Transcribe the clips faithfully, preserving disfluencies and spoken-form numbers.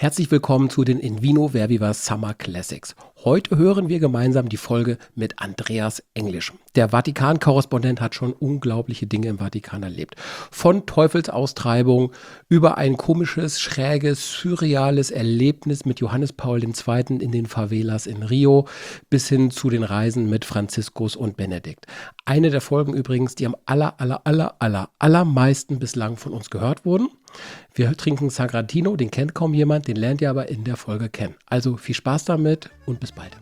Herzlich willkommen zu den In Vino Verviva Summer Classics. Heute hören wir gemeinsam die Folge mit Andreas Englisch. Der Vatikan-Korrespondent hat schon unglaubliche Dinge im Vatikan erlebt. Von Teufelsaustreibung über ein komisches, schräges, surreales Erlebnis mit Johannes Paul der Zweite in den Favelas in Rio bis hin zu den Reisen mit Franziskus und Benedikt. Eine der Folgen übrigens, die am aller, aller, aller, aller, allermeisten bislang von uns gehört wurden. Wir trinken Sagrantino, den kennt kaum jemand, den lernt ihr aber in der Folge kennen. Also viel Spaß damit und bis bald.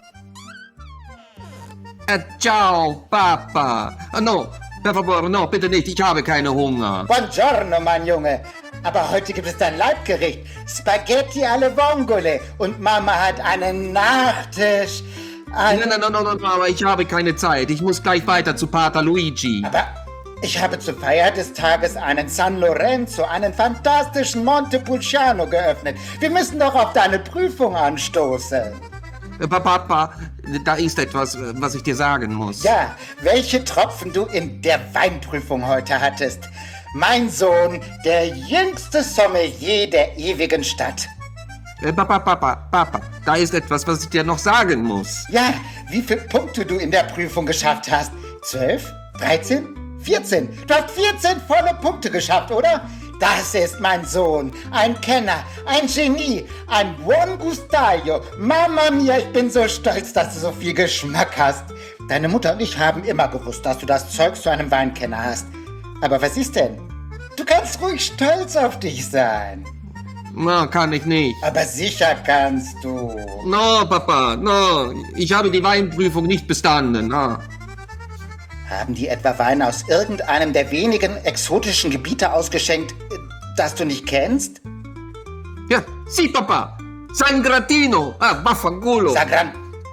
Äh, ciao, Papa. Ah, no, per favore, no, bitte nicht, ich habe keine Hunger. Buongiorno, mein Junge. Aber heute gibt es dein Leibgericht. Spaghetti alle Vongole. Und Mama hat einen Nachtisch. Ein Nein, nein, nein, nein, nein, aber ich habe keine Zeit. Ich muss gleich weiter zu Pater Luigi. Aber ich habe zur Feier des Tages einen San Lorenzo, einen fantastischen Montepulciano geöffnet. Wir müssen doch auf deine Prüfung anstoßen. Äh, Papa, da ist etwas, was ich dir sagen muss. Ja, welche Tropfen du in der Weinprüfung heute hattest. Mein Sohn, der jüngste Sommelier der ewigen Stadt. Äh, Papa, Papa, Papa, da ist etwas, was ich dir noch sagen muss. Ja, wie viele Punkte du in der Prüfung geschafft hast. Zwölf? Dreizehn? vierzehn. Du hast vierzehn volle Punkte geschafft, oder? Das ist mein Sohn. Ein Kenner, ein Genie, ein buon gustaio. Mama mia, ich bin so stolz, dass du so viel Geschmack hast. Deine Mutter und ich haben immer gewusst, dass du das Zeug zu einem Weinkenner hast. Aber was ist denn? Du kannst ruhig stolz auf dich sein. Na, kann ich nicht. Aber sicher kannst du. No, Papa, no. Ich habe die Weinprüfung nicht bestanden. No. Haben die etwa Wein aus irgendeinem der wenigen exotischen Gebiete ausgeschenkt, das du nicht kennst? Ja, sì, Papa. Sagrantino. Ah, vaffanculo. Sagran...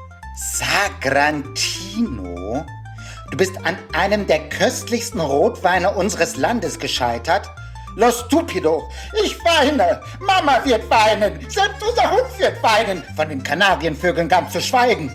Sagrantino? Du bist an einem der köstlichsten Rotweine unseres Landes gescheitert? Lo stupido! Ich weine! Mama wird weinen! Selbst unser Hund wird weinen! Von den Kanarienvögeln ganz zu schweigen!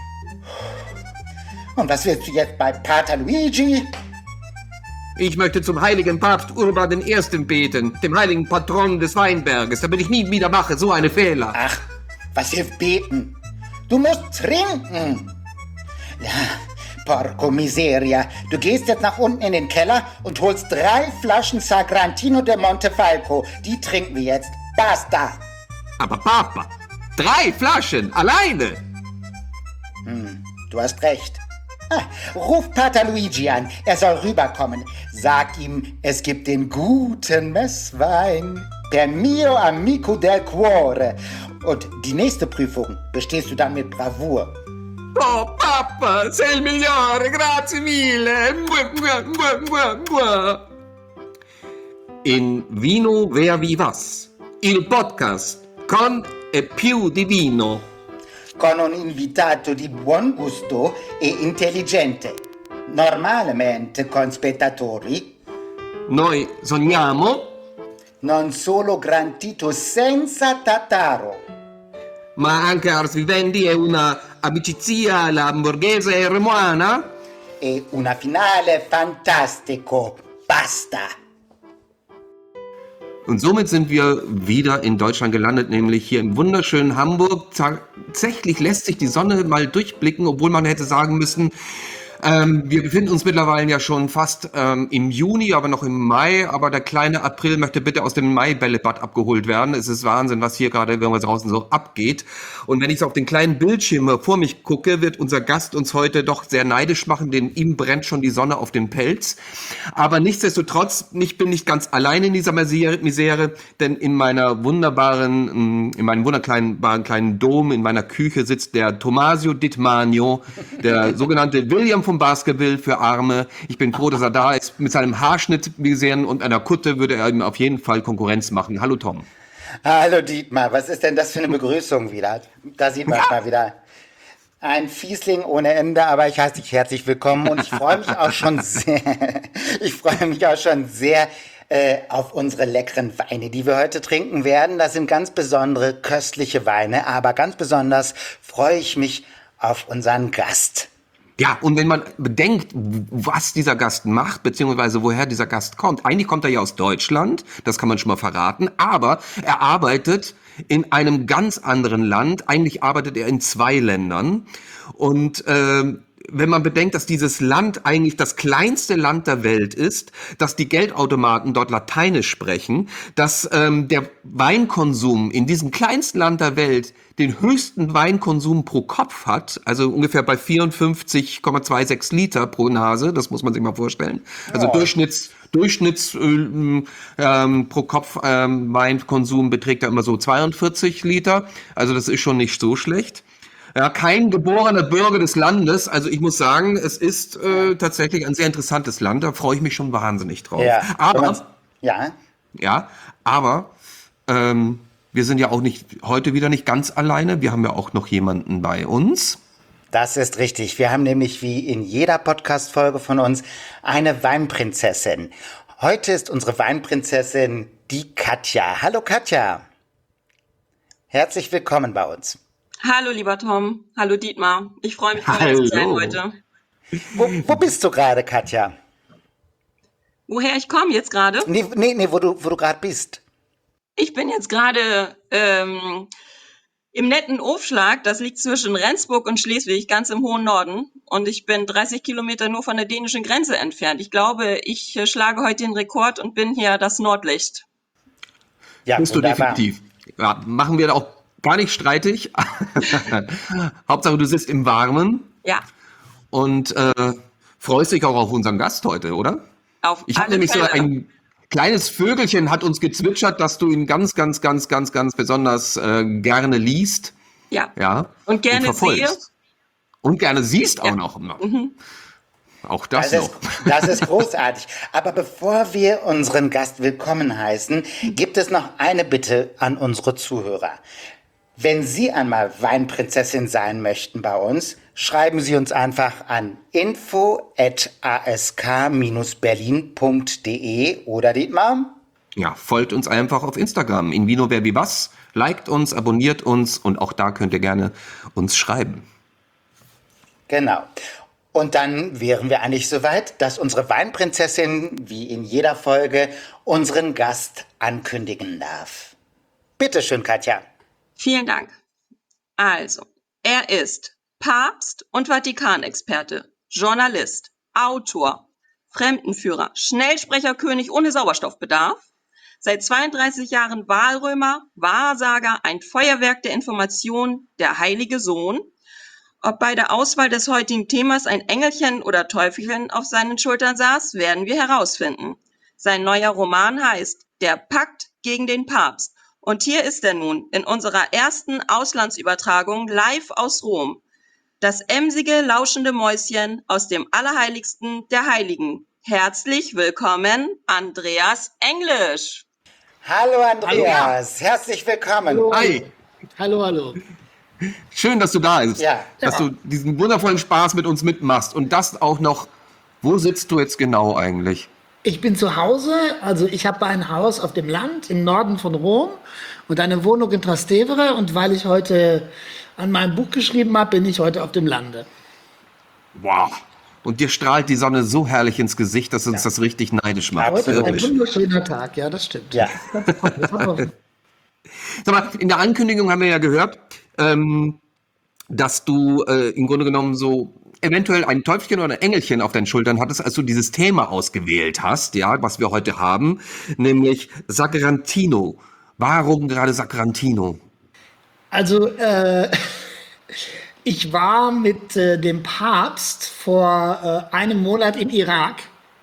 Und was willst du jetzt bei Pater Luigi? Ich möchte zum heiligen Papst Urban der Erste beten, dem heiligen Patron des Weinberges, damit ich nie wieder mache so eine Fehler. Ach, was hilft beten? Du musst trinken! Ja, porco miseria. Du gehst jetzt nach unten in den Keller und holst drei Flaschen Sagrantino de Montefalco. Die trinken wir jetzt. Basta! Aber Papa, drei Flaschen, alleine? Hm, du hast recht. Ah, ruf Pater Luigi an, er soll rüberkommen. Sag ihm, es gibt den guten Messwein. Per mio amico del cuore. Und die nächste Prüfung bestehst du dann mit Bravour. Oh, Papa, sei il migliore, grazie mille. Mua, mua, mua, mua, mua. In Vino Vervivas, il podcast con e più di vino. Con un invitato di buon gusto e intelligente. Normalmente con spettatori. Noi sogniamo, Non solo grantito senza tataro. ma anche Ars Vivendi è una amicizia alla borghese e romuana. E una finale fantastico. Basta! Und somit sind wir wieder in Deutschland gelandet, nämlich hier im wunderschönen Hamburg. Tatsächlich lässt sich die Sonne mal durchblicken, obwohl man hätte sagen müssen, ähm, wir befinden uns mittlerweile ja schon fast ähm, im Juni, aber noch im Mai. Aber der kleine April möchte bitte aus dem Mai-Bällebad abgeholt werden. Es ist Wahnsinn, was hier gerade wenn wir draußen so abgeht. Und wenn ich so auf den kleinen Bildschirm vor mich gucke, wird unser Gast uns heute doch sehr neidisch machen, denn ihm brennt schon die Sonne auf den Pelz. Aber nichtsdestotrotz, ich bin nicht ganz allein in dieser Misere, Misere, denn in meiner wunderbaren, in meinem wunderkleinen kleinen Dom, in meiner Küche sitzt der Tommasio Ditmanio, der sogenannte William vom Baskerville für Arme. Ich bin froh, dass er da ist. Mit seinem Haarschnitt, wie gesehen, und einer Kutte würde er ihm auf jeden Fall Konkurrenz machen. Hallo Tom. Hallo Dietmar, was ist denn das für eine Begrüßung wieder? Da sieht man mal wieder ein Fiesling ohne Ende, aber ich heiße dich herzlich willkommen und ich freue mich auch schon sehr, ich freue mich auch schon sehr äh, auf unsere leckeren Weine, die wir heute trinken werden. Das sind ganz besondere, köstliche Weine, aber ganz besonders freue ich mich auf unseren Gast. Ja, und wenn man bedenkt, was dieser Gast macht, beziehungsweise woher dieser Gast kommt, eigentlich kommt er ja aus Deutschland, das kann man schon mal verraten, aber er arbeitet in einem ganz anderen Land, eigentlich arbeitet er in zwei Ländern und ähm, wenn man bedenkt, dass dieses Land eigentlich das kleinste Land der Welt ist, dass die Geldautomaten dort Lateinisch sprechen, dass ähm, der Weinkonsum in diesem kleinsten Land der Welt den höchsten Weinkonsum pro Kopf hat, also ungefähr bei vierundfünfzig Komma sechsundzwanzig Liter pro Nase, das muss man sich mal vorstellen. Also Ja. Durchschnitts Durchschnitts ähm, ähm, pro Kopf ähm, Weinkonsum beträgt ja immer so zweiundvierzig Liter, also das ist schon nicht so schlecht. Ja, kein geborener Bürger des Landes. Also ich muss sagen, es ist äh, tatsächlich ein sehr interessantes Land. Da freue ich mich schon wahnsinnig drauf. Ja, wenn Aber, man's- ja, ja, aber ähm, wir sind ja auch nicht heute wieder nicht ganz alleine. Wir haben ja auch noch jemanden bei uns. das ist richtig. Wir haben nämlich wie in jeder Podcast-Folge von uns eine Weinprinzessin. Heute ist unsere Weinprinzessin die Katja. Hallo Katja. Herzlich willkommen bei uns. Hallo, lieber Tom. Hallo, Dietmar. Ich freue mich, dabei zu sein Hallo. heute. Wo, wo bist du gerade, Katja? Woher ich komme jetzt gerade? Nee, nee, nee wo du, wo du gerade bist. Ich bin jetzt gerade ähm, im netten Aufschlag. Das liegt zwischen Rendsburg und Schleswig, ganz im hohen Norden. Und ich bin dreißig Kilometer nur von der dänischen Grenze entfernt. Ich glaube, ich äh, schlage heute den Rekord und bin hier das Nordlicht. Ja, Bist du wunderbar. definitiv. Ja, machen wir da auch gar nicht streitig. Hauptsache, du sitzt im Warmen Ja, und äh, freust dich auch auf unseren Gast heute, oder? auf Ich habe alle nämlich so Fälle. ein kleines Vögelchen hat uns gezwitschert, dass du ihn ganz, ganz, ganz, ganz, ganz besonders äh, gerne liest. Ja, Ja. Und gerne verfolgst. sehe. Und gerne siehst auch Ja. noch. Mhm. Auch das, Das noch. ist, das ist großartig. Aber bevor wir unseren Gast willkommen heißen, gibt es noch eine Bitte an unsere Zuhörer. Wenn Sie einmal Weinprinzessin sein möchten bei uns, schreiben Sie uns einfach an info at ask berlin punkt de oder Dietmar? Ja, folgt uns einfach auf Instagram. In Vino Verbi Was. Liked uns, abonniert uns und auch da könnt ihr gerne uns schreiben. Genau. Und dann wären wir eigentlich soweit, dass unsere Weinprinzessin, wie in jeder Folge, unseren Gast ankündigen darf. Bitte schön, Katja. Vielen Dank. Also, er ist Papst und Vatikanexperte, Journalist, Autor, Fremdenführer, Schnellsprecherkönig ohne Sauerstoffbedarf, seit zweiunddreißig Jahren Wahlrömer, Wahrsager, ein Feuerwerk der Information, der heilige Sohn. Ob bei der Auswahl des heutigen Themas ein Engelchen oder Teufelchen auf seinen Schultern saß, werden wir herausfinden. Sein neuer Roman heißt Der Pakt gegen den Papst. Und hier ist er nun in unserer ersten Auslandsübertragung live aus Rom. Das emsige, lauschende Mäuschen aus dem Allerheiligsten der Heiligen. Herzlich willkommen, Andreas Englisch. Hallo Andreas, herzlich willkommen. Hi, Hallo, hallo. schön, dass du da bist. Ja. Dass du diesen wundervollen Spaß mit uns mitmachst. Und das auch noch, wo sitzt du jetzt genau eigentlich? Ich bin zu Hause, also ich habe ein Haus auf dem Land im Norden von Rom und eine Wohnung in Trastevere. Und weil ich heute an meinem Buch geschrieben habe, bin ich heute auf dem Lande. Wow. Und dir strahlt die Sonne so herrlich ins Gesicht, dass uns das richtig neidisch macht. Absolut. Heute ist ein Wirklich. wunderschöner Tag, ja, das stimmt. Ja. Das ist toll. Das haben wir- Sag mal, in der Ankündigung haben wir ja gehört, ähm, dass du äh, im Grunde genommen so eventuell ein Teufelchen oder ein Engelchen auf deinen Schultern hattest, als du dieses Thema ausgewählt hast, ja, was wir heute haben, nämlich Sacrantino. Warum gerade Sacrantino? Also, äh, ich war mit äh, dem Papst vor äh, einem Monat im Irak.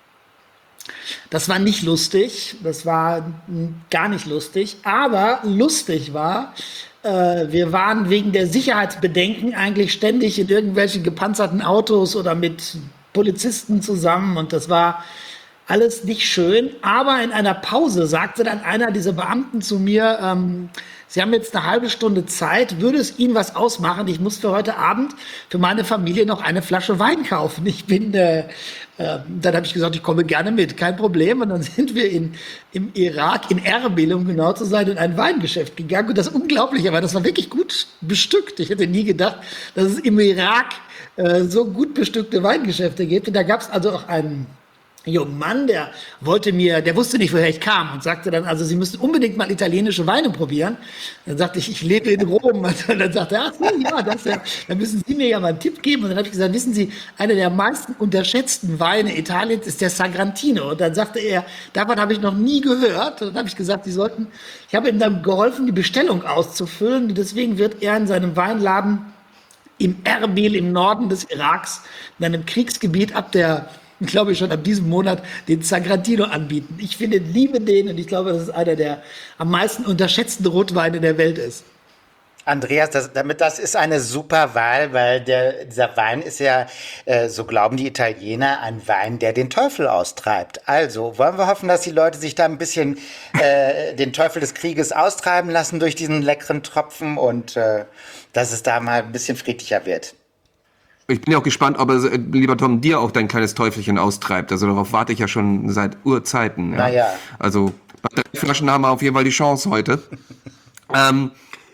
Das war nicht lustig, das war mm, gar nicht lustig, aber lustig war, äh, wir waren wegen der Sicherheitsbedenken eigentlich ständig in irgendwelchen gepanzerten Autos oder mit Polizisten zusammen und das war alles nicht schön. Aber in einer Pause sagte dann einer dieser Beamten zu mir, ähm, Sie haben jetzt eine halbe Stunde Zeit, würde es Ihnen was ausmachen? Ich muss für heute Abend für meine Familie noch eine Flasche Wein kaufen. Ich bin, äh, äh, dann habe ich gesagt, ich komme gerne mit, kein Problem. Und dann sind wir in, im Irak, in Erbil, um genau zu sein, in ein Weingeschäft gegangen. Und das Unglaubliche war, das war wirklich gut bestückt. Ich hätte nie gedacht, dass es im Irak äh, so gut bestückte Weingeschäfte gibt. Und da gab es also auch einen jungen Mann, der wollte mir, der wusste nicht, woher ich kam und sagte dann, also Sie müssen unbedingt mal italienische Weine probieren. Dann sagte ich, ich lebe in Rom. Und dann sagte er, ach so, ja, das ja, dann müssen Sie mir ja mal einen Tipp geben. Und dann habe ich gesagt, wissen Sie, einer der meisten unterschätzten Weine Italiens ist der Sagrantino. Und dann sagte er, davon habe ich noch nie gehört. Und dann habe ich gesagt, Sie sollten, ich habe ihm dann geholfen, die Bestellung auszufüllen. Und deswegen wird er in seinem Weinladen im Erbil im Norden des Iraks, in einem Kriegsgebiet ab der glaube ich schon ab diesem Monat den Sagrantino anbieten. Ich finde, liebe den und ich glaube, dass es einer der am meisten unterschätzten Rotweine der Welt ist. Andreas, das, damit, das ist eine super Wahl, weil der, dieser Wein ist ja, äh, so glauben die Italiener, ein Wein, der den Teufel austreibt. Also wollen wir hoffen, dass die Leute sich da ein bisschen äh, den Teufel des Krieges austreiben lassen durch diesen leckeren Tropfen und äh, dass es da mal ein bisschen friedlicher wird. Ich bin ja auch gespannt, ob er, äh, lieber Tom, dir auch dein kleines Teufelchen austreibt. Also darauf warte ich ja schon seit Urzeiten. Ja. Naja. Also bei drei Flaschen haben wir auf jeden Fall die Chance heute. ähm,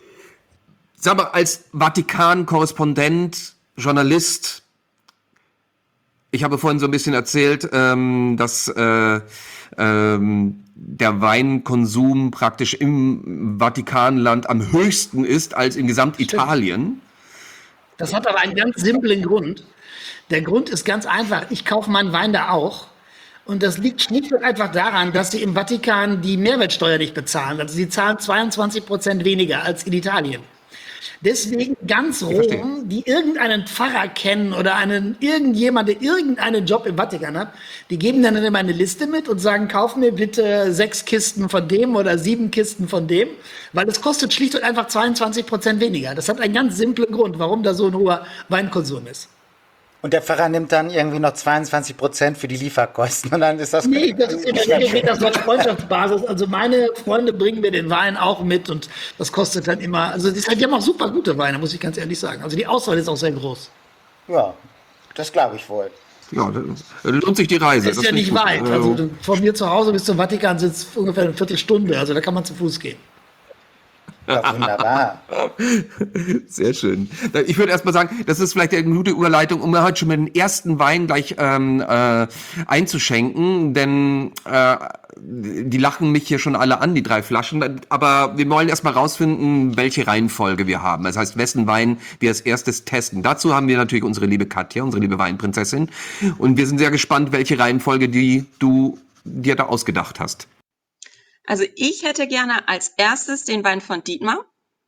sag mal, als Vatikan-Korrespondent, Journalist, ich habe vorhin so ein bisschen erzählt, ähm, dass äh, ähm, der Weinkonsum praktisch im Vatikanland am höchsten ist als in Gesamtitalien. Das hat aber einen ganz simplen Grund. Der Grund ist ganz einfach. Ich kaufe meinen Wein da auch. Und das liegt schlicht und einfach daran, dass sie im Vatikan die Mehrwertsteuer nicht bezahlen. Also sie zahlen zweiundzwanzig Prozent weniger als in Italien. Deswegen ganz Rom, die irgendeinen Pfarrer kennen oder einen irgendjemand, der irgendeinen Job im Vatikan hat, die geben dann immer eine Liste mit und sagen, kauf mir bitte sechs Kisten von dem oder sieben Kisten von dem, weil es kostet schlicht und einfach zweiundzwanzig Prozent weniger. Das hat einen ganz simplen Grund, warum da so ein hoher Weinkonsum ist. Und der Pfarrer nimmt dann irgendwie noch zweiundzwanzig Prozent für die Lieferkosten und dann ist das... Nee, das ist in der Regel geht das auf Freundschaftsbasis. Also meine Freunde bringen mir den Wein auch mit und das kostet dann immer, also die haben auch super gute Weine, muss ich ganz ehrlich sagen. Also die Auswahl ist auch sehr groß. Ja, das glaube ich wohl. Ja, da lohnt sich die Reise. Das ist ja nicht weit. Also von mir zu Hause bis zum Vatikan sind es ungefähr eine Viertelstunde, also da kann man zu Fuß gehen. Ja, wunderbar. Sehr schön. Ich würde erst mal sagen, das ist vielleicht eine gute Überleitung, um heute schon mit dem ersten Wein gleich ähm, äh, einzuschenken, denn äh, die lachen mich hier schon alle an, die drei Flaschen. Aber wir wollen erst mal rausfinden, welche Reihenfolge wir haben. Das heißt, wessen Wein wir als erstes testen. Dazu haben wir natürlich unsere liebe Katja, unsere liebe Weinprinzessin. Und wir sind sehr gespannt, welche Reihenfolge die du dir da ausgedacht hast. Also ich hätte gerne als erstes den Wein von Dietmar.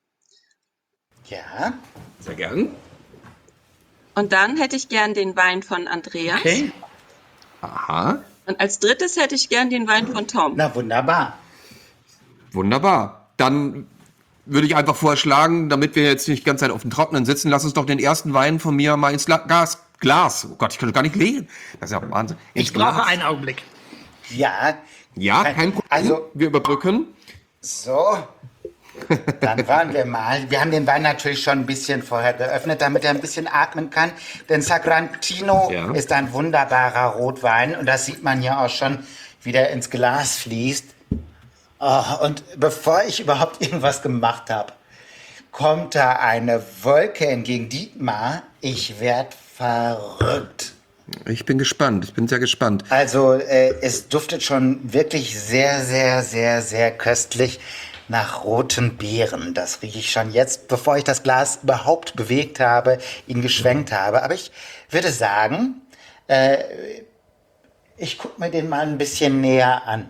Ja. Sehr gern. Und dann hätte ich gern den Wein von Andreas. Okay. Aha. Und als drittes hätte ich gern den Wein von Tom. Na wunderbar. Wunderbar. Dann würde ich einfach vorschlagen, damit wir jetzt nicht die ganze Zeit auf dem Trockenen sitzen, lass uns doch den ersten Wein von mir mal ins Glas. Glas. Oh Gott, ich kann doch gar nicht lesen. Das ist ja Wahnsinn. Ins Ich brauche Glas. einen Augenblick. Ja. Ja, kein Problem. Also- wir überbrücken. So, dann waren wir mal. Wir haben den Wein natürlich schon ein bisschen vorher geöffnet, damit er ein bisschen atmen kann. Denn Sagrantino Ja. ist ein wunderbarer Rotwein und das sieht man hier auch schon, wie der ins Glas fließt. Oh, und bevor ich überhaupt irgendwas gemacht habe, kommt da eine Wolke entgegen. Dietmar, ich werd verrückt. Ich bin gespannt. Ich bin sehr gespannt. Also äh, es duftet schon wirklich sehr, sehr, sehr, sehr köstlich nach roten Beeren. Das rieche ich schon jetzt, bevor ich das Glas überhaupt bewegt habe, ihn geschwenkt habe. Aber ich würde sagen, äh, ich gucke mir den mal ein bisschen näher an.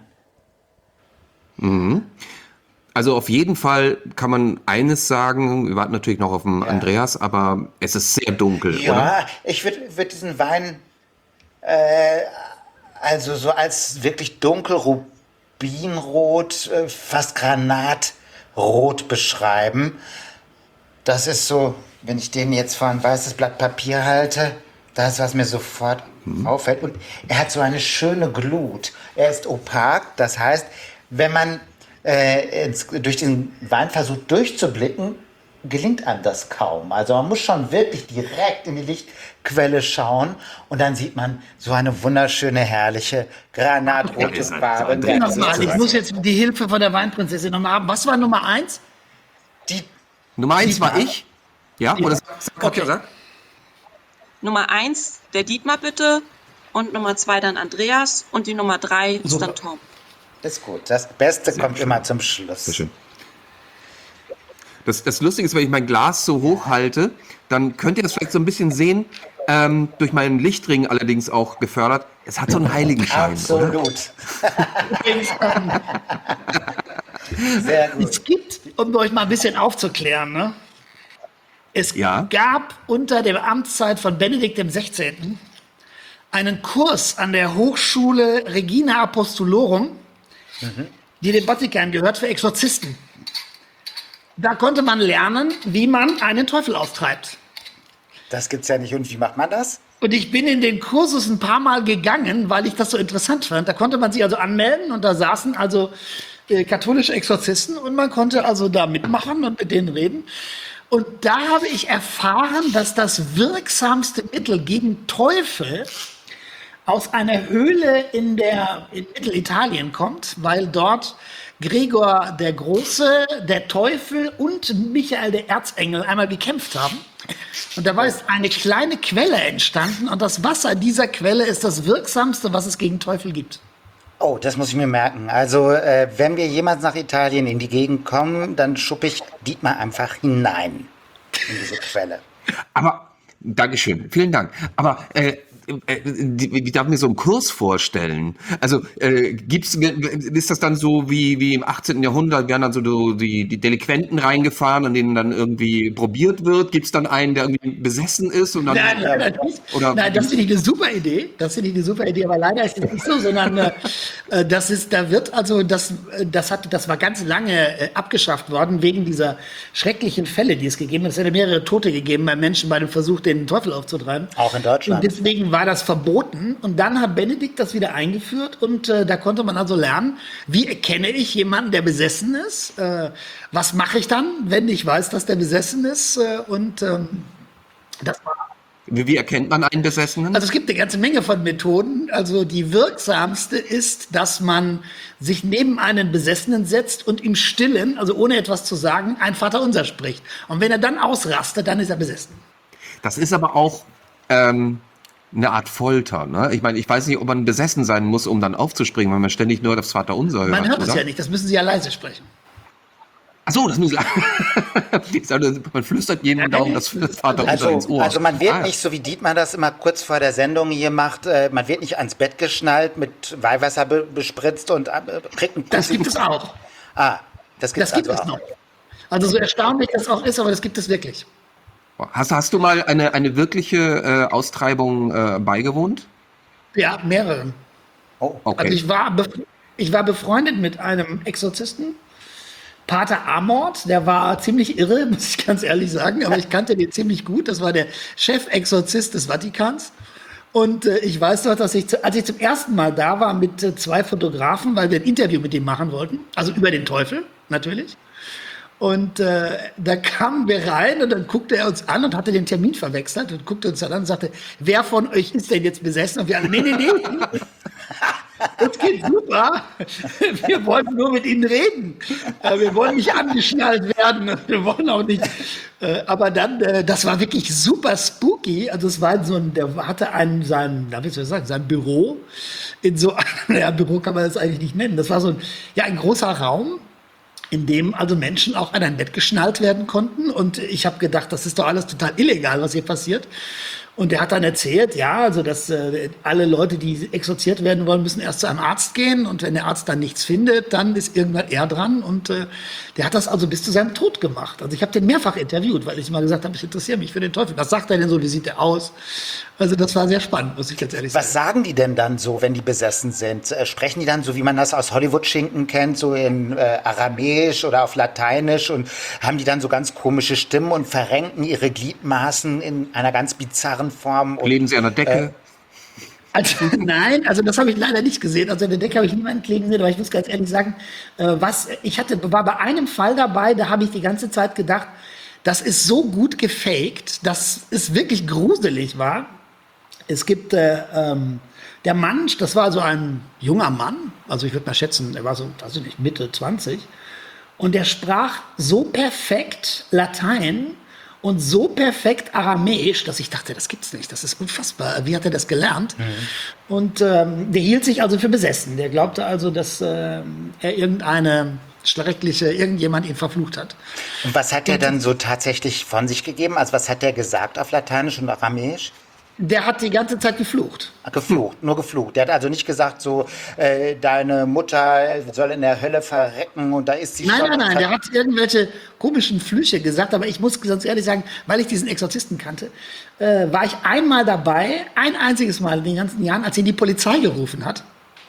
Also auf jeden Fall kann man eines sagen, wir warten natürlich noch auf den Andreas, aber es ist sehr dunkel, Ja, oder? ich würde würd diesen Wein äh, also so als wirklich dunkel rubinrot, äh, fast granatrot beschreiben. Das ist so, wenn ich den jetzt vor ein weißes Blatt Papier halte, Das, was mir sofort auffällt. Und er hat so eine schöne Glut. Er ist opak, das heißt, wenn man äh, ins, durch den Wein versucht durchzublicken, gelingt einem das kaum. Also man muss schon wirklich direkt in die Lichtquelle schauen und dann sieht man so eine wunderschöne, herrliche, granatrote Farbe. Okay, nochmal, ich muss jetzt die Hilfe von der Weinprinzessin nochmal haben. Was war Nummer eins? Die, Nummer eins war Dietmar. ich. Ja, oder sag, sag, Katja, sag. Nummer eins, der Dietmar bitte. Und Nummer zwei dann Andreas. Und die Nummer drei ist Super. dann Tom. ist gut. Das Beste kommt schön. immer zum Schluss. Sehr schön. Das, das Lustige ist, wenn ich mein Glas so hoch halte, dann könnt ihr das vielleicht so ein bisschen sehen, ähm, durch meinen Lichtring allerdings auch gefördert. Es hat so einen Heiligenschein, oder? Absolut. Sehr gut. Es gibt, um euch mal ein bisschen aufzuklären, ne? Es Ja. gab unter der Amtszeit von Benedikt dem Sechzehnten einen Kurs an der Hochschule Regina Apostolorum, die dem Vatikan gehört, für Exorzisten. Da konnte man lernen, wie man einen Teufel austreibt. Das gibt's ja nicht. Und wie macht man das? Und ich bin in den Kursus ein paar Mal gegangen, weil ich das so interessant fand. Da konnte man sich also anmelden und da saßen also äh, katholische Exorzisten und man konnte also da mitmachen und mit denen reden. Und da habe ich erfahren, dass das wirksamste Mittel gegen Teufel aus einer Höhle in, der, in Mittelitalien kommt, weil dort Gregor der Große, der Teufel und Michael der Erzengel einmal gekämpft haben. Und dabei ist eine kleine Quelle entstanden und das Wasser dieser Quelle ist das wirksamste, was es gegen Teufel gibt. Oh, das muss ich mir merken. Also, äh, wenn wir jemals nach Italien in die Gegend kommen, dann schuppe ich Dietmar einfach hinein in diese Quelle. Aber, Dankeschön, vielen Dank. Aber, äh, äh, die- ich darf mir so einen Kurs vorstellen. Also, äh, gibt's, ist das dann so wie, wie im achtzehnten Jahrhundert, werden dann so die, die Delinquenten reingefahren, an denen dann irgendwie probiert wird? Gibt's dann einen, der irgendwie besessen ist? Und dann, Nein, nein, nein, das, Oder- nein, das finde ich eine super Idee. Das finde ich eine super Idee, aber leider ist es nicht so, sondern äh, äh, das ist, da wird also das, äh, das hat, das war ganz lange äh, abgeschafft worden wegen dieser schrecklichen Fälle, die es gegeben hat. Es hätte mehrere Tote gegeben bei Menschen bei dem Versuch, den Teufel aufzutreiben. Auch in Deutschland. Und deswegen war das verboten. Und dann hat Benedikt das wieder eingeführt und äh, da konnte man also lernen, wie erkenne ich jemanden, der besessen ist? Äh, was mache ich dann, wenn ich weiß, dass der besessen ist? Äh, und ähm, das war wie, wie erkennt man einen Besessenen? also es gibt eine ganze Menge von Methoden. Also die wirksamste ist, dass man sich neben einen Besessenen setzt und im Stillen, also ohne etwas zu sagen, ein Vaterunser spricht. Und wenn er dann ausrastet, dann ist er besessen. Das ist aber auch ähm, eine Art Folter. Ne? Ich meine, ich weiß nicht, ob man besessen sein muss, um dann aufzuspringen, weil man ständig nur das Vaterunser hört. Man hört es oder? ja nicht, das müssen Sie ja leise sprechen. Ach so, das muss ich sagen. Man flüstert jedem Daumen das Vaterunser Also, ins Ohr. also man wird Ah, nicht, so wie Dietmar das immer kurz vor der Sendung hier macht, äh, man wird nicht ans Bett geschnallt, mit Weihwasser be bespritzt und äh, kriegt einen Das Kuss gibt es auch. Ah, das gibt Das es gibt also es auch. noch. Also so erstaunlich das auch ist, aber das gibt es wirklich. Hast, hast du mal eine, eine wirkliche äh, Austreibung äh, beigewohnt? Ja, mehreren. Oh, Okay. Also ich war, bef- ich war befreundet mit einem Exorzisten, Pater Amort, der war ziemlich irre, muss ich ganz ehrlich sagen, aber ich kannte den ziemlich gut. Das war der Chefexorzist des Vatikans. Und äh, ich weiß noch, dass ich, zu, als ich zum ersten Mal da war mit äh, zwei Fotografen, weil wir ein Interview mit ihm machen wollten, also über den Teufel natürlich. Und äh, da kamen wir rein und dann guckte er uns an und hatte den Termin verwechselt und guckte uns dann an und sagte, wer von euch ist denn jetzt besessen? Und wir alle, nee, nee, nee. Das geht super. Wir wollen nur mit Ihnen reden. Äh, Wir wollen nicht angeschnallt werden. Wir wollen auch nicht. äh, Aber dann, äh, das war wirklich super spooky. Also es war so ein, der hatte einen, sein, na, wie soll ich sagen, sein Büro in so einem, ja, Büro kann man das eigentlich nicht nennen. Das war so ein, ja, ein großer Raum, in dem also Menschen auch an ein Bett geschnallt werden konnten. Und ich habe gedacht, das ist doch alles total illegal, was hier passiert. Und er hat dann erzählt, ja, also dass äh, alle Leute, die exorziert werden wollen, müssen erst zu einem Arzt gehen. Und wenn der Arzt dann nichts findet, dann ist irgendwann er dran. Und äh, der hat das also bis zu seinem Tod gemacht. Also ich habe den mehrfach interviewt, weil ich mal gesagt habe, ich interessiere mich für den Teufel. Was sagt er denn so? Wie sieht er aus? Also das war sehr spannend, muss ich ganz ehrlich Was sagen. sagen die denn dann so, wenn die besessen sind? Äh, sprechen die dann so, wie man das aus Hollywood-Schinken kennt, so in äh, Aramäisch oder auf Lateinisch und haben die dann so ganz komische Stimmen und verrenken ihre Gliedmaßen in einer ganz bizarren anderen Formen. Und, Kleben sie an der Decke? Also, nein, also das habe ich leider nicht gesehen. Also in der Decke habe ich niemanden kleben gesehen, aber ich muss ganz ehrlich sagen, äh, was ich hatte, war bei einem Fall dabei, da habe ich die ganze Zeit gedacht, das ist so gut gefaked, dass es wirklich gruselig war. Es gibt äh, ähm, der Mann, das war so ein junger Mann, also ich würde mal schätzen, er war so, weiß ich nicht, Mitte zwanzig, und der sprach so perfekt Latein und so perfekt Aramäisch, dass ich dachte, das gibt's nicht, das ist unfassbar. Wie hat er das gelernt? Mhm. Und ähm, der hielt sich also für besessen. Der glaubte also, dass ähm, er irgendeine schreckliche, irgendjemand ihn verflucht hat. Und was hat er dann so tatsächlich von sich gegeben? Also was hat er gesagt auf Lateinisch und Aramäisch? Der hat die ganze Zeit geflucht. Ach, geflucht, nur geflucht. Der hat also nicht gesagt so, äh, deine Mutter soll in der Hölle verrecken und da ist sie Nein, schon. nein, nein, der hat irgendwelche komischen Flüche gesagt, aber ich muss ganz ehrlich sagen, weil ich diesen Exorzisten kannte, äh, war ich einmal dabei, ein einziges Mal in den ganzen Jahren, als ihn die Polizei gerufen hat.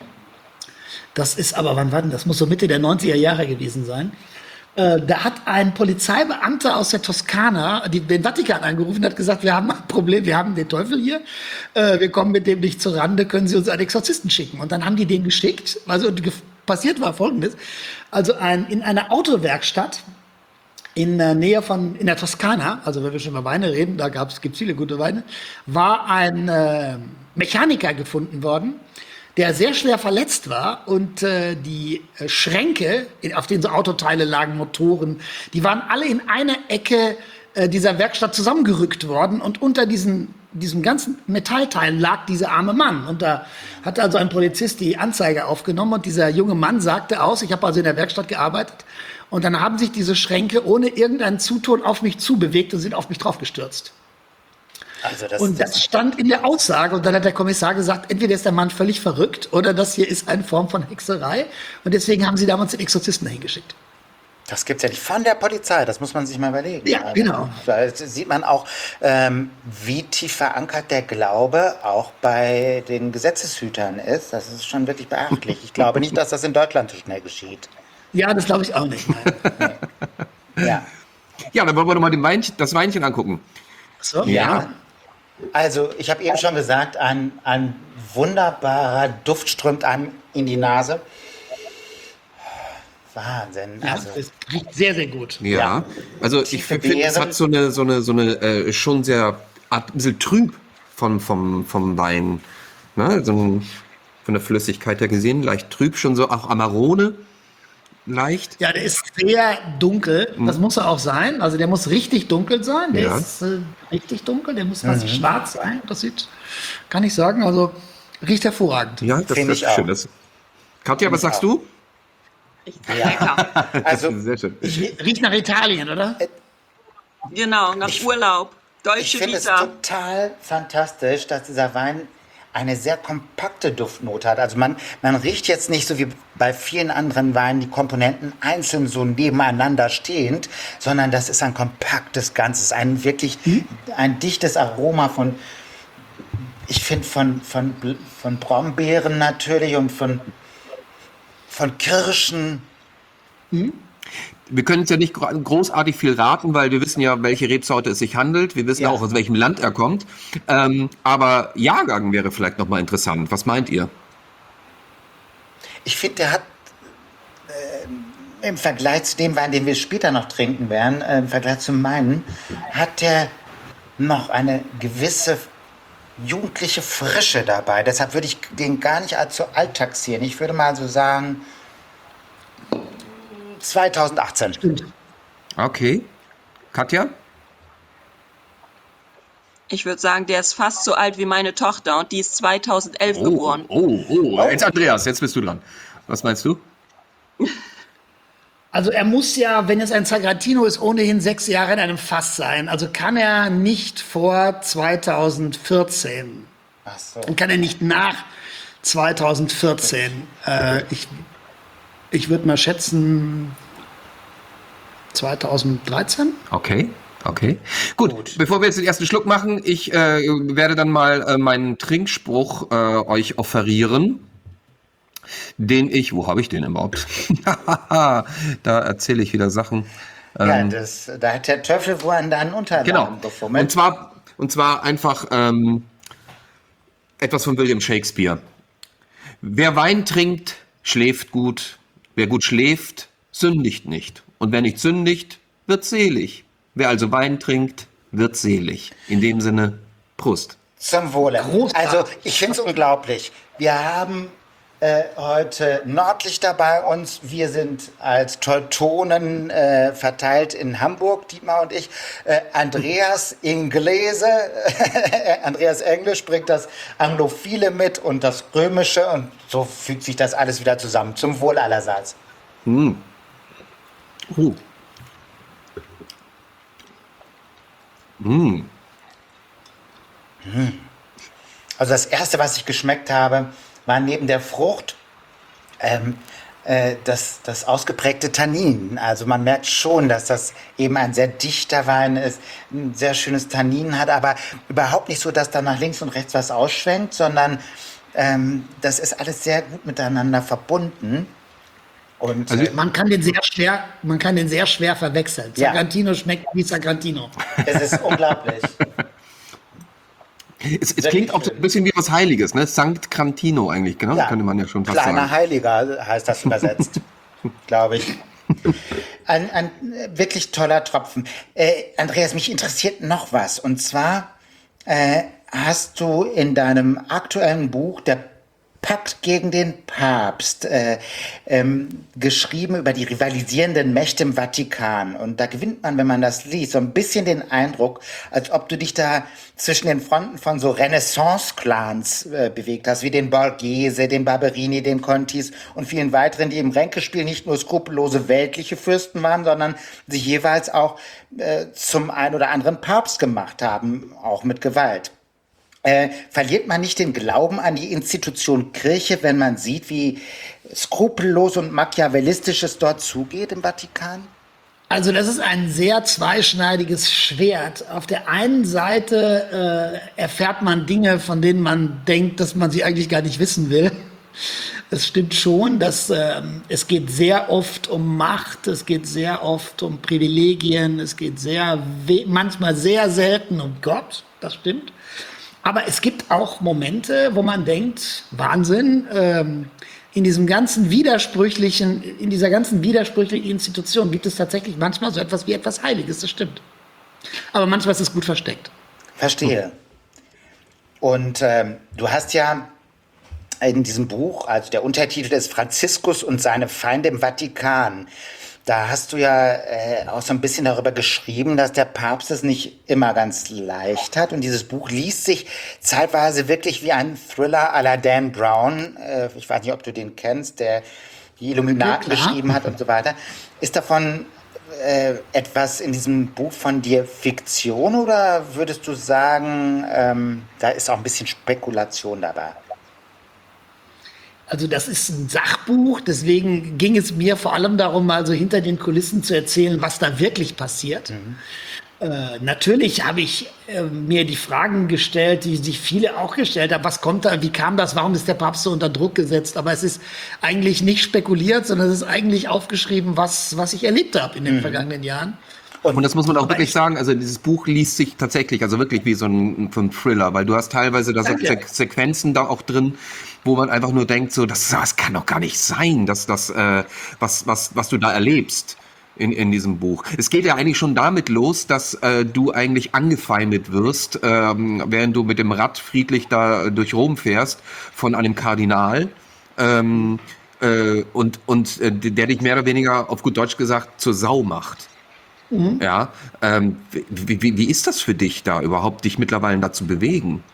Das ist aber, wann war denn das? Muss so Mitte der neunziger Jahre gewesen sein. Äh, da hat ein Polizeibeamter aus der Toskana die, den Vatikan angerufen und hat gesagt, wir haben ein Problem, wir haben den Teufel hier, äh, wir kommen mit dem nicht zur Rande, können Sie uns einen Exorzisten schicken? Und dann haben die den geschickt. Also passiert war Folgendes, also ein, in einer Autowerkstatt in der Nähe von, in der Toskana, also wenn wir schon über Weine reden, da gibt es viele gute Weine, war ein äh, Mechaniker gefunden worden, der sehr schwer verletzt war und äh, die äh, Schränke, in, auf denen so Autoteile lagen, Motoren, die waren alle in einer Ecke äh, dieser Werkstatt zusammengerückt worden und unter diesen, diesem ganzen Metallteil lag dieser arme Mann. Und da hat also ein Polizist die Anzeige aufgenommen und dieser junge Mann sagte aus, ich habe also in der Werkstatt gearbeitet und dann haben sich diese Schränke ohne irgendeinen Zutun auf mich zubewegt und sind auf mich draufgestürzt. Also das, Und das stand in der Aussage und dann hat der Kommissar gesagt, entweder ist der Mann völlig verrückt oder das hier ist eine Form von Hexerei und deswegen haben sie damals den Exorzisten dahin geschickt. Das gibt's ja nicht von der Polizei, das muss man sich mal überlegen. Ja, also, genau. Da sieht man auch, ähm, wie tief verankert der Glaube auch bei den Gesetzeshütern ist. Das ist schon wirklich beachtlich. Ich glaube nicht, dass das in Deutschland so schnell geschieht. Ja, das glaube ich auch nicht. Nein. Ja. Ja, dann wollen wir doch mal den Weinchen, das Weinchen angucken. So? Ja. Also, ich habe eben schon gesagt, ein, ein wunderbarer Duft strömt einem in die Nase. Wahnsinn. Ja, Also, es riecht sehr, sehr gut. Ja, Ja. also ich Tiefe finde, es Beeren. hat so eine, so eine, so eine äh, schon sehr Art, ein bisschen trüb von, vom, vom Wein. Ne? So ein, von der Flüssigkeit her gesehen, leicht trüb, schon so auch Amarone. Leicht. Ja, der ist sehr dunkel. Das muss er auch sein. Also der muss richtig dunkel sein. Der Ja. ist äh, richtig dunkel. Der muss fast schwarz sein. Das sieht, kann ich sagen. Also riecht hervorragend. Ja, das, Finde das ich ist schön. auch. Das, Katja, was sagst du? Ich lecker. also Sehr schön. Riecht nach Italien, oder? Genau, nach Urlaub. ich Deutsche finde es Vita. total fantastisch, dass dieser Wein eine sehr kompakte Duftnote hat. Also man, man riecht jetzt nicht so wie bei vielen anderen Weinen die Komponenten einzeln so nebeneinander stehend, sondern das ist ein kompaktes Ganzes, ein wirklich ein dichtes Aroma von, ich finde von, von, von Brombeeren natürlich und von, von Kirschen. Wir können jetzt ja nicht gro- großartig viel raten, weil wir wissen ja, welche Rebsorte es sich handelt. Wir wissen Ja. auch, aus welchem Land er kommt. Ähm, aber Jahrgang wäre vielleicht nochmal interessant. Was meint ihr? Ich finde, der hat äh, im Vergleich zu dem Wein, den wir später noch trinken werden, äh, im Vergleich zu meinen, hat der noch eine gewisse jugendliche Frische dabei. Deshalb würde ich den gar nicht allzu alt taxieren. Ich würde mal so sagen zweitausendachtzehn. Okay. Katja? Ich würde sagen, der ist fast so alt wie meine Tochter und die ist zweitausendelf geboren. oh, oh. Jetzt Andreas, jetzt bist du dran. Was meinst du? Also er muss ja, wenn es ein Zagratino ist, ohnehin sechs Jahre in einem Fass sein. Also kann er nicht vor zweitausendvierzehn. Ach so. Dann kann er nicht nach zweitausendvierzehn. Äh, ich ich würde mal schätzen zweitausenddreizehn. Okay, okay. Gut, bevor wir jetzt den ersten Schluck machen, ich äh, werde dann mal äh, meinen Trinkspruch äh, euch offerieren, den ich, wo habe ich den überhaupt? Da erzähle ich wieder Sachen. Ja, Ähm, das, da hat der Teufel wohl an deinen Unterlagen genau. gefummelt. Und zwar Und zwar einfach ähm, etwas von William Shakespeare. Wer Wein trinkt, schläft gut. Wer gut schläft, sündigt nicht. Und wer nicht sündigt, wird selig. Wer also Wein trinkt, wird selig. In dem Sinne, Prost. Zum Wohle. Großartig. Also, ich finde es unglaublich. Wir haben äh, heute Nordlichter bei uns. Wir sind als Teutonen äh, verteilt in Hamburg, Dietmar und ich. Äh, Andreas Inglese, Andreas Englisch bringt das Anglophile mit und das Römische. Und so fügt sich das alles wieder zusammen. Zum Wohl allerseits. Mm. Uh. Mm. Also das Erste, was ich geschmeckt habe, war neben der Frucht ähm, äh, das, das ausgeprägte Tannin. Also man merkt schon, dass das eben ein sehr dichter Wein ist, ein sehr schönes Tannin hat, aber überhaupt nicht so, dass da nach links und rechts was ausschwenkt, sondern ähm, das ist alles sehr gut miteinander verbunden. Und Also- äh, Man kann den sehr schwer, man kann den sehr schwer verwechseln. Ja. Sagrantino schmeckt wie Sagrantino. es ist unglaublich. Es, es klingt auch so ein bisschen wie was Heiliges, ne? Sankt Crantino eigentlich, genau, Ja, könnte man ja schon fast kleiner sagen. Heiliger heißt das übersetzt, glaube ich. Ein, ein äh, wirklich toller Tropfen. Äh, Andreas, mich interessiert noch was. Und zwar äh, hast du in deinem aktuellen Buch Der Pakt gegen den Papst äh, ähm, geschrieben über die rivalisierenden Mächte im Vatikan. Und da gewinnt man, wenn man das liest, so ein bisschen den Eindruck, als ob du dich da zwischen den Fronten von so Renaissance-Clans äh, bewegt hast, wie den Borghese, den Barberini, den Contis und vielen weiteren, die im Ränkespiel nicht nur skrupellose weltliche Fürsten waren, sondern sich jeweils auch äh, zum ein oder anderen Papst gemacht haben, auch mit Gewalt. Äh, verliert man nicht den Glauben an die Institution Kirche, wenn man sieht, wie skrupellos und machiavellistisch es dort zugeht im Vatikan? Also das ist ein sehr zweischneidiges Schwert. Auf der einen Seite äh, erfährt man Dinge, von denen man denkt, dass man sie eigentlich gar nicht wissen will. Es stimmt schon, dass ähm, es geht sehr oft um Macht, es geht sehr oft um Privilegien, es geht sehr we- manchmal sehr selten um Gott. Das stimmt. Aber es gibt auch Momente, wo man denkt, Wahnsinn, ähm, in diesem ganzen widersprüchlichen, in dieser ganzen widersprüchlichen Institution gibt es tatsächlich manchmal so etwas wie etwas Heiliges, das stimmt. Aber manchmal ist es gut versteckt. Verstehe. Und ähm, du hast ja in diesem Buch, also der Untertitel ist Franziskus und seine Feinde im Vatikan. Da hast du ja äh, auch so ein bisschen darüber geschrieben, dass der Papst es nicht immer ganz leicht hat. Und dieses Buch liest sich zeitweise wirklich wie ein Thriller à la Dan Brown. Äh, ich weiß nicht, ob du den kennst, der die Illuminaten Ja, klar. geschrieben hat und so weiter. Ist davon äh, etwas in diesem Buch von dir Fiktion oder würdest du sagen, ähm, da ist auch ein bisschen Spekulation dabei? Also das ist ein Sachbuch, deswegen ging es mir vor allem darum, mal so hinter den Kulissen zu erzählen, was da wirklich passiert. Äh, natürlich habe ich äh, mir die Fragen gestellt, die sich viele auch gestellt haben. Was kommt da, wie kam das, warum ist der Papst so unter Druck gesetzt? Aber es ist eigentlich nicht spekuliert, sondern es ist eigentlich aufgeschrieben, was, was ich erlebt habe in den vergangenen Jahren. Und das muss man auch Aber wirklich ich- sagen, also dieses Buch liest sich tatsächlich, also wirklich wie so ein, so ein Thriller, weil du hast teilweise da so Danke. Se Sequenzen da auch drin, wo man einfach nur denkt, so, das, das kann doch gar nicht sein, dass das, äh, was, was, was du da erlebst in, in diesem Buch. Es geht ja eigentlich schon damit los, dass äh, du eigentlich angefeindet wirst, ähm, während du mit dem Rad friedlich da durch Rom fährst, von einem Kardinal. Ähm, äh, und und äh, der dich mehr oder weniger, auf gut Deutsch gesagt, zur Sau macht. Ja, ähm, wie, wie, wie ist das für dich da überhaupt, dich mittlerweile dazu bewegen?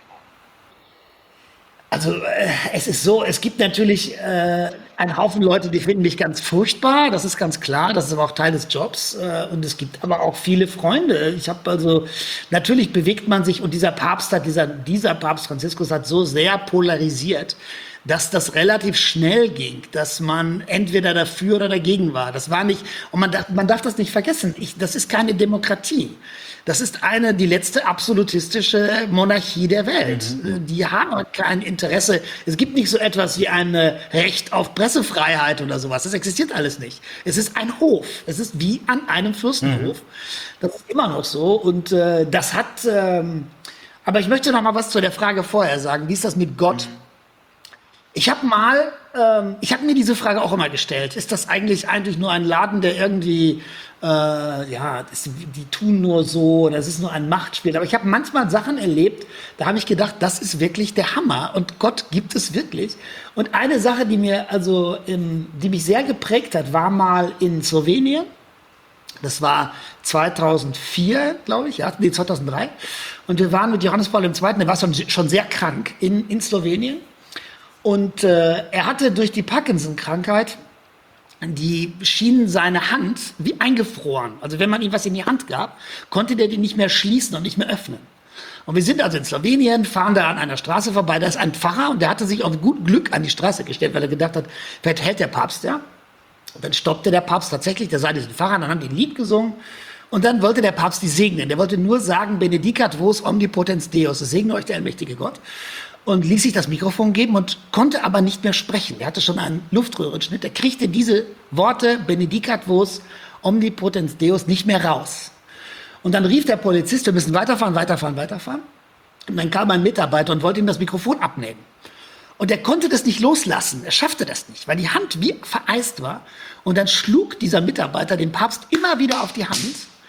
Also äh, es ist so, es gibt natürlich äh, einen Haufen Leute, die finden mich ganz furchtbar, das ist ganz klar, das ist aber auch Teil des Jobs äh, und es gibt aber auch viele Freunde. Ich habe also, natürlich bewegt man sich und dieser Papst hat, dieser, dieser Papst Franziskus hat so sehr polarisiert, dass das relativ schnell ging, dass man entweder dafür oder dagegen war. Das war nicht, und man darf, man darf das nicht vergessen, ich, das ist keine Demokratie. Das ist eine, die letzte absolutistische Monarchie der Welt. Die haben kein Interesse. Es gibt nicht so etwas wie ein Recht auf Pressefreiheit oder sowas. Das existiert alles nicht. Es ist ein Hof. Es ist wie an einem Fürstenhof. Mhm. Das ist immer noch so. Und äh, das hat... Ähm, aber ich möchte noch mal was zu der Frage vorher sagen. Wie ist das mit Gott? Mhm. Ich habe mal, ähm, ich habe mir diese Frage auch immer gestellt. Ist das eigentlich eigentlich nur ein Laden, der irgendwie, äh, ja, das, die tun nur so, das ist nur ein Machtspiel. Aber ich habe manchmal Sachen erlebt, da habe ich gedacht, das ist wirklich der Hammer und Gott gibt es wirklich. Und eine Sache, die mir also, ähm, die mich sehr geprägt hat, war mal in Slowenien. Das war zweitausendvier, glaube ich, ja, nee, zweitausenddrei. Und wir waren mit Johannes Paul der Zweite., der war schon, schon sehr krank in, in Slowenien. Und äh, er hatte durch die Parkinson-Krankheit, die schien seine Hand wie eingefroren. Also wenn man ihm was in die Hand gab, konnte der die nicht mehr schließen und nicht mehr öffnen. Und wir sind also in Slowenien, fahren da an einer Straße vorbei, da ist ein Pfarrer und der hatte sich auf gut Glück an die Straße gestellt, weil er gedacht hat, vielleicht hält der Papst ja. Und dann stoppte der Papst tatsächlich, der sah diesen Pfarrer, dann haben die ein Lied gesungen. Und dann wollte der Papst die segnen. Der wollte nur sagen, Benedicat vos omnipotens Deus, es segne euch der allmächtige Gott. Und ließ sich das Mikrofon geben und konnte aber nicht mehr sprechen. Er hatte schon einen Luftröhrenschnitt. Er kriegte diese Worte, Benedicat vos omnipotens Deus, nicht mehr raus. Und dann rief der Polizist, wir müssen weiterfahren, weiterfahren, weiterfahren. Und dann kam ein Mitarbeiter und wollte ihm das Mikrofon abnehmen. Und er konnte das nicht loslassen. Er schaffte das nicht, weil die Hand wie vereist war. Und dann schlug dieser Mitarbeiter den Papst immer wieder auf die Hand.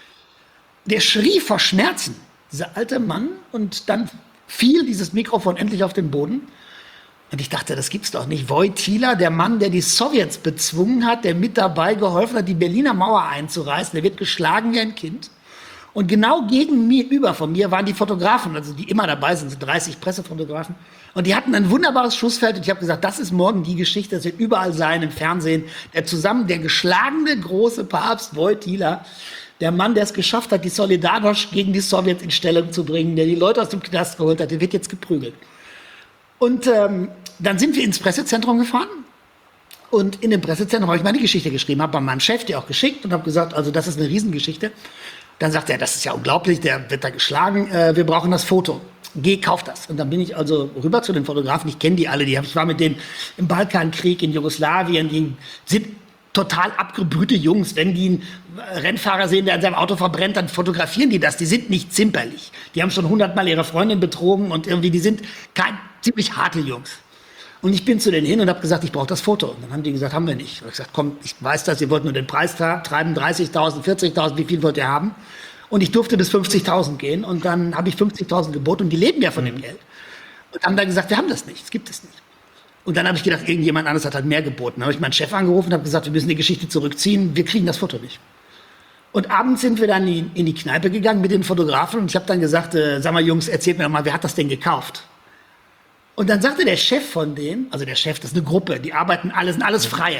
Der schrie vor Schmerzen, dieser alte Mann, und dann fiel dieses Mikrofon endlich auf den Boden. Und ich dachte, das gibt's doch nicht. Wojtyla, der Mann, der die Sowjets bezwungen hat, der mit dabei geholfen hat, die Berliner Mauer einzureißen, der wird geschlagen wie ein Kind. Und genau gegen mir, über von mir, waren die Fotografen, also die immer dabei sind, so dreißig Pressefotografen. Und die hatten ein wunderbares Schussfeld. Und ich habe gesagt, das ist morgen die Geschichte, das wird überall sein im Fernsehen. Der zusammen, der geschlagene große Papst Wojtyla, der Mann, der es geschafft hat, die Solidarność gegen die Sowjets in Stellung zu bringen, der die Leute aus dem Knast geholt hat, der wird jetzt geprügelt. Und ähm, dann sind wir ins Pressezentrum gefahren. Und in dem Pressezentrum habe ich meine Geschichte geschrieben, habe bei meinem Chef die auch geschickt und habe gesagt, also das ist eine Riesengeschichte. Dann sagt er, das ist ja unglaublich, der wird da geschlagen, äh, wir brauchen das Foto. Geh, kauf das. Und dann bin ich also rüber zu den Fotografen, ich kenne die alle, die hab, ich war mit denen im Balkankrieg, in Jugoslawien, die sind total abgebrühte Jungs. Wenn die einen Rennfahrer sehen, der an seinem Auto verbrennt, dann fotografieren die das. Die sind nicht zimperlich. Die haben schon hundertmal ihre Freundin betrogen und irgendwie, die sind kein, ziemlich harte Jungs. Und ich bin zu denen hin und habe gesagt, ich brauche das Foto. Und dann haben die gesagt, haben wir nicht. Und ich gesagt, komm, ich weiß das, ihr wollt nur den Preis treiben, dreißigtausend, vierzigtausend, wie viel wollt ihr haben? Und ich durfte bis fünfzigtausend gehen und dann habe ich fünfzigtausend geboten und die leben ja von dem Geld. Und haben dann gesagt, wir haben das nicht, es gibt es nicht. Und dann habe ich gedacht, irgendjemand anderes hat halt mehr geboten. Dann habe ich meinen Chef angerufen und habe gesagt, wir müssen die Geschichte zurückziehen, wir kriegen das Foto nicht. Und abends sind wir dann in, in die Kneipe gegangen mit den Fotografen und ich habe dann gesagt, äh, sag mal Jungs, erzählt mir doch mal, wer hat das denn gekauft? Und dann sagte der Chef von denen, also der Chef, das ist eine Gruppe, die arbeiten alle, sind alles Freie.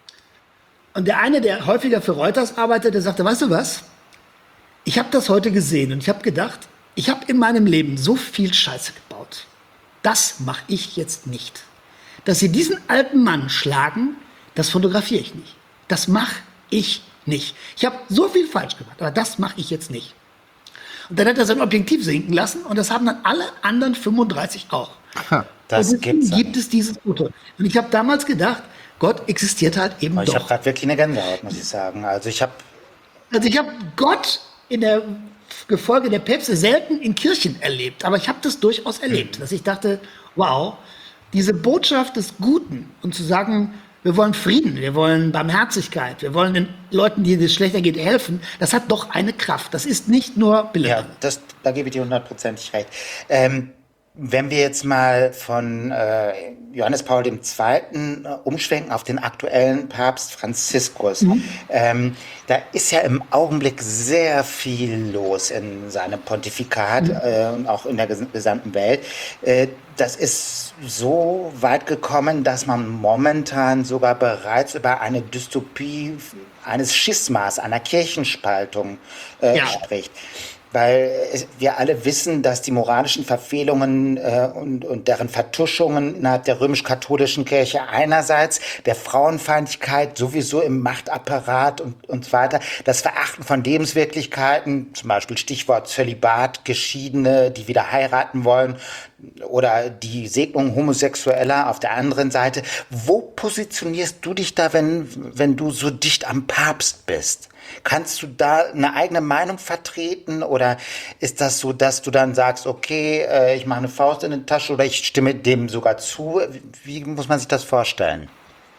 Und der eine, der häufiger für Reuters arbeitet, der sagte, weißt du was? Ich habe das heute gesehen und ich habe gedacht, ich habe in meinem Leben so viel Scheiße gebaut. Das mache ich jetzt nicht. Dass sie diesen alten Mann schlagen, das fotografiere ich nicht. Das mache ich nicht. Ich habe so viel falsch gemacht, aber das mache ich jetzt nicht. Und dann hat er sein Objektiv sinken lassen und das haben dann alle anderen fünfunddreißig auch. Ha, das und gibt's gibt es dieses Foto. Und ich habe damals gedacht, Gott existiert halt eben ich doch. Ich habe gerade wirklich eine Gänsehaut, muss ich sagen. Also ich habe also ich habe Gott in der Gefolge der Päpste selten in Kirchen erlebt, aber ich habe das durchaus erlebt, mhm. dass ich dachte, wow, diese Botschaft des Guten und zu sagen, wir wollen Frieden, wir wollen Barmherzigkeit, wir wollen den Leuten, denen es schlechter geht, helfen, das hat doch eine Kraft. Das ist nicht nur Bilder. Ja, das, da gebe ich dir hundertprozentig recht. Ähm, wenn wir jetzt mal von äh, Johannes Paul der Zweite. Äh, umschwenken auf den aktuellen Papst Franziskus, mhm. ähm, da ist ja im Augenblick sehr viel los in seinem Pontifikat mhm. äh, und auch in der ges- gesamten Welt. Äh, das ist so weit gekommen, dass man momentan sogar bereits über eine Dystopie eines Schismas, einer Kirchenspaltung äh, Ja. spricht. weil es, wir alle wissen, dass die moralischen Verfehlungen äh, und, und deren Vertuschungen innerhalb der römisch-katholischen Kirche einerseits, der Frauenfeindlichkeit sowieso im Machtapparat und, und so weiter, das Verachten von Lebenswirklichkeiten, zum Beispiel Stichwort Zölibat, Geschiedene, die wieder heiraten wollen, oder die Segnung Homosexueller auf der anderen Seite. Wo positionierst du dich da, wenn, wenn du so dicht am Papst bist? Kannst du da eine eigene Meinung vertreten oder ist das so, dass du dann sagst, okay, äh, ich mache eine Faust in die Tasche oder ich stimme dem sogar zu? Wie muss man sich das vorstellen?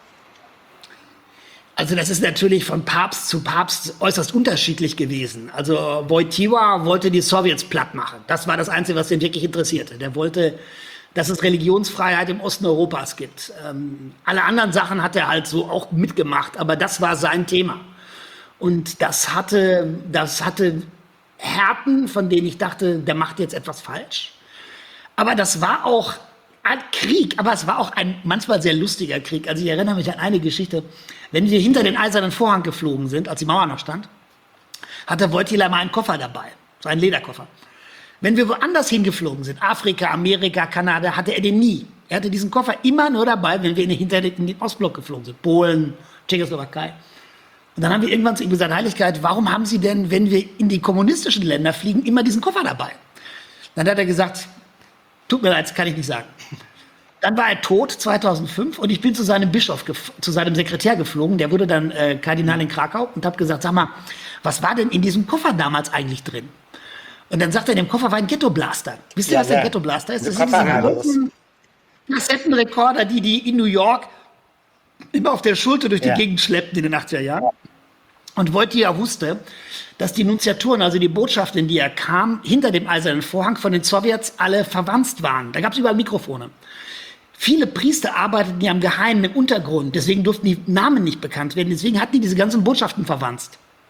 Also das ist natürlich von Papst zu Papst äußerst unterschiedlich gewesen. Also Wojtyła wollte die Sowjets platt machen. Das war das Einzige, was ihn wirklich interessierte. Der wollte, dass es Religionsfreiheit im Osten Europas gibt. Ähm, alle anderen Sachen hat er halt so auch mitgemacht, aber das war sein Thema. Und das hatte, das hatte Härten, von denen ich dachte, der macht jetzt etwas falsch. Aber das war auch ein Krieg, aber es war auch ein manchmal sehr lustiger Krieg. Also ich erinnere mich an eine Geschichte. Wenn wir hinter den Eisernen Vorhang geflogen sind, als die Mauer noch stand, hatte Wojtyła mal einen Koffer dabei, so einen Lederkoffer. Wenn wir woanders hingeflogen sind, Afrika, Amerika, Kanada, hatte er den nie. Er hatte diesen Koffer immer nur dabei, wenn wir in den, hinter den, in den Ostblock geflogen sind, Polen, Tschechoslowakei. Und dann haben wir irgendwann zu ihm gesagt, Heiligkeit, warum haben Sie denn, wenn wir in die kommunistischen Länder fliegen, immer diesen Koffer dabei? Dann hat er gesagt, tut mir leid, das kann ich nicht sagen. Dann war er tot, zweitausendfünf, und ich bin zu seinem Bischof, zu seinem Sekretär geflogen, der wurde dann äh, Kardinal in Krakau, und habe gesagt, sag mal, was war denn in diesem Koffer damals eigentlich drin? Und dann sagt er, in dem Koffer war ein Ghetto-Blaster. Wisst ihr, ja, was ja. ein Ghetto-Blaster ist? Das sind diese großen Kassettenrekorder, die die in New York immer auf der Schulter durch die ja. Gegend schleppten in den achtziger Jahren. Und Wojtyła wusste, dass die Nunziaturen, also die Botschaften, in die er kam, hinter dem Eisernen Vorhang von den Sowjets alle verwandt waren. Da gab es überall Mikrofone. Viele Priester arbeiteten ja im Geheimen, im Untergrund. Deswegen durften die Namen nicht bekannt werden. Deswegen hatten die diese ganzen Botschaften verwandt.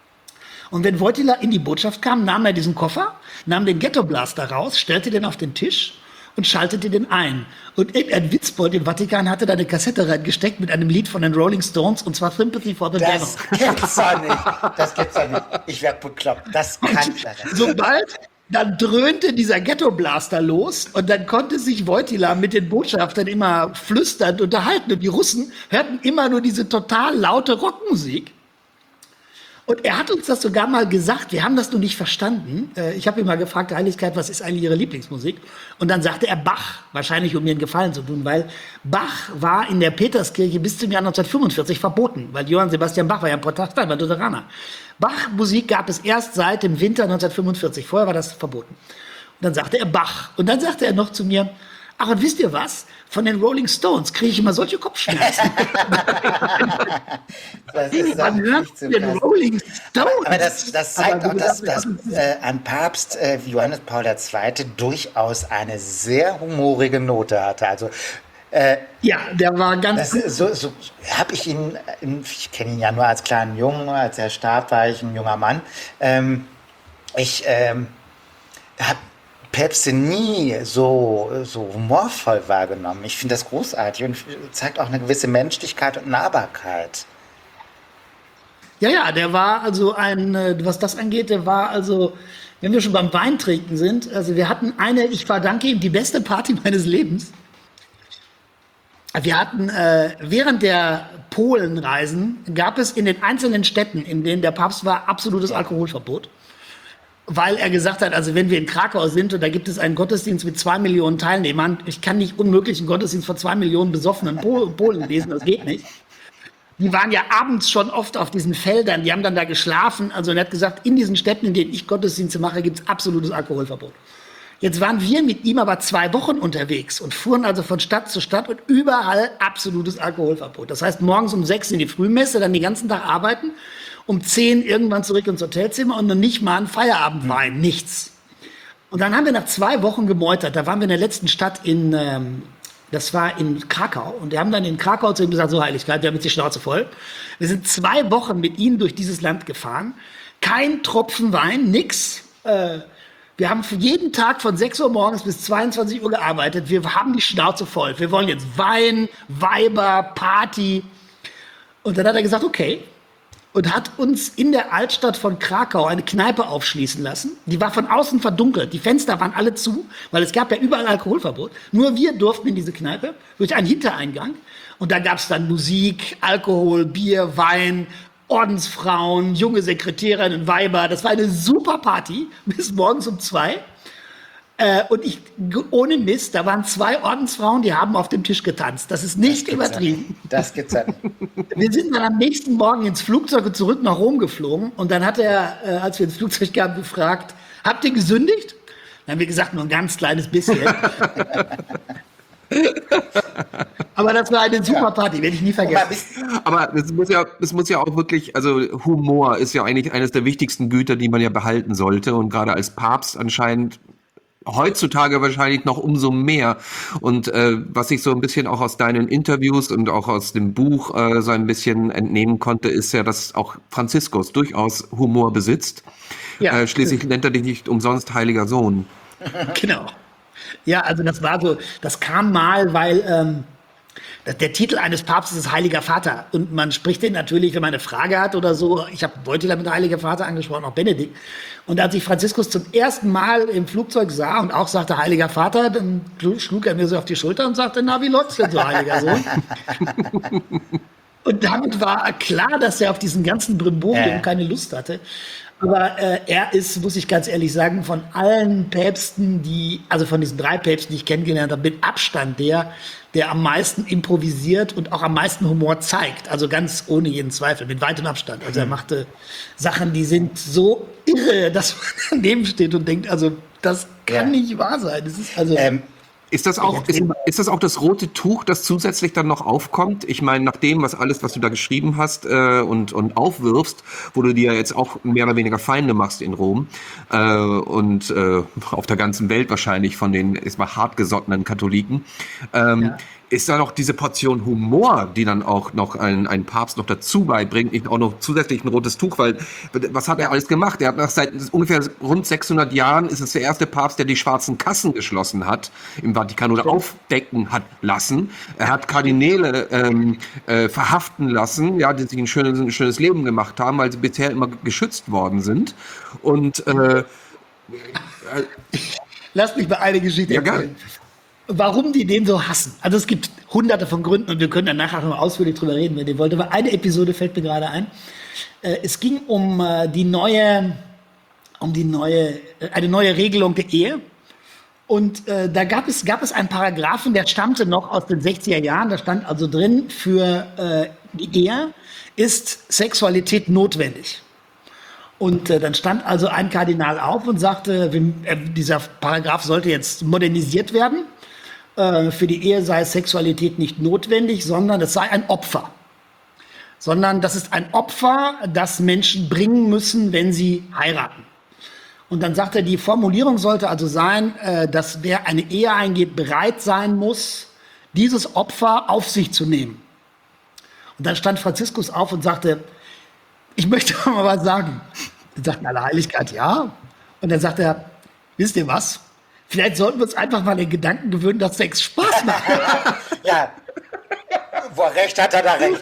Und wenn Wojtyła in die Botschaft kam, nahm er diesen Koffer, nahm den Ghetto-Blaster raus, stellte den auf den Tisch und schaltete den ein. Und irgendein Witzbold im Vatikan hatte da eine Kassette reingesteckt mit einem Lied von den Rolling Stones, und zwar Sympathy for the Devil. Das gibt's doch nicht. Das gibt's doch nicht. Ich werd bekloppt. Das kann ich nicht. Sobald dann dröhnte dieser Ghetto-Blaster los, und dann konnte sich Wojtyła mit den Botschaftern immer flüsternd unterhalten. Und die Russen hörten immer nur diese total laute Rockmusik. Und er hat uns das sogar mal gesagt, wir haben das nur nicht verstanden. Ich habe ihn mal gefragt, Heiligkeit, was ist eigentlich Ihre Lieblingsmusik? Und dann sagte er Bach, wahrscheinlich um mir einen Gefallen zu tun, weil Bach war in der Peterskirche bis zum Jahr neunzehnhundertfünfundvierzig verboten, weil Johann Sebastian Bach war ja ein Protestant, war Lutheraner. Bach-Musik gab es erst seit dem Winter neunzehnhundertfünfundvierzig, vorher war das verboten. Und dann sagte er Bach. Und dann sagte er noch zu mir, ach, und wisst ihr was? Von den Rolling Stones kriege ich immer solche Kopfschmerzen. Das ist Man hört den Rolling Stones. Aber das, das zeigt auch, dass, dass äh, ein Papst äh, wie Johannes Paul der Zweite durchaus eine sehr humorige Note hatte. Also äh, ja, der war ganz das, so, so habe ich ihn, ich kenne ihn ja nur als kleinen Jungen, als er starb, war ich ein junger Mann. Ähm, ich ähm, habe Päpste nie so, so humorvoll wahrgenommen. Ich finde das großartig und zeigt auch eine gewisse Menschlichkeit und Nahbarkeit. Ja, ja, der war also ein, was das angeht, der war also, wenn wir schon beim Weintrinken sind, also wir hatten eine, ich verdanke ihm die beste Party meines Lebens. Wir hatten äh, während der Polenreisen, gab es in den einzelnen Städten, in denen der Papst war, absolutes Alkoholverbot. Weil er gesagt hat, also wenn wir in Krakau sind und da gibt es einen Gottesdienst mit zwei Millionen Teilnehmern, ich kann nicht unmöglich einen Gottesdienst von zwei Millionen besoffenen Pol- Polen lesen, das geht nicht. Die waren ja abends schon oft auf diesen Feldern, die haben dann da geschlafen. Also er hat gesagt, in diesen Städten, in denen ich Gottesdienste mache, gibt es absolutes Alkoholverbot. Jetzt waren wir mit ihm aber zwei Wochen unterwegs und fuhren also von Stadt zu Stadt und überall absolutes Alkoholverbot. Das heißt, morgens um sechs in die Frühmesse, dann den ganzen Tag arbeiten, um zehn irgendwann zurück ins Hotelzimmer und dann nicht mal ein Feierabendwein, mhm. nichts. Und dann haben wir nach zwei Wochen gemeutert. Da waren wir in der letzten Stadt in, ähm, das war in Krakau. Und wir haben dann in Krakau zu ihm gesagt, so Heiligkeit, wir haben jetzt die Schnauze voll. Wir sind zwei Wochen mit ihnen durch dieses Land gefahren. Kein Tropfen Wein, nix. Äh, wir haben für jeden Tag von sechs Uhr morgens bis zweiundzwanzig Uhr gearbeitet. Wir haben die Schnauze voll. Wir wollen jetzt Wein, Weiber, Party. Und dann hat er gesagt, okay. und hat uns in der Altstadt von Krakau eine Kneipe aufschließen lassen. Die war von außen verdunkelt, die Fenster waren alle zu, weil es gab ja überall Alkoholverbot. Nur wir durften in diese Kneipe durch einen Hintereingang und da gab es dann Musik, Alkohol, Bier, Wein, Ordensfrauen, junge Sekretärinnen, Weiber. Das war eine super Party bis morgens um zwei. Äh, und ich, ohne Mist, da waren zwei Ordensfrauen, die haben auf dem Tisch getanzt. Das ist nicht Das gibt's ja übertrieben. nicht. Das gibt's ja nicht. Wir sind dann am nächsten Morgen ins Flugzeug und zurück nach Rom geflogen. Und dann hat er, äh, als wir ins Flugzeug kamen, gefragt, habt ihr gesündigt? Dann haben wir gesagt, nur ein ganz kleines bisschen. Aber das war eine super Party, werde ich nie Und mal vergessen. bis- Aber das muss ja, das muss ja auch wirklich, also Humor ist ja eigentlich eines der wichtigsten Güter, die man ja behalten sollte. Und gerade als Papst anscheinend heutzutage wahrscheinlich noch umso mehr. Und äh, was ich so ein bisschen auch aus deinen Interviews und auch aus dem Buch äh, so ein bisschen entnehmen konnte, ist ja, dass auch Franziskus durchaus Humor besitzt. Ja. Äh, schließlich nennt er dich nicht umsonst Heiliger Sohn. Genau. Ja, also das war so, das kam mal, weil ähm, das- der Titel eines Papstes ist Heiliger Vater. Und man spricht den natürlich, wenn man eine Frage hat oder so. Ich habe Wojtyla mit Heiliger Vater angesprochen, auch Benedikt. Und als ich Franziskus zum ersten Mal im Flugzeug sah und auch sagte Heiliger Vater, dann schlug er mir so auf die Schulter und sagte, na, wie läuft's denn so, Heiliger Sohn? Und damit war klar, dass er auf diesen ganzen Brimborium Ja. keine Lust hatte. Aber äh, er ist, muss ich ganz ehrlich sagen, von allen Päpsten, die, also von diesen drei Päpsten, die ich kennengelernt habe, mit Abstand der, der am meisten improvisiert und auch am meisten Humor zeigt. Also ganz ohne jeden Zweifel, mit weitem Abstand. Also er machte Sachen, die sind so irre, dass man daneben steht und denkt, also das kann Ja. nicht wahr sein. Das ist also Ähm, Ist das auch, ist, ist das auch das rote Tuch, das zusätzlich dann noch aufkommt? Ich meine, nach dem, was alles, was du da geschrieben hast äh, und, und aufwirfst, wo du dir jetzt auch mehr oder weniger Feinde machst in Rom äh, und äh, auf der ganzen Welt wahrscheinlich von den erstmal hartgesottenen Katholiken, ähm, Ja. ist da noch diese Portion Humor, die dann auch noch ein, ein Papst noch dazu beibringt, nicht auch noch zusätzlich ein rotes Tuch, weil was hat er alles gemacht? Er hat nach seit ungefähr rund sechshundert Jahren ist es der erste Papst, der die schwarzen Kassen geschlossen hat im Vatikan oder aufdecken hat lassen. Er hat Kardinäle ähm, äh, verhaften lassen, ja, die sich ein schönes, ein schönes Leben gemacht haben, weil sie bisher immer geschützt worden sind. Und äh, Lass mich mal eine Geschichte Ja, erzählen. Warum die den so hassen. Also es gibt hunderte von Gründen und wir können dann nachher noch ausführlich drüber reden, wenn ihr wollt. Aber eine Episode fällt mir gerade ein. Äh, Es ging um äh, die neue, um die neue, äh, eine neue Regelung der Ehe. Und äh, da gab es, gab es einen Paragraphen, der stammte noch aus den sechziger Jahren. Da stand also drin, für äh, die Ehe ist Sexualität notwendig. Und äh, dann stand also ein Kardinal auf und sagte, wir, äh, dieser Paragraph sollte jetzt modernisiert werden. Äh, für die Ehe sei Sexualität nicht notwendig, sondern es sei ein Opfer. Sondern das ist ein Opfer, das Menschen bringen müssen, wenn sie heiraten. Und dann sagt er, die Formulierung sollte also sein, äh, dass wer eine Ehe eingeht, bereit sein muss, dieses Opfer auf sich zu nehmen. Und dann stand Franziskus auf und sagte, ich möchte mal was sagen. Dann sagt alle Heiligkeit, ja. Und dann sagt er, wisst ihr was? Vielleicht sollten wir uns einfach mal den Gedanken gewöhnen, dass Sex Spaß macht. ja. Wo er recht hat, hat er recht.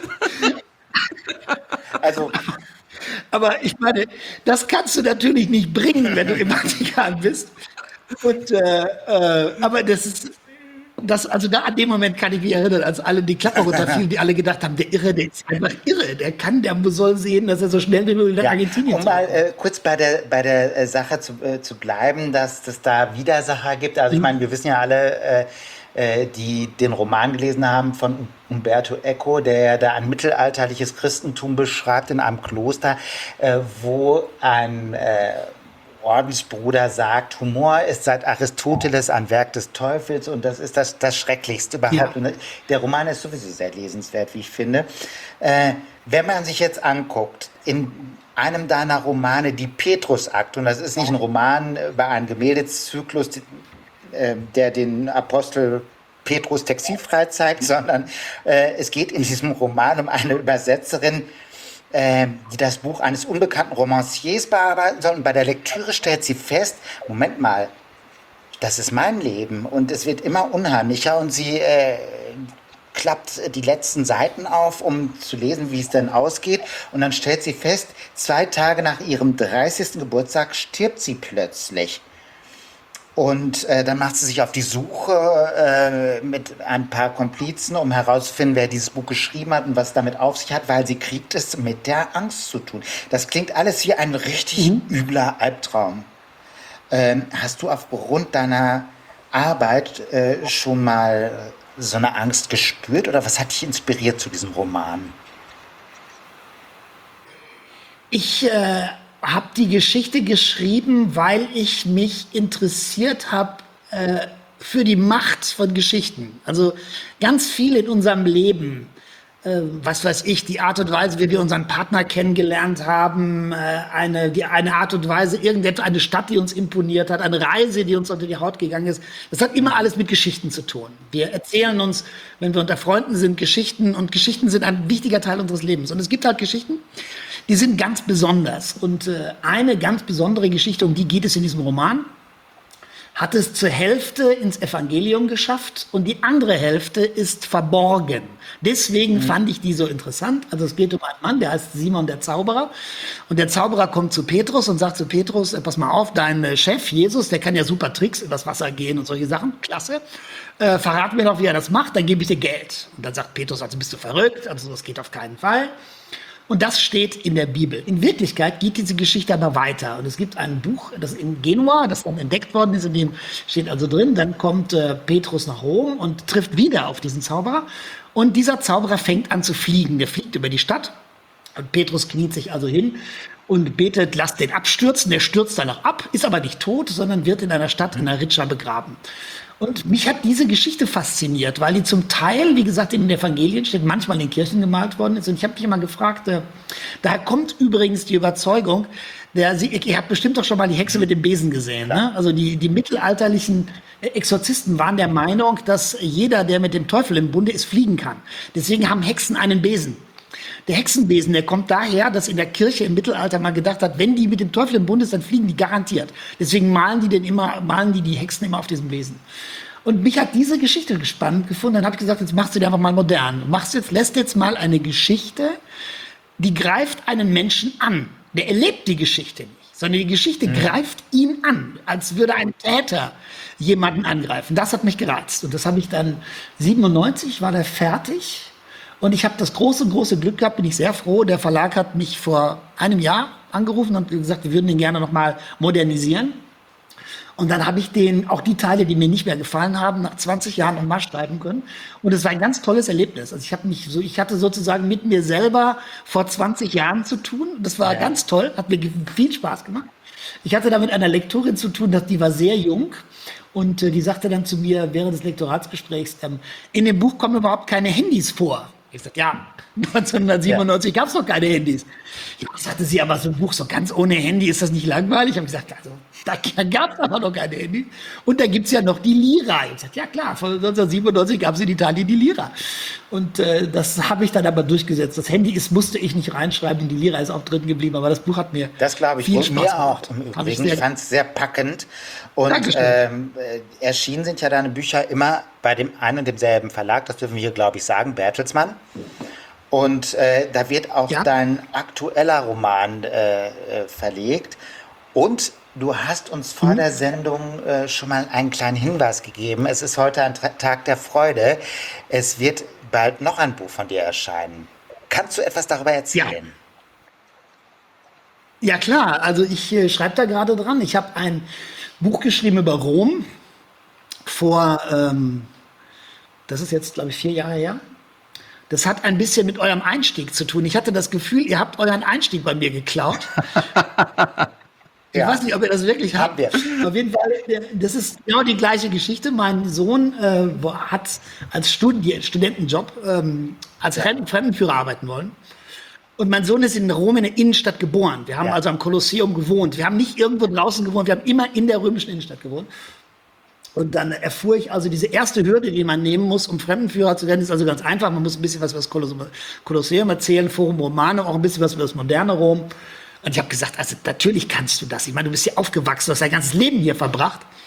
Also, Aber ich meine, das kannst du natürlich nicht bringen, wenn du im Vatikan bist. Und, äh, äh, aber das ist, das, also da an dem Moment kann ich mich erinnern, als alle die Klappe runterfielen, die alle gedacht haben, der Irre, der ist einfach irre, der kann, der soll sehen, dass er so schnell wie möglich nach ja, Argentinien um mal äh, kurz bei der, bei der äh, Sache zu, äh, zu bleiben, dass es da Widersacher gibt. Also ich meine, wir wissen ja alle, äh, äh, die den Roman gelesen haben von Umberto Eco, der da ein mittelalterliches Christentum beschreibt in einem Kloster, äh, wo ein äh, Ordensbruder sagt, Humor ist seit Aristoteles ein Werk des Teufels und das ist das, das Schrecklichste überhaupt. Ja. Und der Roman ist sowieso sehr lesenswert, wie ich finde. Äh, wenn man sich jetzt anguckt, in einem deiner Romane, die Petrusakte, und das ist nicht ein Roman über einen Gemäldezyklus, die, äh, der den Apostel Petrus textilfrei zeigt, sondern äh, es geht in diesem Roman um eine Übersetzerin, äh, die das Buch eines unbekannten Romanciers bearbeiten soll. Und bei der Lektüre stellt sie fest, Moment mal, das ist mein Leben. Und es wird immer unheimlicher und sie äh, klappt die letzten Seiten auf, um zu lesen, wie es denn ausgeht. Und dann stellt sie fest, zwei Tage nach ihrem dreißigsten Geburtstag stirbt sie plötzlich. Und äh, dann macht sie sich auf die Suche äh, mit ein paar Komplizen, um herauszufinden, wer dieses Buch geschrieben hat und was es damit auf sich hat, weil sie kriegt es mit der Angst zu tun. Das klingt alles wie ein richtig mhm. übler Albtraum. Ähm, hast du aufgrund deiner Arbeit äh, schon mal so eine Angst gespürt oder was hat dich inspiriert zu diesem Roman? Ich äh habe die Geschichte geschrieben, weil ich mich interessiert habe äh, für die Macht von Geschichten. Also ganz viel in unserem Leben, äh, was weiß ich, die Art und Weise, wie wir unseren Partner kennengelernt haben, äh, eine, die, eine Art und Weise, irgendetwas, eine Stadt, die uns imponiert hat, eine Reise, die uns unter die Haut gegangen ist. Das hat immer alles mit Geschichten zu tun. Wir erzählen uns, wenn wir unter Freunden sind, Geschichten und Geschichten sind ein wichtiger Teil unseres Lebens. Und es gibt halt Geschichten, die sind ganz besonders. Und äh, eine ganz besondere Geschichte, um die geht es in diesem Roman, hat es zur Hälfte ins Evangelium geschafft und die andere Hälfte ist verborgen. Deswegen mhm. fand ich die so interessant. Also es geht um einen Mann, der heißt Simon der Zauberer. Und der Zauberer kommt zu Petrus und sagt zu Petrus, äh, pass mal auf, dein Chef Jesus, der kann ja super Tricks übers Wasser gehen und solche Sachen. Klasse. Äh, verrat mir doch, wie er das macht, dann gebe ich dir Geld. Und dann sagt Petrus, also bist du verrückt? Also das geht auf keinen Fall. Und das steht in der Bibel. In Wirklichkeit geht diese Geschichte aber weiter. Und es gibt ein Buch, das in Genua, das dann entdeckt worden ist, in dem steht also drin, dann kommt äh, Petrus nach Rom und trifft wieder auf diesen Zauberer. Und dieser Zauberer fängt an zu fliegen. Der fliegt über die Stadt. Und Petrus kniet sich also hin und betet, lasst den abstürzen. Der stürzt dann auch ab, ist aber nicht tot, sondern wird in einer Stadt, in einer Richa begraben. Und mich hat diese Geschichte fasziniert, weil die zum Teil, wie gesagt, in den Evangelien steht, manchmal in den Kirchen gemalt worden ist. Und ich habe mich immer gefragt, äh, daher kommt übrigens die Überzeugung, der, Sie, ihr habt bestimmt doch schon mal die Hexe mit dem Besen gesehen. Ne? Also die, die mittelalterlichen Exorzisten waren der Meinung, dass jeder, der mit dem Teufel im Bunde ist, fliegen kann. Deswegen haben Hexen einen Besen. Der Hexenbesen, der kommt daher, dass in der Kirche im Mittelalter mal gedacht hat, wenn die mit dem Teufel im Bund ist, dann fliegen die garantiert. Deswegen malen die den immer, malen die die Hexen immer auf diesem Besen. Und mich hat diese Geschichte spannend gefunden. Dann habe ich gesagt, jetzt machst du die einfach mal modern. Du machst jetzt, lässt jetzt mal eine Geschichte, die greift einen Menschen an. Der erlebt die Geschichte nicht, sondern die Geschichte mhm. greift ihn an, als würde ein Täter jemanden angreifen. Das hat mich gereizt. Und das habe ich dann, siebenundneunzig war der fertig. Und ich habe das große, große Glück gehabt, bin ich sehr froh. Der Verlag hat mich vor einem Jahr angerufen und gesagt, wir würden den gerne noch mal modernisieren. Und dann habe ich den, auch die Teile, die mir nicht mehr gefallen haben, nach zwanzig Jahren nochmal schreiben können. Und es war ein ganz tolles Erlebnis. Also ich habe mich so, ich hatte sozusagen mit mir selber vor zwanzig Jahren zu tun. Das war ja. ganz toll, hat mir viel Spaß gemacht. Ich hatte da mit einer Lektorin zu tun, die war sehr jung. Und äh, die sagte dann zu mir während des Lektoratsgesprächs, ähm, in dem Buch kommen überhaupt keine Handys vor. Ich sagte, ja, neunzehnhundertsiebenundneunzig ja. gab es noch keine Handys. Ja, sagte sie, aber so ein Buch so ganz ohne Handy, ist das nicht langweilig? Ich habe gesagt, also, da gab es aber noch keine Handys. Und da gibt es ja noch die Lira. Ich sagte, ja klar, von neunzehnhundertsiebenundneunzig gab es in Italien die Lira. Und äh, das habe ich dann aber durchgesetzt. Das Handy ist, musste ich nicht reinschreiben, die Lira ist auch drin geblieben, aber das Buch hat mir Das glaube ich, viel und Spaß mir auch. gemacht. Im Hab ich Übrigen, ich sehr- fand es sehr packend. Und Dankeschön. ähm, äh, erschienen sind ja deine Bücher immer bei dem einen und demselben Verlag, das dürfen wir hier, glaube ich, sagen, Bertelsmann. Und äh, da wird auch Ja. dein aktueller Roman äh, äh, verlegt. Und du hast uns vor Mhm. der Sendung äh, schon mal einen kleinen Hinweis gegeben. Es ist heute ein Tra- Tag der Freude. Es wird bald noch ein Buch von dir erscheinen. Kannst du etwas darüber erzählen? Ja klar, also ich äh, schreibe da gerade dran. Ich habe ein Buch geschrieben über Rom vor, ähm, das ist jetzt glaube ich vier Jahre her. Das hat ein bisschen mit eurem Einstieg zu tun. Ich hatte das Gefühl, ihr habt euren Einstieg bei mir geklaut. Ich Ja. weiß nicht, ob ihr das wirklich habt. Haben wir. Auf jeden Fall, äh, das ist genau die gleiche Geschichte. Mein Sohn äh, wo- hat als Studi Studentenjob ähm, als Fremden- Fremdenführer arbeiten wollen. Und mein Sohn ist in Rom in der Innenstadt geboren. Wir haben Ja. also am Kolosseum gewohnt. Wir haben nicht irgendwo draußen gewohnt, wir haben immer in der römischen Innenstadt gewohnt. Und dann erfuhr ich also diese erste Hürde, die man nehmen muss, um Fremdenführer zu werden, ist also ganz einfach. Man muss ein bisschen was über das Kolosseum- Kolosseum erzählen, Forum Romanum, auch ein bisschen was über das moderne Rom. Und ich habe gesagt, also natürlich kannst du das. Ich meine, du bist hier aufgewachsen, du hast dein ganzes Leben hier verbracht.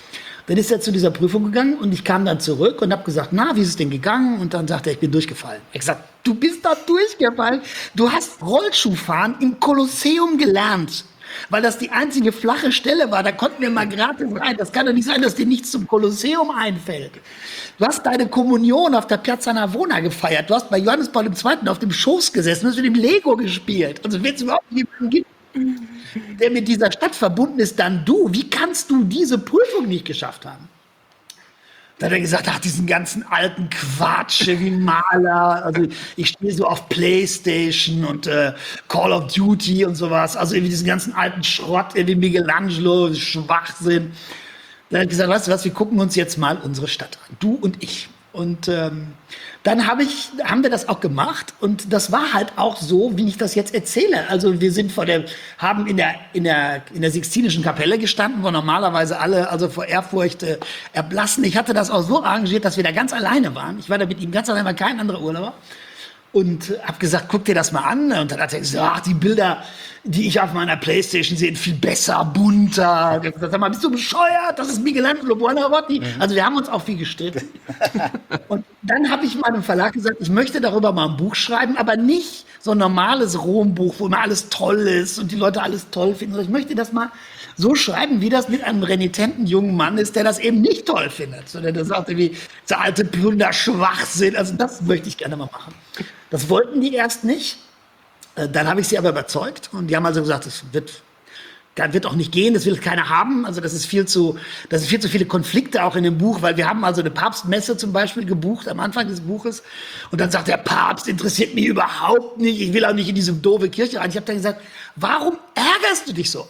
Dann ist er zu dieser Prüfung gegangen und ich kam dann zurück und habe gesagt, na, wie ist es denn gegangen? Und dann sagte er, ich bin durchgefallen. Ich gesagt, du bist da durchgefallen? Du hast Rollschuhfahren im Kolosseum gelernt, weil das die einzige flache Stelle war. Da konnten wir mal gratis rein. Das kann doch nicht sein, dass dir nichts zum Kolosseum einfällt. Du hast deine Kommunion auf der Piazza Navona gefeiert. Du hast bei Johannes Paul der Zweite auf dem Schoß gesessen, du hast mit dem Lego gespielt. Also wenn es überhaupt jemanden gibt, der mit dieser Stadt verbunden ist, dann du. Wie kannst du diese Prüfung nicht geschafft haben? Da hat er gesagt, ach, diesen ganzen alten Quatsch, wie Maler. Also ich stehe so auf Playstation und äh, Call of Duty und sowas. Also irgendwie diesen ganzen alten Schrott, irgendwie Michelangelo, Schwachsinn. Da hat er gesagt, weißt du was, wir gucken uns jetzt mal unsere Stadt an. Du und ich. Und ähm, dann hab ich, haben wir das auch gemacht und das war halt auch so, wie ich das jetzt erzähle. Also wir sind vor der, haben in der, in der, in der Sixtinischen Kapelle gestanden, wo normalerweise alle also vor Ehrfurcht äh, erblassen. Ich hatte das auch so arrangiert, dass wir da ganz alleine waren. Ich war da mit ihm ganz alleine, war kein anderer Urlauber. Und habe gesagt, guck dir das mal an. Und dann hat er gesagt, ach, die Bilder, die ich auf meiner Playstation sehe, viel besser, bunter. Ich gesagt, sag mal, bist du bescheuert? Das ist Michelangelo Buonarroti. Mhm. Also wir haben uns auch viel gestritten. Und dann habe ich meinem Verlag gesagt, ich möchte darüber mal ein Buch schreiben, aber nicht so ein normales Rombuch, wo immer alles toll ist und die Leute alles toll finden. Also ich möchte das mal so schreiben, wie das mit einem renitenten jungen Mann ist, der das eben nicht toll findet, sondern der sagt irgendwie, der alte Plünder Schwachsinn. Also das möchte ich gerne mal machen. Das wollten die erst nicht. Dann habe ich sie aber überzeugt und die haben also gesagt, das wird, das wird auch nicht gehen, das will keiner haben. Also das ist viel zu, das ist viel zu viele Konflikte auch in dem Buch, weil wir haben also eine Papstmesse zum Beispiel gebucht am Anfang des Buches und dann sagt der Papst, interessiert mich überhaupt nicht, ich will auch nicht in diese doofe Kirche rein. Ich habe dann gesagt, warum ärgerst du dich so?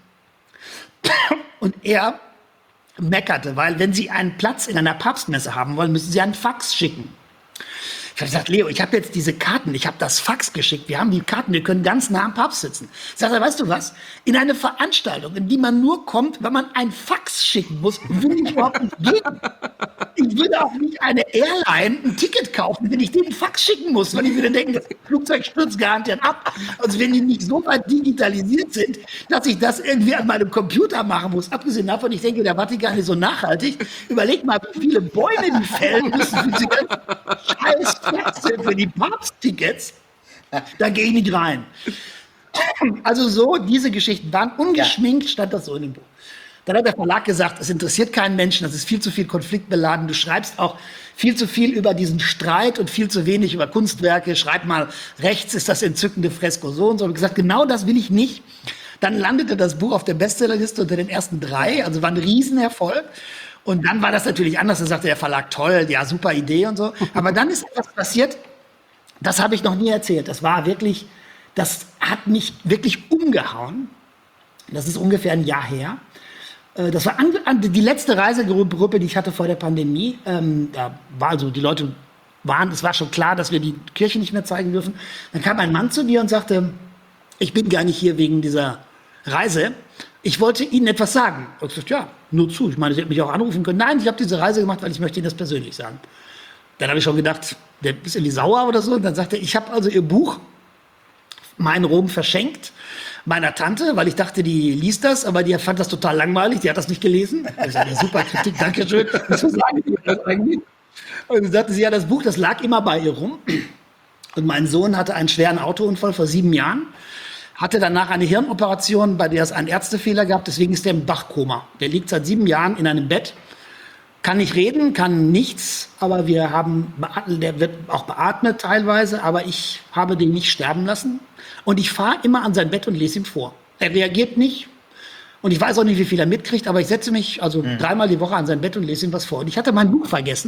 Und er meckerte, weil wenn Sie einen Platz in einer Papstmesse haben wollen, müssen Sie einen Fax schicken. Ich habe gesagt, Leo, ich habe jetzt diese Karten, ich habe das Fax geschickt, wir haben die Karten, wir können ganz nah am Papst sitzen. Sagt er, weißt du was, in eine Veranstaltung, in die man nur kommt, wenn man ein Fax schicken muss, will ich überhaupt nicht gehen. Ich würde auch nicht eine Airline ein Ticket kaufen, wenn ich den Fax schicken muss, weil ich würde denken, das Flugzeug stürzt garantiert ab. Also wenn die nicht so weit digitalisiert sind, dass ich das irgendwie an meinem Computer machen muss. Abgesehen davon, ich denke, der Vatikan ist so nachhaltig. Überleg mal, wie viele Bäume die fällen müssen für diese ganzen scheiß Faxe für die Papsttickets. Da gehe ich nicht rein. Also so, diese Geschichten waren ungeschminkt, stand das so in dem Buch. Dann hat der Verlag gesagt, es interessiert keinen Menschen, das ist viel zu viel konfliktbeladen. Du schreibst auch viel zu viel über diesen Streit und viel zu wenig über Kunstwerke. Schreib mal, rechts ist das entzückende Fresko so und so. Und gesagt, genau das will ich nicht. Dann landete das Buch auf der Bestsellerliste unter den ersten drei, also war ein Riesenerfolg. Und dann war das natürlich anders. Da sagte der Verlag, toll, ja, super Idee und so. Aber dann ist etwas passiert, das habe ich noch nie erzählt. Das war wirklich, das hat mich wirklich umgehauen. Das ist ungefähr ein Jahr her. Das war an, an, die letzte Reisegruppe, die ich hatte vor der Pandemie. Ähm, da war also, die Leute waren, es war schon klar, dass wir die Kirche nicht mehr zeigen dürfen. Dann kam ein Mann zu mir und sagte, ich bin gar nicht hier wegen dieser Reise. Ich wollte Ihnen etwas sagen. Ich sagte, ja, nur zu. Ich meine, Sie hätten mich auch anrufen können. Nein, ich habe diese Reise gemacht, weil ich möchte Ihnen das persönlich sagen. Dann habe ich schon gedacht, der ist irgendwie sauer oder so. Und dann sagte er, ich habe also Ihr Buch, Mein Rom, verschenkt meiner Tante, weil ich dachte, die liest das, aber die fand das total langweilig, die hat das nicht gelesen. Ich sagte, ja, super Kritik, danke schön. So sagen die das eigentlich. Und dann sagte sie, ja, das Buch, das lag immer bei ihr rum. Und mein Sohn hatte einen schweren Autounfall vor sieben Jahren, hatte danach eine Hirnoperation, bei der es einen Ärztefehler gab, deswegen ist er im Bachkoma. Der liegt seit sieben Jahren in einem Bett, kann nicht reden, kann nichts, aber wir haben, der wird auch beatmet teilweise, aber ich habe den nicht sterben lassen. Und ich fahre immer an sein Bett und lese ihm vor. Er reagiert nicht. Und ich weiß auch nicht, wie viel er mitkriegt, aber ich setze mich also mhm. dreimal die Woche an sein Bett und lese ihm was vor. Und ich hatte mein Buch vergessen.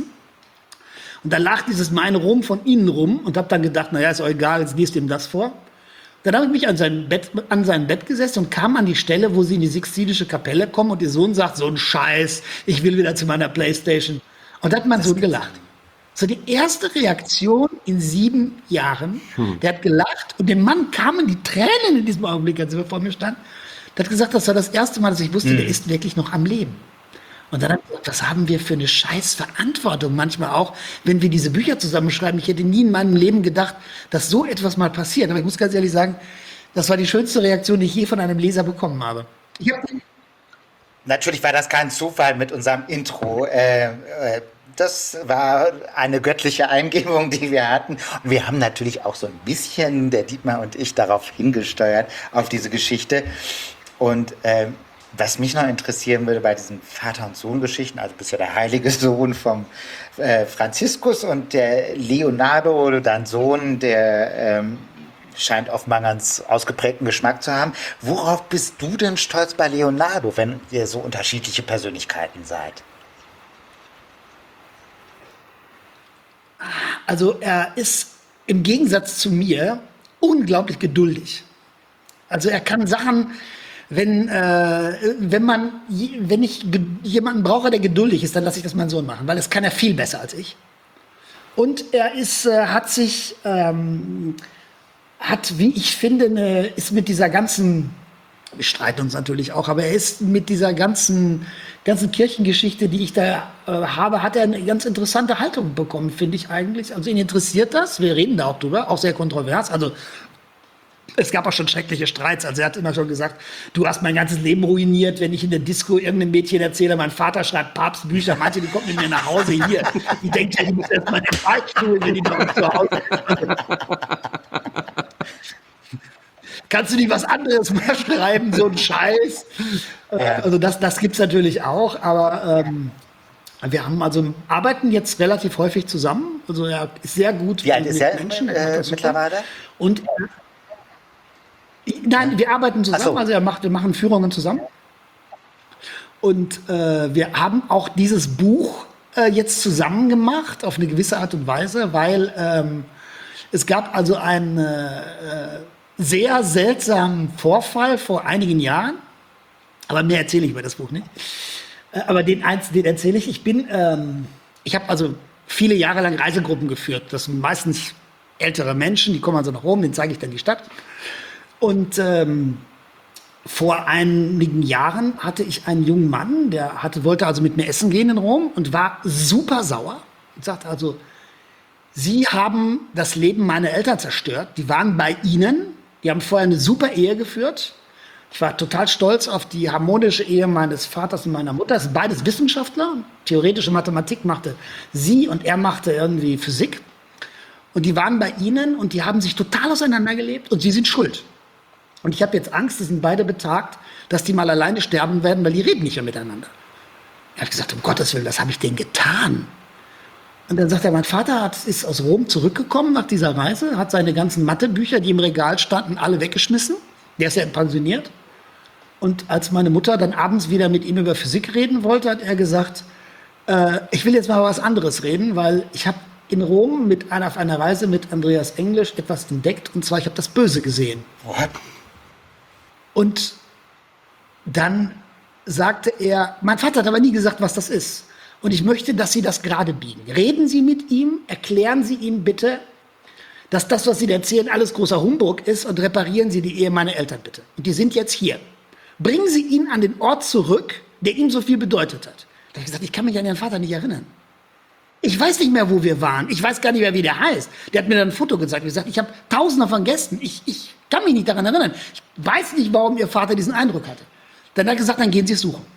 Und da lag dieses Mein Rom von innen rum und habe dann gedacht, naja, ist auch egal, jetzt liest ihm das vor. Dann habe ich mich an sein Bett, an sein Bett gesetzt und kam an die Stelle, wo sie in die Sixtinische Kapelle kommen und ihr Sohn sagt, so ein Scheiß, ich will wieder zu meiner Playstation. Und da hat mein Sohn gelacht. So die erste Reaktion in sieben Jahren. Hm. Der hat gelacht und dem Mann kamen die Tränen in diesem Augenblick, als er vor mir stand. Der hat gesagt, das war das erste Mal, dass ich wusste, hm. der ist wirklich noch am Leben. Und dann hat er gesagt, was haben wir für eine scheiß Verantwortung manchmal auch, wenn wir diese Bücher zusammenschreiben. Ich hätte nie in meinem Leben gedacht, dass so etwas mal passiert. Aber ich muss ganz ehrlich sagen, das war die schönste Reaktion, die ich je von einem Leser bekommen habe. Ich habe Natürlich war das kein Zufall mit unserem Intro. Äh, äh, das war eine göttliche Eingebung, die wir hatten. Und wir haben natürlich auch so ein bisschen, der Dietmar und ich, darauf hingesteuert, auf diese Geschichte. Und äh, was mich noch interessieren würde bei diesen Vater- und Sohn-Geschichten, also bist ja der heilige Sohn vom äh, Franziskus und der Leonardo, dein Sohn, der ähm, scheint offenbar einen ganz ausgeprägten Geschmack zu haben. Worauf bist du denn stolz bei Leonardo, wenn ihr so unterschiedliche Persönlichkeiten seid? Also er ist im Gegensatz zu mir unglaublich geduldig. Also er kann Sachen, wenn, äh, wenn man, wenn ich ge- jemanden brauche, der geduldig ist, dann lasse ich das meinen Sohn machen, weil das kann er viel besser als ich. Und er ist, äh, hat sich, ähm, hat, wie ich finde, eine, ist mit dieser ganzen, wir streiten uns natürlich auch, aber er ist mit dieser ganzen, ganzen Kirchengeschichte, die ich da äh, habe, hat er eine ganz interessante Haltung bekommen, finde ich eigentlich. Also ihn interessiert das, wir reden da auch drüber, auch sehr kontrovers. Also es gab auch schon schreckliche Streits. Also er hat immer schon gesagt, du hast mein ganzes Leben ruiniert, wenn ich in der Disco irgendeinem Mädchen erzähle, mein Vater schreibt Papstbücher, manche, die kommen mit mir nach Hause hier. Die denkt ja, die muss erst mal den Beichtstuhl, wenn die noch nicht zu Hause ist. Kannst du nicht was anderes mal schreiben, so ein Scheiß? Ja. Also das, das gibt es natürlich auch, aber ähm, wir haben also arbeiten jetzt relativ häufig zusammen. Also er ist sehr gut Wie alt mit ist er Menschen. Er macht äh, das super. mittlerweile? Und nein, wir arbeiten zusammen, Ach so. also er macht, wir machen Führungen zusammen. Und äh, wir haben auch dieses Buch äh, jetzt zusammen gemacht, auf eine gewisse Art und Weise, weil ähm, es gab also einen äh, sehr seltsamen Vorfall vor einigen Jahren, aber mehr erzähle ich über das Buch nicht. Äh, aber den, eins- den erzähle ich. Ich bin, ähm, ich habe also viele Jahre lang Reisegruppen geführt. Das sind meistens ältere Menschen, die kommen also nach Rom, denen zeige ich dann die Stadt. Und ähm, vor einigen Jahren hatte ich einen jungen Mann, der hatte, wollte also mit mir essen gehen in Rom und war super sauer und sagte also, Sie haben das Leben meiner Eltern zerstört. Die waren bei Ihnen, die haben vorher eine super Ehe geführt. Ich war total stolz auf die harmonische Ehe meines Vaters und meiner Mutter. Das sind beides Wissenschaftler. Theoretische Mathematik machte sie und er machte irgendwie Physik. Und die waren bei Ihnen und die haben sich total auseinandergelebt und Sie sind schuld. Und ich habe jetzt Angst, das sind beide betagt, dass die mal alleine sterben werden, weil die reden nicht mehr miteinander. Er hat gesagt, um Gottes Willen, was habe ich denn getan? Und dann sagt er, mein Vater hat, ist aus Rom zurückgekommen nach dieser Reise, hat seine ganzen Mathebücher, die im Regal standen, alle weggeschmissen. Der ist ja pensioniert. Und als meine Mutter dann abends wieder mit ihm über Physik reden wollte, hat er gesagt, äh, ich will jetzt mal was anderes reden, weil ich habe in Rom mit einer, auf einer Reise mit Andreas Englisch etwas entdeckt. Und zwar, ich habe das Böse gesehen. What? Und dann sagte er, mein Vater hat aber nie gesagt, was das ist. Und ich möchte, dass Sie das gerade biegen. Reden Sie mit ihm, erklären Sie ihm bitte, dass das, was Sie erzählen, alles großer Humbug ist und reparieren Sie die Ehe meiner Eltern bitte. Und die sind jetzt hier. Bringen Sie ihn an den Ort zurück, der ihm so viel bedeutet hat. Da habe ich gesagt, ich kann mich an Ihren Vater nicht erinnern. Ich weiß nicht mehr, wo wir waren. Ich weiß gar nicht mehr, wie der heißt. Der hat mir dann ein Foto gezeigt. Ich gesagt, ich habe Tausende von Gästen. Ich, ich kann mich nicht daran erinnern. Ich weiß nicht, warum Ihr Vater diesen Eindruck hatte. Dann hat er gesagt, dann gehen Sie es suchen.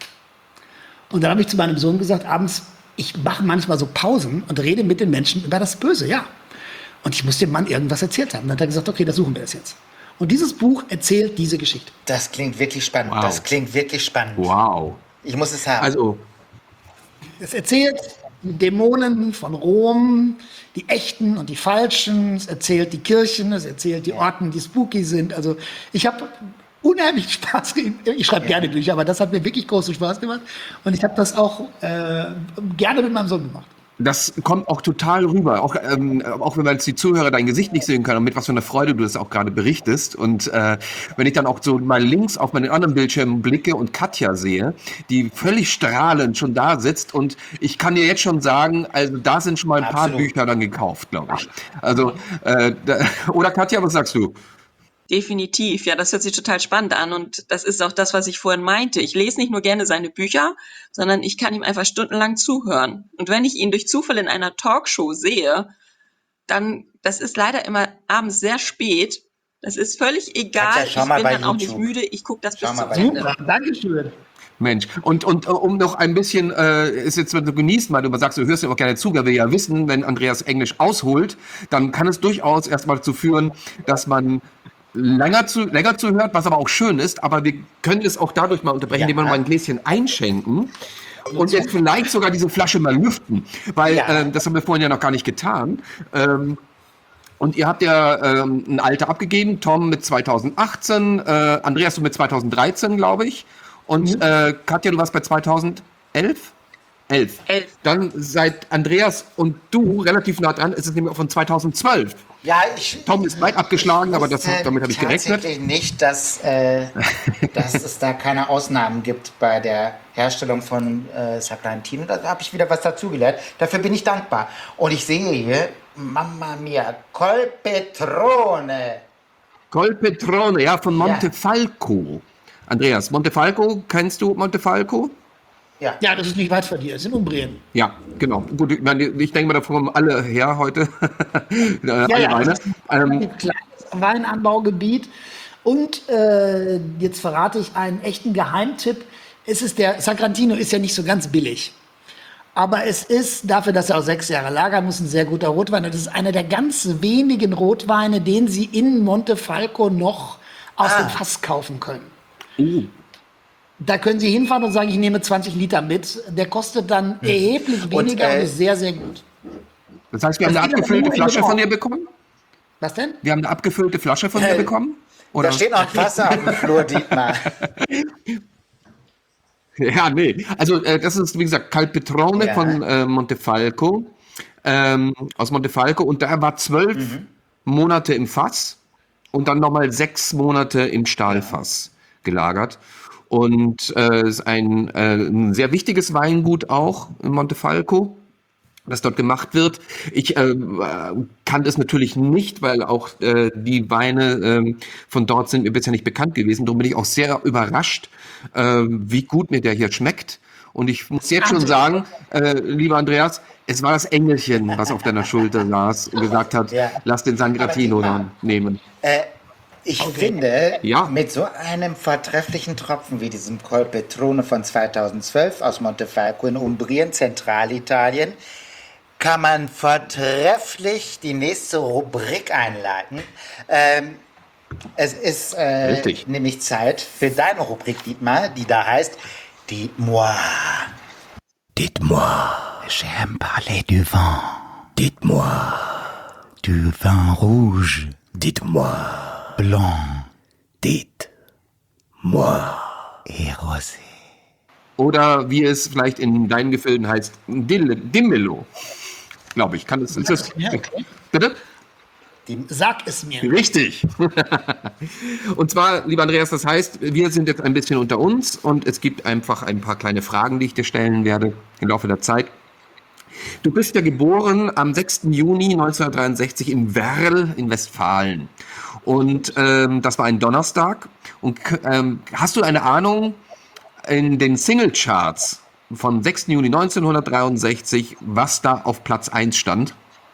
Und dann habe ich zu meinem Sohn gesagt, abends, ich mache manchmal so Pausen und rede mit den Menschen über das Böse, ja. Und ich muss dem Mann irgendwas erzählt haben. Dann hat er gesagt, okay, das suchen wir das jetzt. Und dieses Buch erzählt diese Geschichte. Das klingt wirklich spannend. Wow. Das klingt wirklich spannend. Wow. Ich muss es haben. Also, Es erzählt die Dämonen von Rom, die echten und die falschen. Es erzählt die Kirchen, es erzählt die Orten, die spooky sind. Also ich habe unheimlich Spaß. Ich schreibe gerne Bücher, aber das hat mir wirklich großen Spaß gemacht. Und ich habe das auch äh, gerne mit meinem Sohn gemacht. das kommt auch total rüber, auch, ähm, auch wenn man jetzt die Zuhörer dein Gesicht nicht sehen kann und mit was für einer Freude du das auch gerade berichtest. Und äh, wenn ich dann auch so mal links auf meinen anderen Bildschirm blicke und Katja sehe, die völlig strahlend schon da sitzt, und ich kann dir jetzt schon sagen, also da sind schon mal ein paar Absolut. Bücher dann gekauft, glaube ich. Also, äh, da, oder Katja, was sagst du? Definitiv, ja, das hört sich total spannend an und das ist auch das, was ich vorhin meinte. Ich lese nicht nur gerne seine Bücher, sondern ich kann ihm einfach stundenlang zuhören. Und wenn ich ihn durch Zufall in einer Talkshow sehe, dann, das ist leider immer abends sehr spät. Das ist völlig egal. Katja, schau Ich mal bin bei dann auch nicht YouTube. müde. Ich gucke das Schau bis mal zum bei Ende. Super, Dankeschön. Mensch, und, und äh, um noch ein bisschen, äh, ist jetzt, wenn du genießt, weil du sagst, du hörst ja auch gerne zu, weil wir ja wissen, wenn Andreas Englisch ausholt, dann kann es durchaus erstmal dazu führen, dass man länger zu, länger zuhört, was aber auch schön ist, aber wir können es auch dadurch mal unterbrechen, Ja. indem wir noch mal ein Gläschen einschenken und jetzt vielleicht sogar diese Flasche mal lüften, weil Ja. ähm, das haben wir vorhin ja noch gar nicht getan. Ähm, Und ihr habt ja ähm, ein Alter abgegeben, Tom mit zweitausendachtzehn, äh, Andreas du mit zweitausenddreizehn, glaube ich. Und äh, Katja, du warst bei zweitausendelf? Elf. Elf. Dann seid Andreas und du relativ nah dran, ist es nämlich auch von zweitausendzwölf. Ja, ich. Tom ist weit abgeschlagen, aber das, wusste damit habe ich gerechnet. tatsächlich nicht, dass, äh, dass es da keine Ausnahmen gibt bei der Herstellung von äh, Saccharintino. Da habe ich wieder was dazugelernt. Dafür bin ich dankbar. Und ich sehe hier, Mamma mia, Colpetrone. Colpetrone, ja, von Montefalco. Andreas, Montefalco, kennst du Montefalco? Ja. Ja, das ist nicht weit von dir, das ist in Umbrien. Ja, genau. Gut, ich, meine, ich denke mal, davon kommen alle her heute. äh, alle ja, Weine. das ist Ähm, ein kleines Weinanbaugebiet. Und äh, jetzt verrate ich einen echten Geheimtipp. Es ist der Saccharintino ist ja nicht so ganz billig. Aber es ist, dafür, dass er auch sechs Jahre lagern muss, ein sehr guter Rotwein. Und das ist einer der ganz wenigen Rotweine, den Sie in Montefalco noch aus Ah. dem Fass kaufen können. uh, Da können Sie hinfahren und sagen, ich nehme zwanzig Liter mit. Der kostet dann erheblich Und, weniger und, äh, ist sehr, sehr gut. das heißt, wir haben Das eine geht aber abgefüllte nur in Flasche den von Ort. dir bekommen? Was denn? Wir haben eine abgefüllte Flasche von dir Äh, bekommen? Oder? Da steht noch ein Wasser auf dem Flur, Dietmar. Ja, nee. Also äh, das ist, wie gesagt, Calpetrone Ja. von äh, Montefalco. Ähm, aus Montefalco. Und da war zwölf Mhm. Monate im Fass und dann nochmal sechs Monate im Stahlfass gelagert. Und äh, ist ein, äh, ein sehr wichtiges Weingut auch in Montefalco, das dort gemacht wird. Ich äh, kann das natürlich nicht, weil auch äh, die Weine äh, von dort sind mir bisher nicht bekannt gewesen. Darum bin ich auch sehr überrascht, äh, wie gut mir der hier schmeckt. Und ich muss jetzt schon sagen, äh, lieber Andreas, es war das Engelchen, was auf deiner Schulter saß und gesagt hat, Ja. lass den Sangratino Aber Dietmar, dann nehmen. Äh, ich finde, Ja. mit so einem vortrefflichen Tropfen wie diesem Colpetrone von zweitausendzwölf aus Montefalco in Umbrien, Zentralitalien, kann man vortrefflich die nächste Rubrik einleiten. Ähm, es ist äh, Richtig. nämlich Zeit für deine Rubrik, Dietmar, die da heißt Dites-moi. Dites-moi, j'aime parler du vin. Dites-moi, du vin rouge. Dites-moi, blanc. Dites-moi, et rosé. Oder wie es vielleicht in deinen Gefilden heißt, Dille- Dimmelo. Glaube ich. Kann es, ist das, Ja, okay. bitte? Sag es mir. Richtig. Und zwar, lieber Andreas, das heißt, wir sind jetzt ein bisschen unter uns und es gibt einfach ein paar kleine Fragen, die ich dir stellen werde im Laufe der Zeit. Du bist ja geboren am sechsten Juni neunzehnhundertdreiundsechzig in Werl in Westfalen. Und ähm, das war ein Donnerstag. Und ähm, hast du eine Ahnung in den Singlecharts vom sechsten Juni neunzehnhundertdreiundsechzig, was da auf Platz eins stand?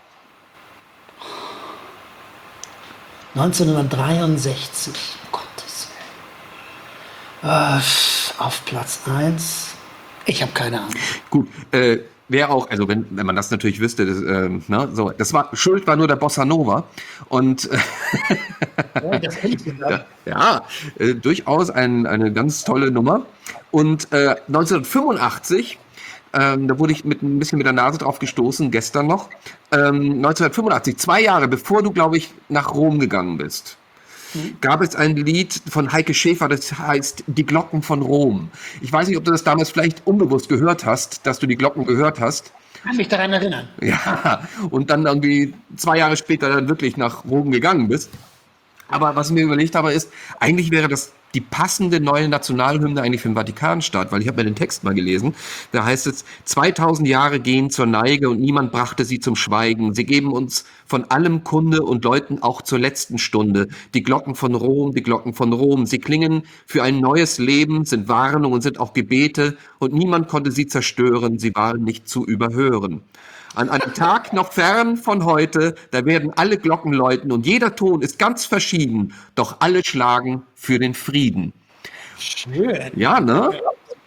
neunzehnhundertdreiundsechzig, um Gottes Willen. Äh, auf Platz eins. Ich habe keine Ahnung. Gut, äh, wäre auch, also wenn, wenn man das natürlich wüsste, das, äh, ne, so, das war, Schuld war nur der Bossa Nova und äh, Oh, das hätte ich gesagt. ja, äh, durchaus ein, eine ganz tolle Nummer. Und äh, neunzehnhundertfünfundachtzig, ähm, da wurde ich mit ein bisschen mit der Nase drauf gestoßen, gestern noch, ähm, neunzehnhundertfünfundachtzig, zwei Jahre bevor du, glaube ich, nach Rom gegangen bist, gab es ein Lied von Heike Schäfer, das heißt Die Glocken von Rom. Ich weiß nicht, ob du das damals vielleicht unbewusst gehört hast, dass du die Glocken gehört hast. Kann mich daran erinnern. Ja, und dann irgendwie zwei Jahre später dann wirklich nach Rom gegangen bist. Aber was ich mir überlegt habe, ist, eigentlich wäre das die passende neue Nationalhymne eigentlich für den Vatikanstaat, weil ich habe mir den Text mal gelesen, da heißt es, zweitausend Jahre gehen zur Neige und niemand brachte sie zum Schweigen. Sie geben uns von allem Kunde und läuten auch zur letzten Stunde. Die Glocken von Rom, die Glocken von Rom, sie klingen für ein neues Leben, sind Warnung und sind auch Gebete und niemand konnte sie zerstören, sie waren nicht zu überhören. An einem Tag noch fern von heute, da werden alle Glocken läuten und jeder Ton ist ganz verschieden, doch alle schlagen für den Frieden. Schön. Ja, ne?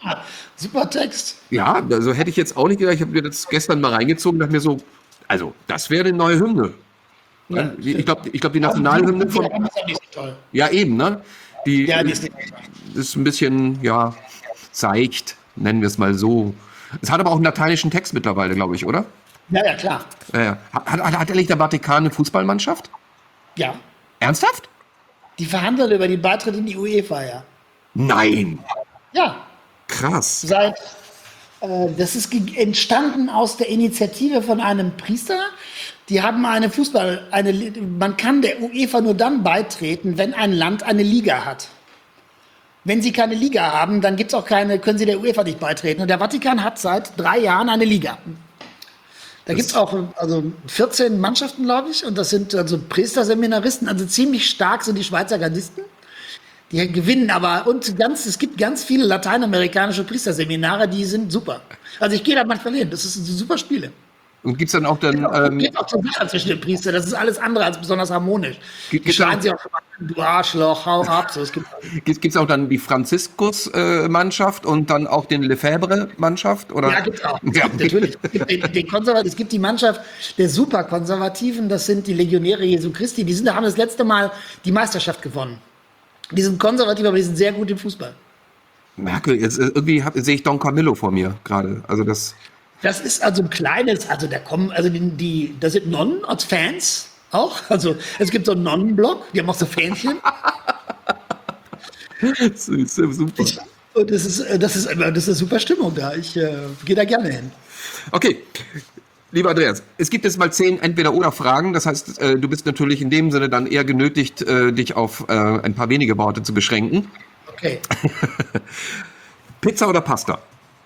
Super Text. Ja, also hätte ich jetzt auch nicht gedacht. Ich habe mir das gestern mal reingezogen und dachte mir so, also das wäre eine neue Hymne. Ja. Ich glaube, ich glaub, die Nationalhymne von... Die ist auch nicht so toll. Ja, eben, ne? Die, Ja, die ist nicht ist ein bisschen, ja, seicht, nennen wir es mal so. Es hat aber auch einen lateinischen Text mittlerweile, glaube ich, oder? Ja, ja, klar. Ja, ja. Hat, hat, hat eigentlich der Vatikan eine Fußballmannschaft? Ja. Ernsthaft? Die verhandeln über den Beitritt in die UEFA, ja. Nein. Ja, Krass. seit, äh, das ist ge- entstanden aus der Initiative von einem Priester. Die haben eine Fußball, eine, Li- man kann der UEFA nur dann beitreten, wenn ein Land eine Liga hat. Wenn sie keine Liga haben, dann gibt's auch keine, können sie der UEFA nicht beitreten. Und der Vatikan hat seit drei Jahren eine Liga. Da gibt's auch also vierzehn Mannschaften, glaube ich, und das sind also Priesterseminaristen, also ziemlich stark sind die Schweizer Gardisten. Die gewinnen aber, und ganz, es gibt ganz viele lateinamerikanische Priesterseminare, die sind super. Also ich gehe da manchmal hin, das sind super Spiele. Und gibt es dann auch dann... Es Ähm, gibt auch zum Sache zwischen den Priestern, das ist alles andere als besonders harmonisch. Gibt- Die gibt schreien auch- sich auch schon mal an, du Arschloch, hau ab. So, es gibt, gibt es auch dann die Franziskus-Mannschaft und dann auch den Lefebvre-Mannschaft? Oder? ja, gibt's auch. Ja. Natürlich. Es gibt, den, den Konservat- es gibt die Mannschaft der Superkonservativen, das sind die Legionäre Jesu Christi, die sind, haben das letzte Mal die Meisterschaft gewonnen. Die sind konservativ, aber die sind sehr gut im Fußball. Merke, jetzt äh, irgendwie hab, sehe ich Don Camillo vor mir gerade. Also das... Das ist also ein kleines, also da kommen, also die, die da sind Nonnen als Fans auch. Also es gibt so einen Nonnenblock, die haben auch so Fähnchen. Das ist super. Und das ist, äh, das ist, immer- das ist eine super Stimmung da. Ich äh, gehe da gerne hin. Okay, lieber Andreas, es gibt jetzt mal zehn Entweder-Oder-Fragen. Das heißt, äh, du bist natürlich in dem Sinne dann eher genötigt, äh, dich auf äh, ein paar wenige Worte zu beschränken. Okay. Pizza oder Pasta?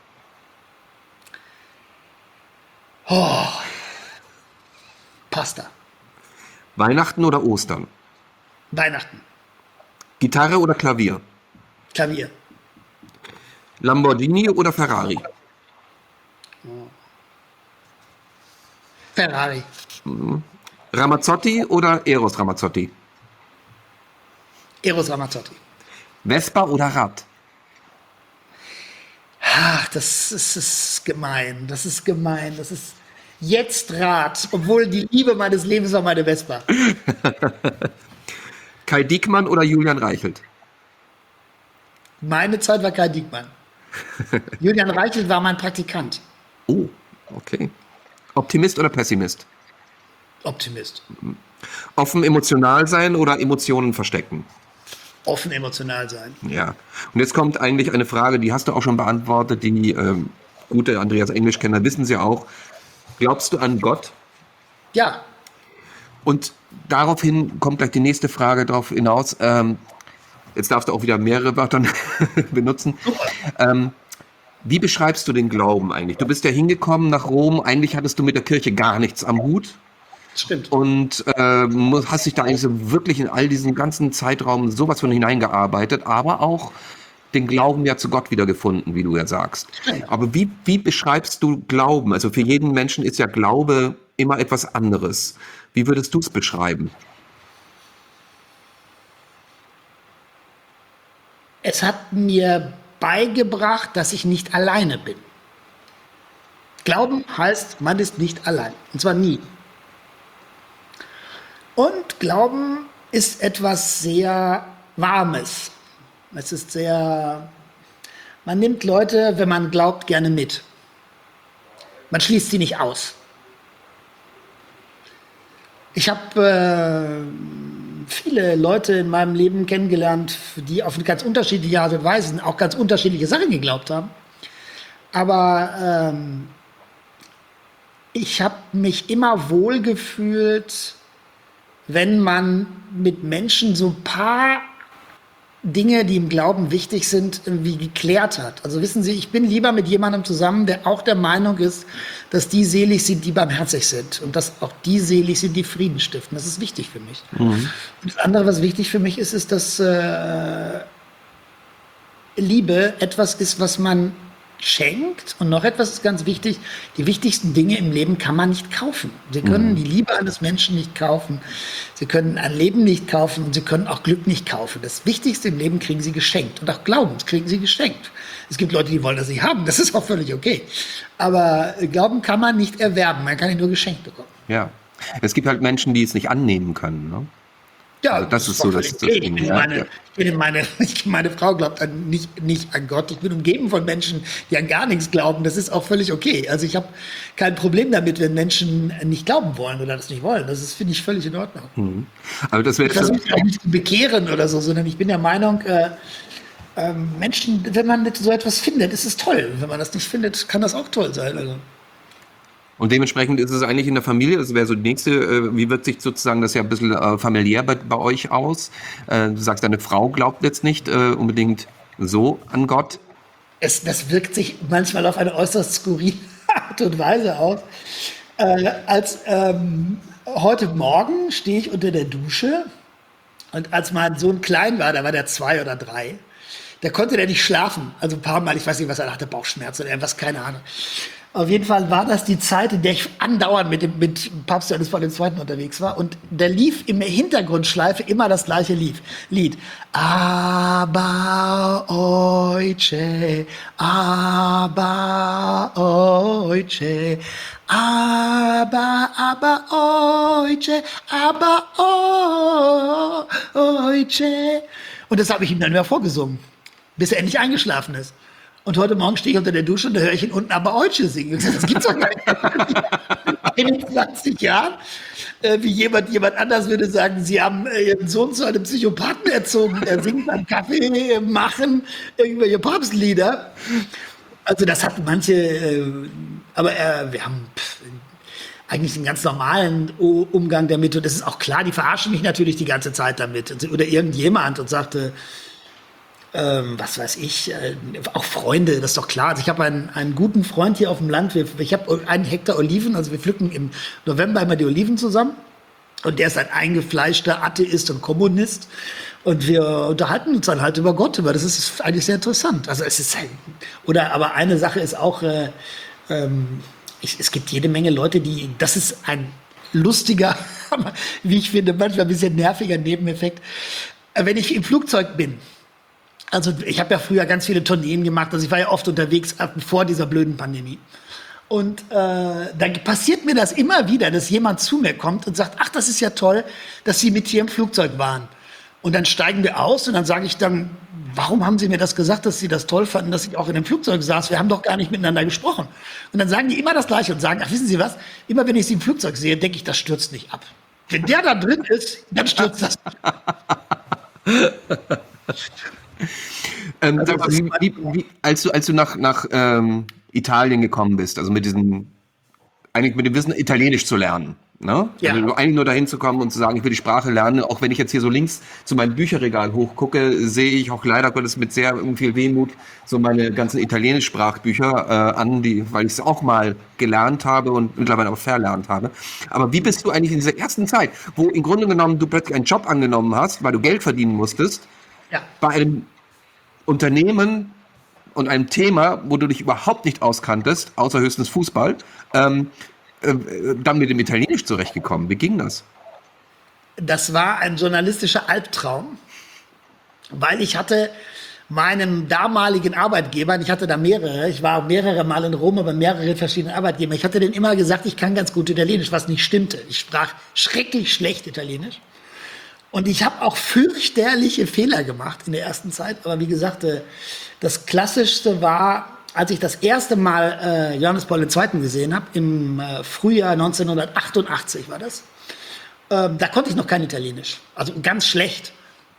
Pasta. Weihnachten oder Ostern? Weihnachten. Gitarre oder Klavier? Klavier. Lamborghini oder Ferrari? Ferrari. Ramazzotti oder Eros Ramazzotti? Eros Ramazzotti. Vespa oder Rad? Ach, das ist, das ist gemein. Das ist gemein. Das ist jetzt Rad. Obwohl die Liebe meines Lebens war meine Vespa. Kai Diekmann oder Julian Reichelt? Meine Zeit war Kai Diekmann. Julian Reichelt war mein Praktikant. Oh, okay. Optimist oder Pessimist? Optimist. Offen emotional sein oder Emotionen verstecken? Offen emotional sein. Ja. Und jetzt kommt eigentlich eine Frage, die hast du auch schon beantwortet. Die ähm, gute Andreas Englischkenner wissen sie auch. Glaubst du an Gott? Ja, Und daraufhin kommt gleich die nächste Frage drauf hinaus. Ähm, jetzt darfst du auch wieder mehrere Wörter benutzen. Ähm, wie beschreibst du den Glauben eigentlich? Du bist ja hingekommen nach Rom. Eigentlich hattest du mit der Kirche gar nichts am Hut. stimmt. Und äh, mu- hast dich da eigentlich so wirklich in all diesen ganzen Zeitraum sowas von hineingearbeitet, aber auch den Glauben ja zu Gott wiedergefunden, wie du ja sagst. Aber wie, wie beschreibst du Glauben? Also für jeden Menschen ist ja Glaube immer etwas anderes. Wie würdest du es beschreiben? Es hat mir beigebracht, dass ich nicht alleine bin. Glauben heißt, man ist nicht allein. Und zwar nie. Und Glauben ist etwas sehr Warmes. Es ist sehr, man nimmt Leute, wenn man glaubt, gerne mit. Man schließt sie nicht aus. Ich habe äh, viele Leute in meinem Leben kennengelernt, die auf eine ganz unterschiedliche Art und Weise auch ganz unterschiedliche Sachen geglaubt haben. Aber ähm, ich habe mich immer wohl gefühlt, wenn man mit Menschen so ein paar Dinge, die im Glauben wichtig sind, irgendwie geklärt hat. Also wissen Sie, ich bin lieber mit jemandem zusammen, der auch der Meinung ist, dass die selig sind, die barmherzig sind und dass auch die selig sind, die Frieden stiften. Das ist wichtig für mich. Und das andere, was wichtig für mich ist, ist, dass äh, Liebe etwas ist, was man schenkt. Und noch etwas ist ganz wichtig, die wichtigsten Dinge im Leben kann man nicht kaufen. Sie können die Liebe eines Menschen nicht kaufen. Sie können ein Leben nicht kaufen und Sie können auch Glück nicht kaufen. Das Wichtigste im Leben kriegen Sie geschenkt. Und auch Glauben kriegen Sie geschenkt. Es gibt Leute, die wollen das nicht haben. Das ist auch völlig okay. Aber Glauben kann man nicht erwerben. Man kann ihn nur geschenkt bekommen. Ja. Es gibt halt Menschen, die es nicht annehmen können, ne? Ja, also das, das ist so, das, das okay. Ding. Ich bin Ja, meine, ja. ich bin meine, meine Frau glaubt an, nicht, nicht an Gott. Ich bin umgeben von Menschen, die an gar nichts glauben. Das ist auch völlig okay. Also ich habe kein Problem damit, wenn Menschen nicht glauben wollen oder das nicht wollen. Das ist, finde ich, völlig in Ordnung. Mhm. Also das wäre Ich versuche mich auch nicht zu bekehren oder so, sondern ich bin der Meinung, äh, ähm, Menschen, wenn man so etwas findet, ist es toll. Wenn man das nicht findet, kann das auch toll sein. Also. Und dementsprechend ist es eigentlich in der Familie, das wäre so die nächste, äh, wie wirkt sich sozusagen das ja ein bisschen äh, familiär bei, bei euch aus? Äh, du sagst, deine Frau glaubt jetzt nicht äh, unbedingt so an Gott. Es, das wirkt sich manchmal auf eine äußerst skurrile Art und Weise aus. Äh, als ähm, heute Morgen stehe ich unter der Dusche und als mein Sohn klein war, da war der zwei oder drei, da konnte der nicht schlafen. Also ein paar Mal, ich weiß nicht, was er hatte, Bauchschmerzen oder irgendwas, keine Ahnung. Auf jeden Fall war das die Zeit, in der ich andauernd mit dem mit Papst Johannes Paul der Zweite unterwegs war. Und da lief im Hintergrundschleife immer das gleiche Lied. Lied. Aber oice, aber oice, aber, aber oice, aber oice. Und das habe ich ihm dann immer vorgesungen, bis er endlich eingeschlafen ist. Und heute Morgen stehe ich unter der Dusche und da höre ich ihn unten aber Eutsche singen. Ich sage, das gibt's doch gar nicht. einundzwanzig Jahren, äh, wie jemand, jemand anders würde sagen, sie haben äh, ihren Sohn zu einem Psychopathen erzogen. Er singt beim Kaffee machen irgendwelche Papstlieder. Also das hat manche, äh, aber äh, wir haben pff, eigentlich einen ganz normalen O- Umgang damit. Und es ist auch klar, die verarschen mich natürlich die ganze Zeit damit. Oder irgendjemand und sagte, Ähm, was weiß ich, äh, auch Freunde, das ist doch klar. Also ich habe einen, einen guten Freund hier auf dem Land. Wir, ich habe einen Hektar Oliven, also wir pflücken im November immer die Oliven zusammen. Und der ist ein eingefleischter Atheist und Kommunist. Und wir unterhalten uns dann halt über Gott. Aber das ist eigentlich sehr interessant. Also es ist, oder aber eine Sache ist auch, äh, ähm, ich, es gibt jede Menge Leute, die, das ist ein lustiger, wie ich finde, manchmal ein bisschen nerviger Nebeneffekt. Wenn ich im Flugzeug bin, also ich habe ja früher ganz viele Tourneen gemacht, also ich war ja oft unterwegs vor dieser blöden Pandemie. Und äh, dann passiert mir das immer wieder, dass jemand zu mir kommt und sagt, ach, das ist ja toll, dass Sie mit hier im Flugzeug waren. Und dann steigen wir aus und dann sage ich dann, warum haben Sie mir das gesagt, dass Sie das toll fanden, dass ich auch in dem Flugzeug saß? Wir haben doch gar nicht miteinander gesprochen. Und dann sagen die immer das Gleiche und sagen, ach, wissen Sie was, immer wenn ich Sie im Flugzeug sehe, denke ich, das stürzt nicht ab. Wenn der da drin ist, dann stürzt das Ähm, Also sag mal, das wie, wie, wie, als du, als du nach, nach ähm, Italien gekommen bist, also mit diesem, eigentlich mit dem Wissen, Italienisch zu lernen, ne? Ja. Also eigentlich nur dahin zu kommen und zu sagen, ich will die Sprache lernen, auch wenn ich jetzt hier so links zu meinem Bücherregal hochgucke, sehe ich auch leider Gottes mit sehr viel Wehmut so meine ganzen Italienisch-Sprachbücher äh, an, die, weil ich es auch mal gelernt habe und mittlerweile auch verlernt habe. Aber wie bist du eigentlich in dieser ersten Zeit, wo im Grunde genommen du plötzlich einen Job angenommen hast, weil du Geld verdienen musstest, Ja. bei einem Unternehmen und einem Thema, wo du dich überhaupt nicht auskanntest, außer höchstens Fußball, ähm, äh, dann mit dem Italienisch zurechtgekommen. Wie ging das? Das war ein journalistischer Albtraum, weil ich hatte meinem damaligen Arbeitgeber, ich hatte da mehrere, ich war mehrere Mal in Rom, aber mehrere verschiedene Arbeitgeber, ich hatte denen immer gesagt, ich kann ganz gut Italienisch, was nicht stimmte. Ich sprach schrecklich schlecht Italienisch. Und ich habe auch fürchterliche Fehler gemacht in der ersten Zeit. Aber wie gesagt, äh, das Klassischste war, als ich das erste Mal äh, Johannes Paul der Zweite gesehen habe, im äh, Frühjahr neunzehnhundertachtundachtzig war das. Ähm, da konnte ich noch kein Italienisch. Also ganz schlecht.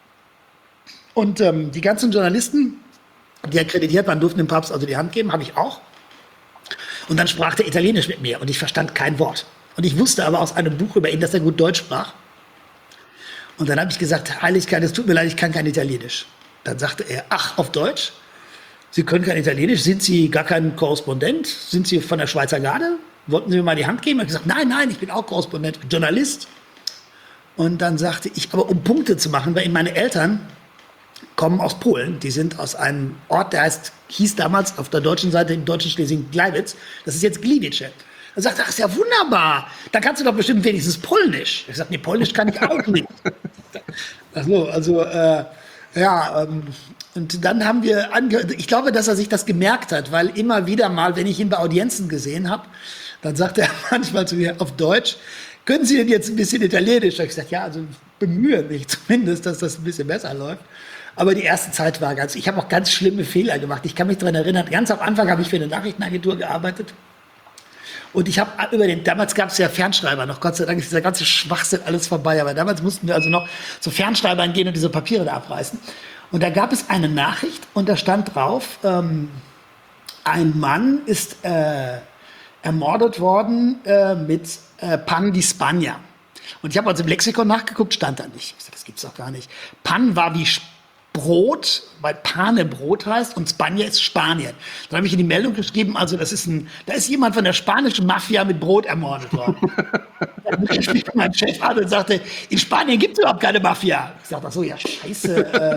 Und ähm, die ganzen Journalisten, die akkreditiert waren, durften dem Papst also die Hand geben, habe ich auch. Und dann sprach der Italienisch mit mir und ich verstand kein Wort. Und ich wusste aber aus einem Buch über ihn, dass er gut Deutsch sprach. Und dann habe ich gesagt, Heiligkeit, es tut mir leid, ich kann kein Italienisch. Dann sagte er, ach, auf Deutsch? Sie können kein Italienisch? Sind Sie gar kein Korrespondent? Sind Sie von der Schweizer Garde? Wollten Sie mir mal die Hand geben? Ich habe gesagt, nein, nein, ich bin auch Korrespondent, Journalist. Und dann sagte ich, aber um Punkte zu machen, weil meine Eltern kommen aus Polen. Die sind aus einem Ort, der heißt, hieß damals auf der deutschen Seite im deutschen Schleswig-Gleiwitz. Das ist jetzt Gliwice. Er sagt, ach, ist ja wunderbar. Da kannst du doch bestimmt wenigstens Polnisch. Ich sage, nee, Polnisch kann ich auch nicht. Also, also äh, ja, ähm, Und dann haben wir angehört, ich glaube, dass er sich das gemerkt hat, weil immer wieder mal, wenn ich ihn bei Audienzen gesehen habe, dann sagt er manchmal zu mir auf Deutsch, können Sie denn jetzt ein bisschen Italienisch? Da habe ich gesagt, ja, also bemühe mich zumindest, dass das ein bisschen besser läuft. Aber die erste Zeit war ganz, ich habe auch ganz schlimme Fehler gemacht. Ich kann mich daran erinnern, ganz am Anfang habe ich für eine Nachrichtenagentur gearbeitet. Und ich habe über den, damals gab es ja Fernschreiber noch, Gott sei Dank ist dieser ganze Schwachsinn alles vorbei. Aber damals mussten wir also noch zu Fernschreibern gehen und diese Papiere da abreißen. Und da gab es eine Nachricht und da stand drauf, ähm, ein Mann ist äh, ermordet worden äh, mit äh, Pan di Spagna. Und ich habe also im Lexikon nachgeguckt, stand da nicht. Ich sag, das gibt's doch gar nicht. Pan war wie Brot, weil Pane Brot heißt und Spagna ist Spanien. Dann habe ich in die Meldung geschrieben, also das ist ein, da ist jemand von der spanischen Mafia mit Brot ermordet worden. Dann rief mein Chef an und sagte, in Spanien gibt es überhaupt keine Mafia. Ich sagte, ach so, ja scheiße. Äh.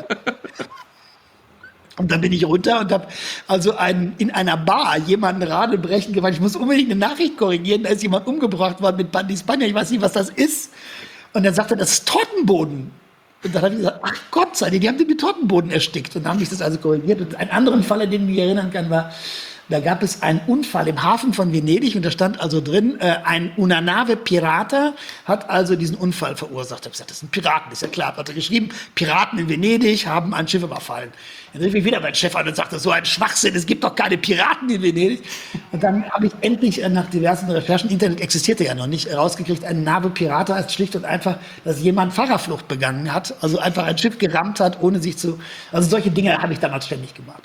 Und dann bin ich runter und habe also ein, in einer Bar jemanden Radebrechen gemacht. Ich muss unbedingt eine Nachricht korrigieren, da ist jemand umgebracht worden mit Pan di Spagna, ich weiß nicht, was das ist. Und dann sagte er, das ist Tortenboden. Und dann habe ich gesagt, ach Gott sei Dank, die haben den mit Tortenboden erstickt. Und dann habe ich das also korrigiert. Und einen anderen Fall, an den ich mich erinnern kann, war, da gab es einen Unfall im Hafen von Venedig und da stand also drin, äh, ein Una nave pirata hat also diesen Unfall verursacht. Ich habe gesagt, das sind Piraten, ist ja klar. Hat er geschrieben, Piraten in Venedig haben ein Schiff überfallen. Dann rief ich wieder meinen Chef an und sagte, so ein Schwachsinn, es gibt doch keine Piraten in Venedig. Und dann habe ich endlich äh, nach diversen Recherchen, Internet existierte ja noch nicht, rausgekriegt, ein Nave pirata heißt schlicht und einfach, dass jemand Fahrerflucht begangen hat, also einfach ein Schiff gerammt hat, ohne sich zu, also solche Dinge habe ich damals ständig gemacht.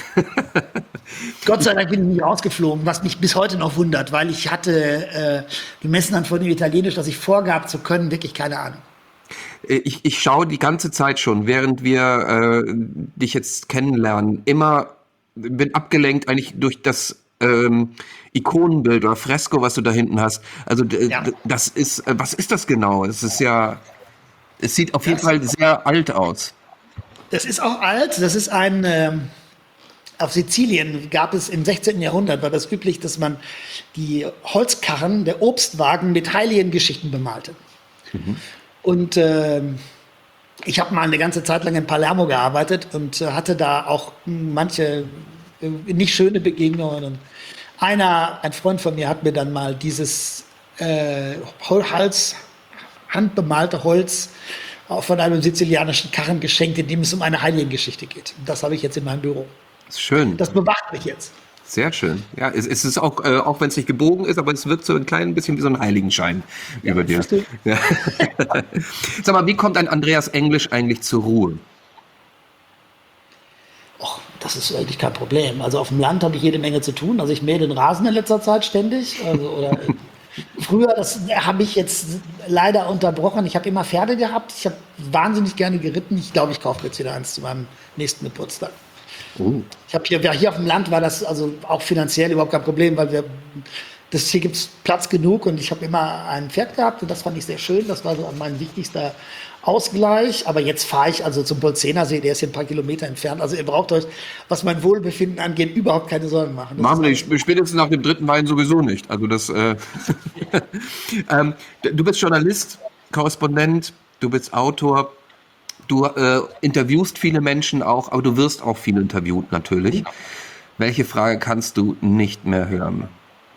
Gott sei Dank bin ich nicht rausgeflogen, was mich bis heute noch wundert, weil ich hatte, äh, gemessen an von dem Italienisch, das ich vorgab zu können, wirklich keine Ahnung. Ich, ich schaue die ganze Zeit schon, während wir äh, dich jetzt kennenlernen, immer, bin abgelenkt eigentlich durch das ähm, Ikonenbild oder Fresko, was du da hinten hast. Also d- Ja. d- das ist, äh, was ist das genau? Es ist ja, es sieht auf jeden Das- Fall sehr alt aus. Das ist auch alt, das ist ein, ähm, auf Sizilien gab es im sechzehnten Jahrhundert, war das üblich, dass man die Holzkarren der Obstwagen mit heiligen Geschichten bemalte. Und ähm, ich habe mal eine ganze Zeit lang in Palermo gearbeitet und äh, hatte da auch mh, manche äh, nicht schöne Begegnungen. Und einer, ein Freund von mir, hat mir dann mal dieses äh, Hol- Hals, handbemalte Holz auch von einem sizilianischen Karren geschenkt, in dem es um eine Heiligengeschichte geht. Das habe ich jetzt in meinem Büro. Das ist schön, Das bewacht mich jetzt. sehr schön. Ja, es, es ist auch, äh, auch wenn es nicht gebogen ist, aber es wirkt so ein klein bisschen wie so ein Heiligenschein über dir. siehst du? Ja. Sag mal, wie kommt ein Andreas Englisch eigentlich zur Ruhe? Och, das ist eigentlich kein Problem. Also auf dem Land habe ich jede Menge zu tun. Also ich mähe den Rasen in letzter Zeit ständig. Also, oder früher, das habe ich jetzt leider unterbrochen. Ich habe immer Pferde gehabt. Ich habe wahnsinnig gerne geritten. Ich glaube, ich kaufe jetzt wieder eins zu meinem nächsten Geburtstag. Oh. Ich habe hier, ja, hier auf dem Land war das also auch finanziell überhaupt kein Problem, weil wir, das, hier gibt es Platz genug und ich habe immer ein Pferd gehabt und das fand ich sehr schön. Das war so mein wichtigster Ausgleich. Aber jetzt fahre ich also zum Bolzenersee, der ist hier ein paar Kilometer entfernt. Also ihr braucht euch, was mein Wohlbefinden angeht, überhaupt keine Sorgen machen. Das Machen wir ist nicht, spätestens nach dem dritten Wein sowieso nicht. Also das, äh ähm, du bist Journalist, Korrespondent, du bist Autor, du äh, interviewst viele Menschen auch, aber du wirst auch viel interviewt natürlich. Welche Frage kannst du nicht mehr hören?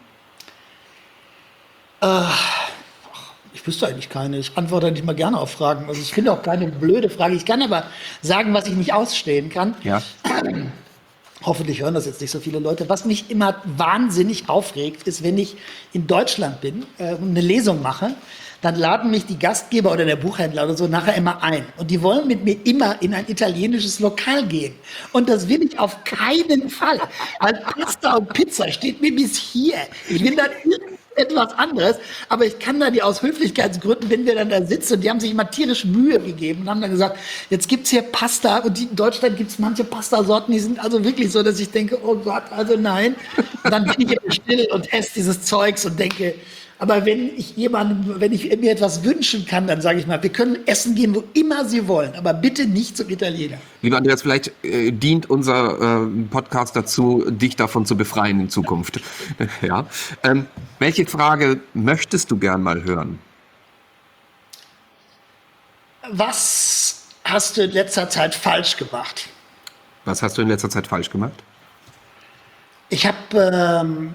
Ich wüsste eigentlich keine. Ich antworte nicht mal gerne auf Fragen. Also ich finde auch keine blöde Frage. Ich kann aber sagen, was ich nicht ausstehen kann. Ja. Hoffentlich hören das jetzt nicht so viele Leute. Was mich immer wahnsinnig aufregt, ist, wenn ich in Deutschland bin äh, und eine Lesung mache, dann laden mich die Gastgeber oder der Buchhändler oder so nachher immer ein. Und die wollen mit mir immer in ein italienisches Lokal gehen. Und das will ich auf keinen Fall. Weil Pasta und Pizza steht mir bis hier. Ich will dann etwas anderes, aber ich kann da die aus Höflichkeitsgründen, wenn wir dann da sitzen, und die haben sich immer tierisch Mühe gegeben und haben dann gesagt, jetzt gibt's hier Pasta und die, in Deutschland gibt's manche Pastasorten, die sind also wirklich so, dass ich denke, oh Gott, also nein. Und dann bin ich immer still und esse dieses Zeugs und denke, aber wenn ich jemandem, wenn ich mir etwas wünschen kann, dann sage ich mal, wir können essen gehen, wo immer Sie wollen, aber bitte nicht zum Italiener. Lieber Andreas, vielleicht äh, dient unser äh, Podcast dazu, dich davon zu befreien in Zukunft. Ja. Ähm, welche Frage möchtest du gern mal hören? Was hast du in letzter Zeit falsch gemacht? Was hast du in letzter Zeit falsch gemacht? Ich habe, ähm,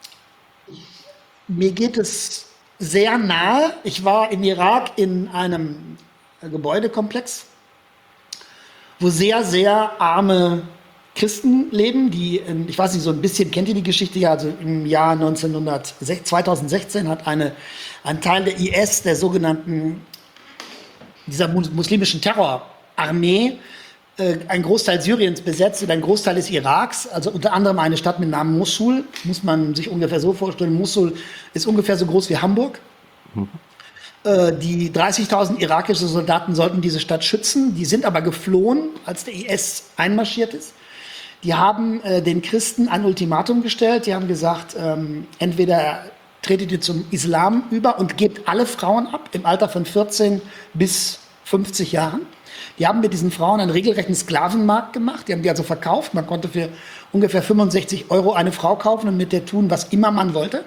mir geht es sehr nahe. Ich war im Irak in einem Gebäudekomplex, wo sehr, sehr arme Christen leben, die, in, ich weiß nicht, so ein bisschen kennt ihr die Geschichte, ja, also im Jahr zweitausendsechzehn hat eine, ein Teil der I S, der sogenannten, dieser muslimischen Terrorarmee, äh, einen Großteil Syriens besetzt und einen Großteil des Iraks, also unter anderem eine Stadt mit Namen Mosul, muss man sich ungefähr so vorstellen, Mosul ist ungefähr so groß wie Hamburg. Mhm. Äh, die dreißigtausend irakische Soldaten sollten diese Stadt schützen, die sind aber geflohen, als der I S einmarschiert ist. Die haben äh, den Christen ein Ultimatum gestellt. Die haben gesagt, ähm, entweder tretet ihr zum Islam über und gebt alle Frauen ab im Alter von vierzehn bis fünfzig Jahren. Die haben mit diesen Frauen einen regelrechten Sklavenmarkt gemacht. Die haben die also verkauft. Man konnte für ungefähr fünfundsechzig Euro eine Frau kaufen und mit der tun, was immer man wollte.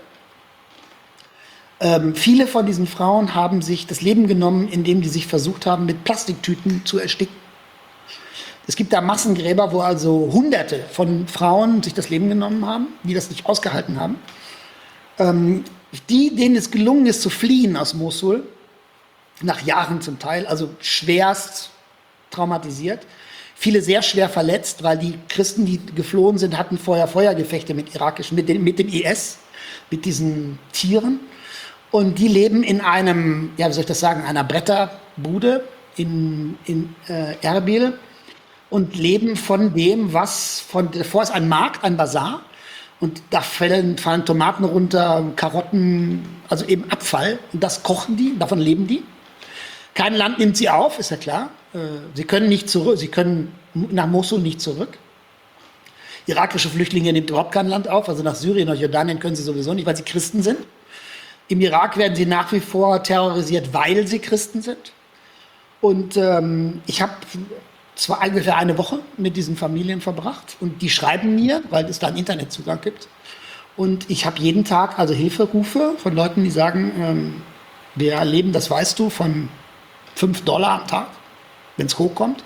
Ähm, viele von diesen Frauen haben sich das Leben genommen, indem die sich versucht haben, mit Plastiktüten zu ersticken. Es gibt da Massengräber, wo also Hunderte von Frauen sich das Leben genommen haben, die das nicht ausgehalten haben. Ähm, die, denen es gelungen ist, zu fliehen aus Mosul, nach Jahren zum Teil, also schwerst traumatisiert. Viele sehr schwer verletzt, weil die Christen, die geflohen sind, hatten vorher Feuergefechte mit irakischen, mit dem, mit dem I S, mit diesen Tieren. Und die leben in einem, ja, wie soll ich das sagen, einer Bretterbude in, in äh, Erbil. Und leben von dem, was von davor ist ein Markt, ein Bazar. Und da fallen, fallen Tomaten runter, Karotten, also eben Abfall. Und das kochen die, davon leben die. Kein Land nimmt sie auf, ist ja klar. Sie können nicht zurück, sie können nach Mosul nicht zurück. Irakische Flüchtlinge nimmt überhaupt kein Land auf, also nach Syrien, nach Jordanien können sie sowieso nicht, weil sie Christen sind. Im Irak werden sie nach wie vor terrorisiert, weil sie Christen sind. Und ähm, ich habe zwar ungefähr eine Woche mit diesen Familien verbracht und die schreiben mir, weil es da einen Internetzugang gibt. Und ich habe jeden Tag also Hilferufe von Leuten, die sagen, ähm, wir erleben, das weißt du, von fünf Dollar am Tag, wenn es hochkommt.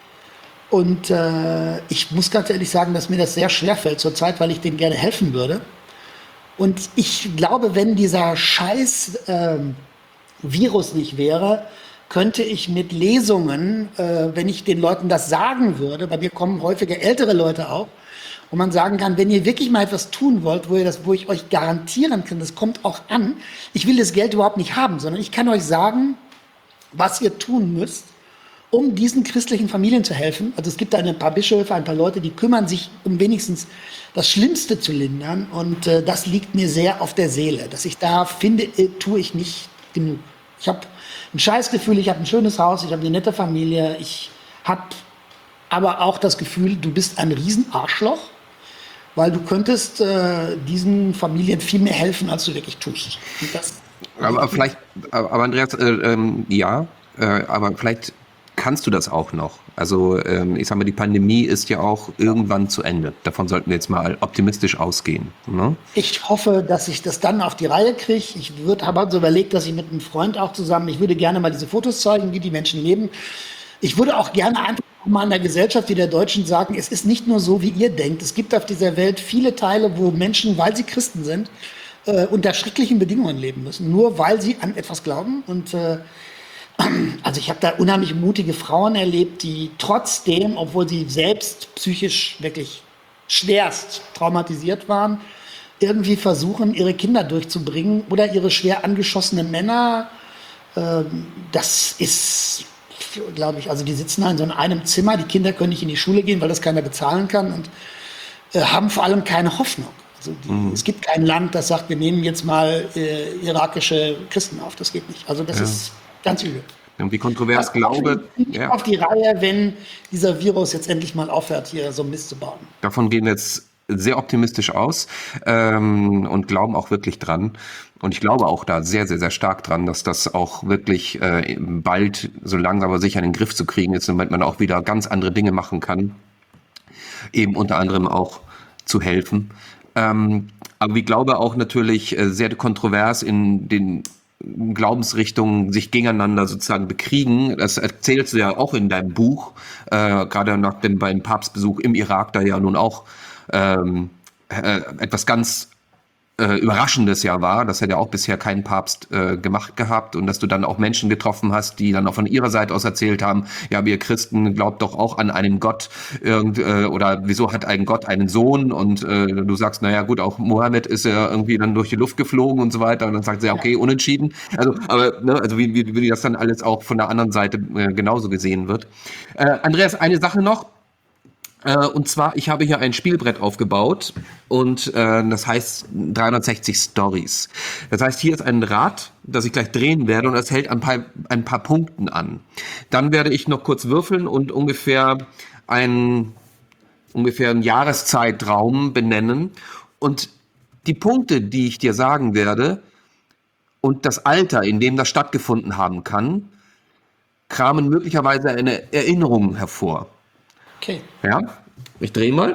Und äh, ich muss ganz ehrlich sagen, dass mir das sehr schwer fällt zurzeit, weil ich denen gerne helfen würde. Und ich glaube, wenn dieser scheiß äh, Virus nicht wäre, könnte ich mit Lesungen, äh, wenn ich den Leuten das sagen würde, bei mir kommen häufiger ältere Leute auch, wo man sagen kann, wenn ihr wirklich mal etwas tun wollt, wo, ihr das, wo ich euch garantieren kann, das kommt auch an, ich will das Geld überhaupt nicht haben, sondern ich kann euch sagen, was ihr tun müsst, um diesen christlichen Familien zu helfen. Also es gibt da ein paar Bischöfe, ein paar Leute, die kümmern sich, um wenigstens das Schlimmste zu lindern. Und äh, das liegt mir sehr auf der Seele. Dass ich da finde, äh, tue ich nicht genug. Ich habe ein Scheißgefühl, ich habe ein schönes Haus, ich habe eine nette Familie. Ich habe aber auch das Gefühl, du bist ein Riesenarschloch, weil du könntest äh, diesen Familien viel mehr helfen, als du wirklich tust. Und das aber vielleicht, aber Andreas, äh, ähm, ja, äh, aber vielleicht kannst du das auch noch. Also ähm, ich sag mal, die Pandemie ist ja auch irgendwann zu Ende. Davon sollten wir jetzt mal optimistisch ausgehen. Ne? Ich hoffe, dass ich das dann auf die Reihe kriege. Ich habe so überlegt, dass ich mit einem Freund auch zusammen, ich würde gerne mal diese Fotos zeigen, wie die Menschen leben. Ich würde auch gerne einfach mal in der Gesellschaft wie der Deutschen sagen, es ist nicht nur so, wie ihr denkt. Es gibt auf dieser Welt viele Teile, wo Menschen, weil sie Christen sind, äh, unter schrecklichen Bedingungen leben müssen. Nur weil sie an etwas glauben. Und äh, also ich habe da unheimlich mutige Frauen erlebt, die trotzdem, obwohl sie selbst psychisch wirklich schwerst traumatisiert waren, irgendwie versuchen, ihre Kinder durchzubringen oder ihre schwer angeschossenen Männer. Ähm, das ist, glaube ich, also die sitzen da in so einem Zimmer, die Kinder können nicht in die Schule gehen, weil das keiner bezahlen kann und äh, haben vor allem keine Hoffnung. Also die, mhm. Es gibt kein Land, das sagt, wir nehmen jetzt mal äh, irakische Christen auf. Das geht nicht. Also das ja. ist ganz übel. Und wie kontrovers Glaube. Ja. Auf die Reihe, wenn dieser Virus jetzt endlich mal aufhört, hier so Mist zu bauen. Davon gehen wir jetzt sehr optimistisch aus ähm, und glauben auch wirklich dran. Und ich glaube auch da sehr, sehr, sehr stark dran, dass das auch wirklich äh, bald so langsam aber sicher in den Griff zu kriegen ist, damit man auch wieder ganz andere Dinge machen kann. Eben unter anderem auch zu helfen. Ähm, aber ich glaube auch natürlich äh, sehr kontrovers in den Glaubensrichtungen sich gegeneinander sozusagen bekriegen. Das erzählst du ja auch in deinem Buch, äh, gerade nach dem beim Papstbesuch im Irak, da ja nun auch ähm, äh, etwas ganz äh, Überraschendes ja war. Das hat ja auch bisher kein Papst äh, gemacht gehabt, und dass du dann auch Menschen getroffen hast, die dann auch von ihrer Seite aus erzählt haben, ja, aber ihr Christen glaubt doch auch an einen Gott, irgend, äh, oder wieso hat ein Gott einen Sohn, und äh, du sagst, naja gut, auch Mohammed ist ja irgendwie dann durch die Luft geflogen und so weiter, und dann sagt sie, ja, okay, unentschieden. Also, aber ne, also wie, wie, wie das dann alles auch von der anderen Seite äh, genauso gesehen wird. Äh, Andreas, eine Sache noch. Und zwar, ich habe hier ein Spielbrett aufgebaut, und äh, das heißt dreihundertsechzig Stories. Das heißt, hier ist ein Rad, das ich gleich drehen werde, und das hält ein paar, ein paar Punkten an. Dann werde ich noch kurz würfeln und ungefähr einen, ungefähr einen Jahreszeitraum benennen. Und die Punkte, die ich dir sagen werde, und das Alter, in dem das stattgefunden haben kann, kramen möglicherweise eine Erinnerung hervor. Okay. Ja, ich drehe mal.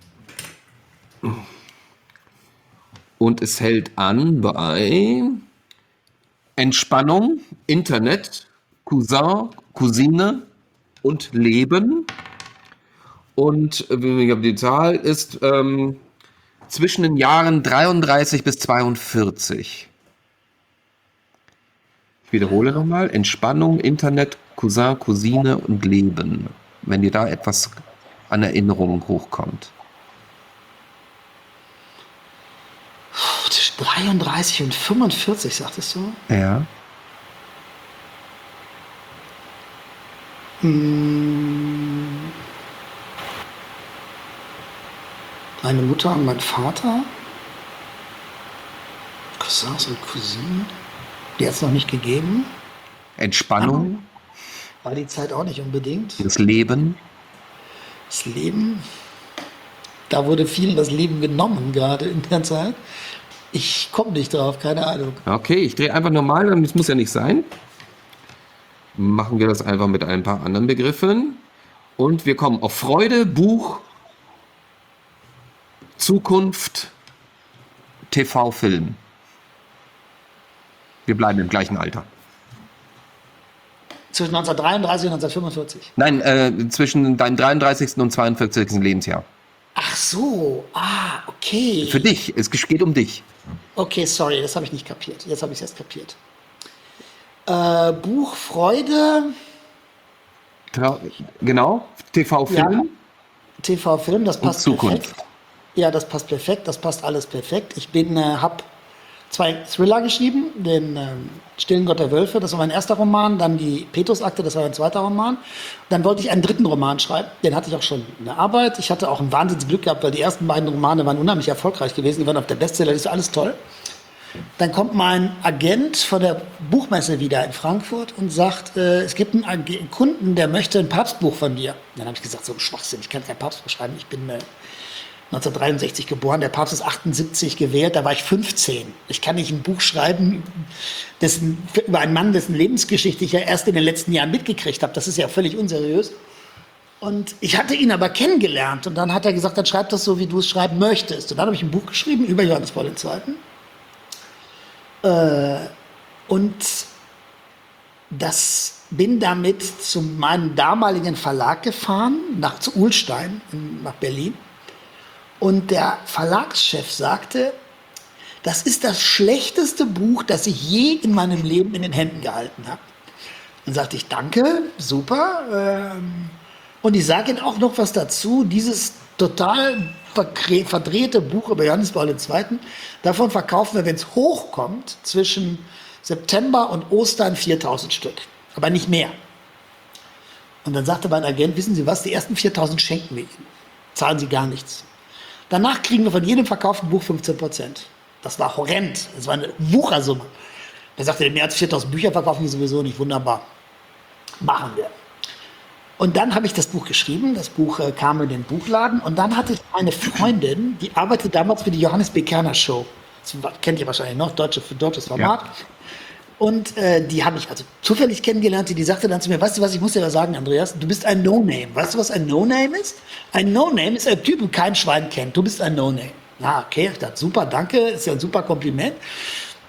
Und es hält an bei Entspannung, Internet, Cousin, Cousine und Leben. Und die Zahl ist ähm, zwischen den Jahren dreiunddreißig bis zweiundvierzig. Ich wiederhole nochmal. Entspannung, Internet, Cousin, Cousine und Leben. Wenn dir da etwas an Erinnerungen hochkommt. Zwischen dreiunddreißig und fünfundvierzig, sagtest du? Ja. Hm. Meine Mutter und mein Vater. Cousins und Cousinen. Die hat es noch nicht gegeben. Entspannung. War die Zeit auch nicht unbedingt. Das Leben. Das Leben. Da wurde vielen das Leben genommen, gerade in der Zeit. Ich komme nicht drauf, keine Ahnung. Okay, ich drehe einfach normal, das muss ja nicht sein. Machen wir das einfach mit ein paar anderen Begriffen. Und wir kommen auf Freude, Buch, Zukunft, T V, Film. Wir bleiben im gleichen Alter. Zwischen neunzehnhundertdreiunddreißig und neunzehnhundertfünfundvierzig. Nein, äh, zwischen deinem dreiunddreißigsten und zweiundvierzigsten Lebensjahr. Ach so, ah, okay. Für dich, es geht um dich. Okay, sorry, das habe ich nicht kapiert. Jetzt habe ich es erst kapiert. Äh, Buch Freude. Tra- Genau, T V, Film. Ja, T V-Film, das passt Zukunft. perfekt. Ja, das passt perfekt, das passt alles perfekt. Ich bin, äh, habe zwei Thriller geschrieben, den ähm, Stillen Gott der Wölfe, das war mein erster Roman, dann die Petrusakte, das war mein zweiter Roman. Dann wollte ich einen dritten Roman schreiben, den hatte ich auch schon in der Arbeit. Ich hatte auch ein wahnsinniges Glück gehabt, weil die ersten beiden Romane waren unheimlich erfolgreich gewesen, die waren auf der Bestsellerliste, alles toll. Dann kommt mein Agent von der Buchmesse wieder in Frankfurt und sagt, äh, es gibt einen Ag- Kunden, der möchte ein Papstbuch von dir. Dann habe ich gesagt, so ein Schwachsinn, ich kann kein Papstbuch schreiben, ich bin äh, neunzehnhundertdreiundsechzig geboren, der Papst ist achtundsiebzig gewählt, da war ich fünfzehn. Ich kann nicht ein Buch schreiben, dessen, über einen Mann, dessen Lebensgeschichte ich ja erst in den letzten Jahren mitgekriegt habe. Das ist ja völlig unseriös. Und ich hatte ihn aber kennengelernt, und dann hat er gesagt, dann schreib das so, wie du es schreiben möchtest. Und dann habe ich ein Buch geschrieben über Johannes Paul der Zweite. Äh, und das bin damit zu meinem damaligen Verlag gefahren, nach zu Uhlstein, in, nach Berlin. Und der Verlagschef sagte, das ist das schlechteste Buch, das ich je in meinem Leben in den Händen gehalten habe. Dann sagte ich, danke, super. Ähm, und ich sage Ihnen auch noch was dazu, dieses total verkre- verdrehte Buch über Johannes Paul der Zweite, davon verkaufen wir, wenn es hochkommt, zwischen September und Ostern viertausend Stück. Aber nicht mehr. Und dann sagte mein Agent, wissen Sie was, die ersten viertausend schenken wir Ihnen. Zahlen Sie gar nichts. Danach kriegen wir von jedem verkauften Buch fünfzehn Prozent. Das war horrend. Das war eine Wuchersumme. Er sagte, mehr als viertausend Bücher verkaufen wir sowieso nicht. Wunderbar. Machen wir. Und dann habe ich das Buch geschrieben. Das Buch äh, kam in den Buchladen. Und dann hatte ich eine Freundin, die arbeitete damals für die Johannes B. Kerner Show. Das kennt ihr wahrscheinlich noch, deutsche, deutsches Format. Ja. Und äh, die habe ich also zufällig kennengelernt. Die, die sagte dann zu mir, weißt du was, ich muss dir was sagen, Andreas, du bist ein No-Name. Weißt du, was ein No-Name ist? Ein No-Name ist ein Typ, den kein Schwein kennt. Du bist ein No-Name. Na, okay, ich dachte, super, danke, ist ja ein super Kompliment.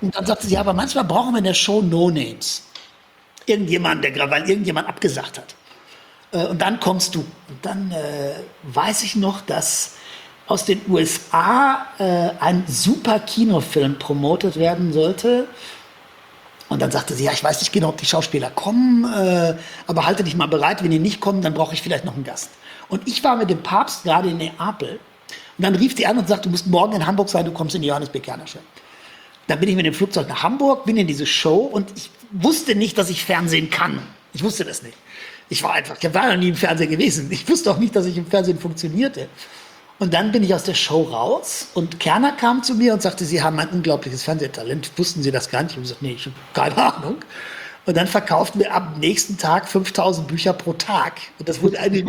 Und dann sagte sie, ja, aber manchmal brauchen wir in der Show No-Names. Irgendjemand, der gerade, weil irgendjemand abgesagt hat. Äh, und dann kommst du. Und dann äh, weiß ich noch, dass aus den U S A äh, ein super Kinofilm promotet werden sollte. Und dann sagte sie, ja, ich weiß nicht genau, ob die Schauspieler kommen, äh, aber halte dich mal bereit, wenn die nicht kommen, dann brauche ich vielleicht noch einen Gast. Und ich war mit dem Papst gerade in Neapel. Und dann rief sie an und sagte, du musst morgen in Hamburg sein, du kommst in die Johannes Bekerner Show. Dann bin ich mit dem Flugzeug nach Hamburg, bin in diese Show und ich wusste nicht, dass ich Fernsehen kann. Ich wusste das nicht. Ich war einfach, ich war noch nie im Fernsehen gewesen. Ich wusste auch nicht, dass ich im Fernsehen funktionierte. Und dann bin ich aus der Show raus und Kerner kam zu mir und sagte, Sie haben ein unglaubliches Fernsehtalent. Wussten Sie das gar nicht? Ich habe gesagt, nee, ich habe keine Ahnung. Und dann verkauften wir am nächsten Tag fünftausend Bücher pro Tag. Und das wurde eine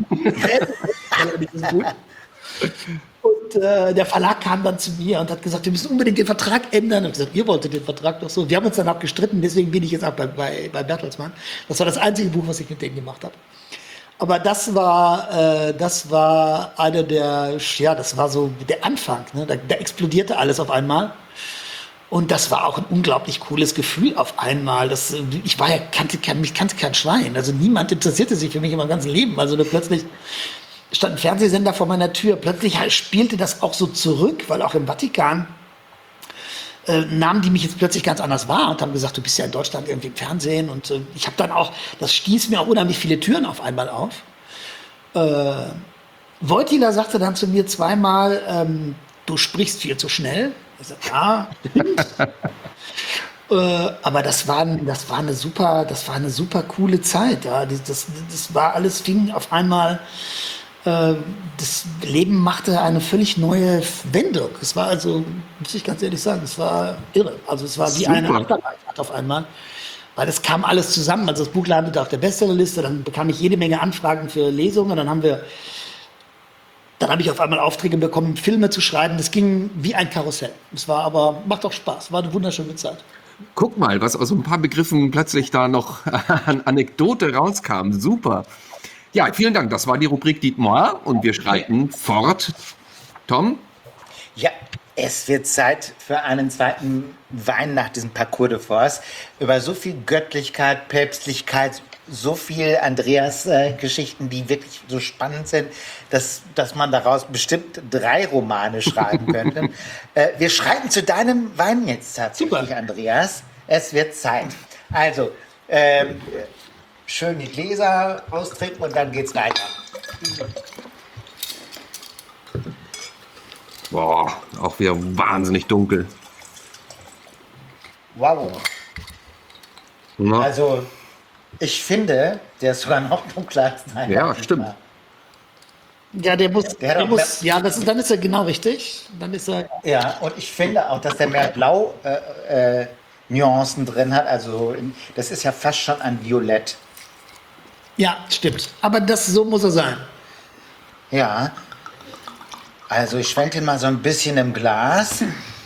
Und äh, der Verlag kam dann zu mir und hat gesagt, wir müssen unbedingt den Vertrag ändern. Und ich habe gesagt, ihr wolltet den Vertrag doch so. Wir haben uns dann abgestritten, deswegen bin ich jetzt auch bei, bei, bei Bertelsmann. Das war das einzige Buch, was ich mit denen gemacht habe. Aber das war, äh, das war eine der, ja, das war so der Anfang. Ne? Da, da explodierte alles auf einmal. Und das war auch ein unglaublich cooles Gefühl auf einmal. Das, ich war ja, kannte, kann, mich kannte kein Schwein. Also niemand interessierte sich für mich in meinem ganzen Leben. Also plötzlich stand ein Fernsehsender vor meiner Tür. Plötzlich spielte das auch so zurück, weil auch im Vatikan äh, nahmen die mich jetzt plötzlich ganz anders wahr und haben gesagt, du bist ja in Deutschland irgendwie im Fernsehen. Und äh, ich habe dann auch, das stieß mir auch unheimlich viele Türen auf einmal auf. Äh, Wojtyla sagte dann zu mir zweimal, ähm, du sprichst viel zu schnell. Ich sag, ja. äh, aber das war, das war eine super, das war eine super coole Zeit. Ja. Das, das, das war alles, fing auf einmal. Das Leben machte eine völlig neue Wendung. Es war also, muss ich ganz ehrlich sagen, es war irre. Also es war wie eine Achterbahnfahrt auf einmal, weil es kam alles zusammen. Also das Buch landete auf der Bestsellerliste, dann bekam ich jede Menge Anfragen für Lesungen, dann haben wir, dann habe ich auf einmal Aufträge bekommen, Filme zu schreiben. Das ging wie ein Karussell. Es war aber, macht auch Spaß, war eine wunderschöne Zeit. Guck mal, was aus so ein paar Begriffen plötzlich da noch an Anekdote rauskam. Super. Ja, vielen Dank. Das war die Rubrik Dites-moi und wir schreiten fort. Tom? Ja, es wird Zeit für einen zweiten Wein nach diesem Parcours de Force. Über so viel Göttlichkeit, Päpstlichkeit, so viel Andreas-Geschichten, äh, die wirklich so spannend sind, dass, dass man daraus bestimmt drei Romane schreiben könnte. äh, wir schreiten zu deinem Wein jetzt tatsächlich, Super. Andreas. Es wird Zeit. Also, ähm, schön die Gläser austrinken und dann geht's weiter. Boah, auch wieder wahnsinnig dunkel. Wow. Na? Also, ich finde, der ist sogar noch dunkler als dein. Ja, stimmt. Ja, der muss, Der hat der auch muss mehr- ja, das ist, dann ist er genau richtig. Dann ist er, Ja, und ich finde auch, dass der mehr Blau äh, äh, Nuancen drin hat. Also, in- das ist ja fast schon ein Violett. ja, stimmt. Aber das, so muss er sein. Ja. Also, ich schwenke den mal so ein bisschen im Glas.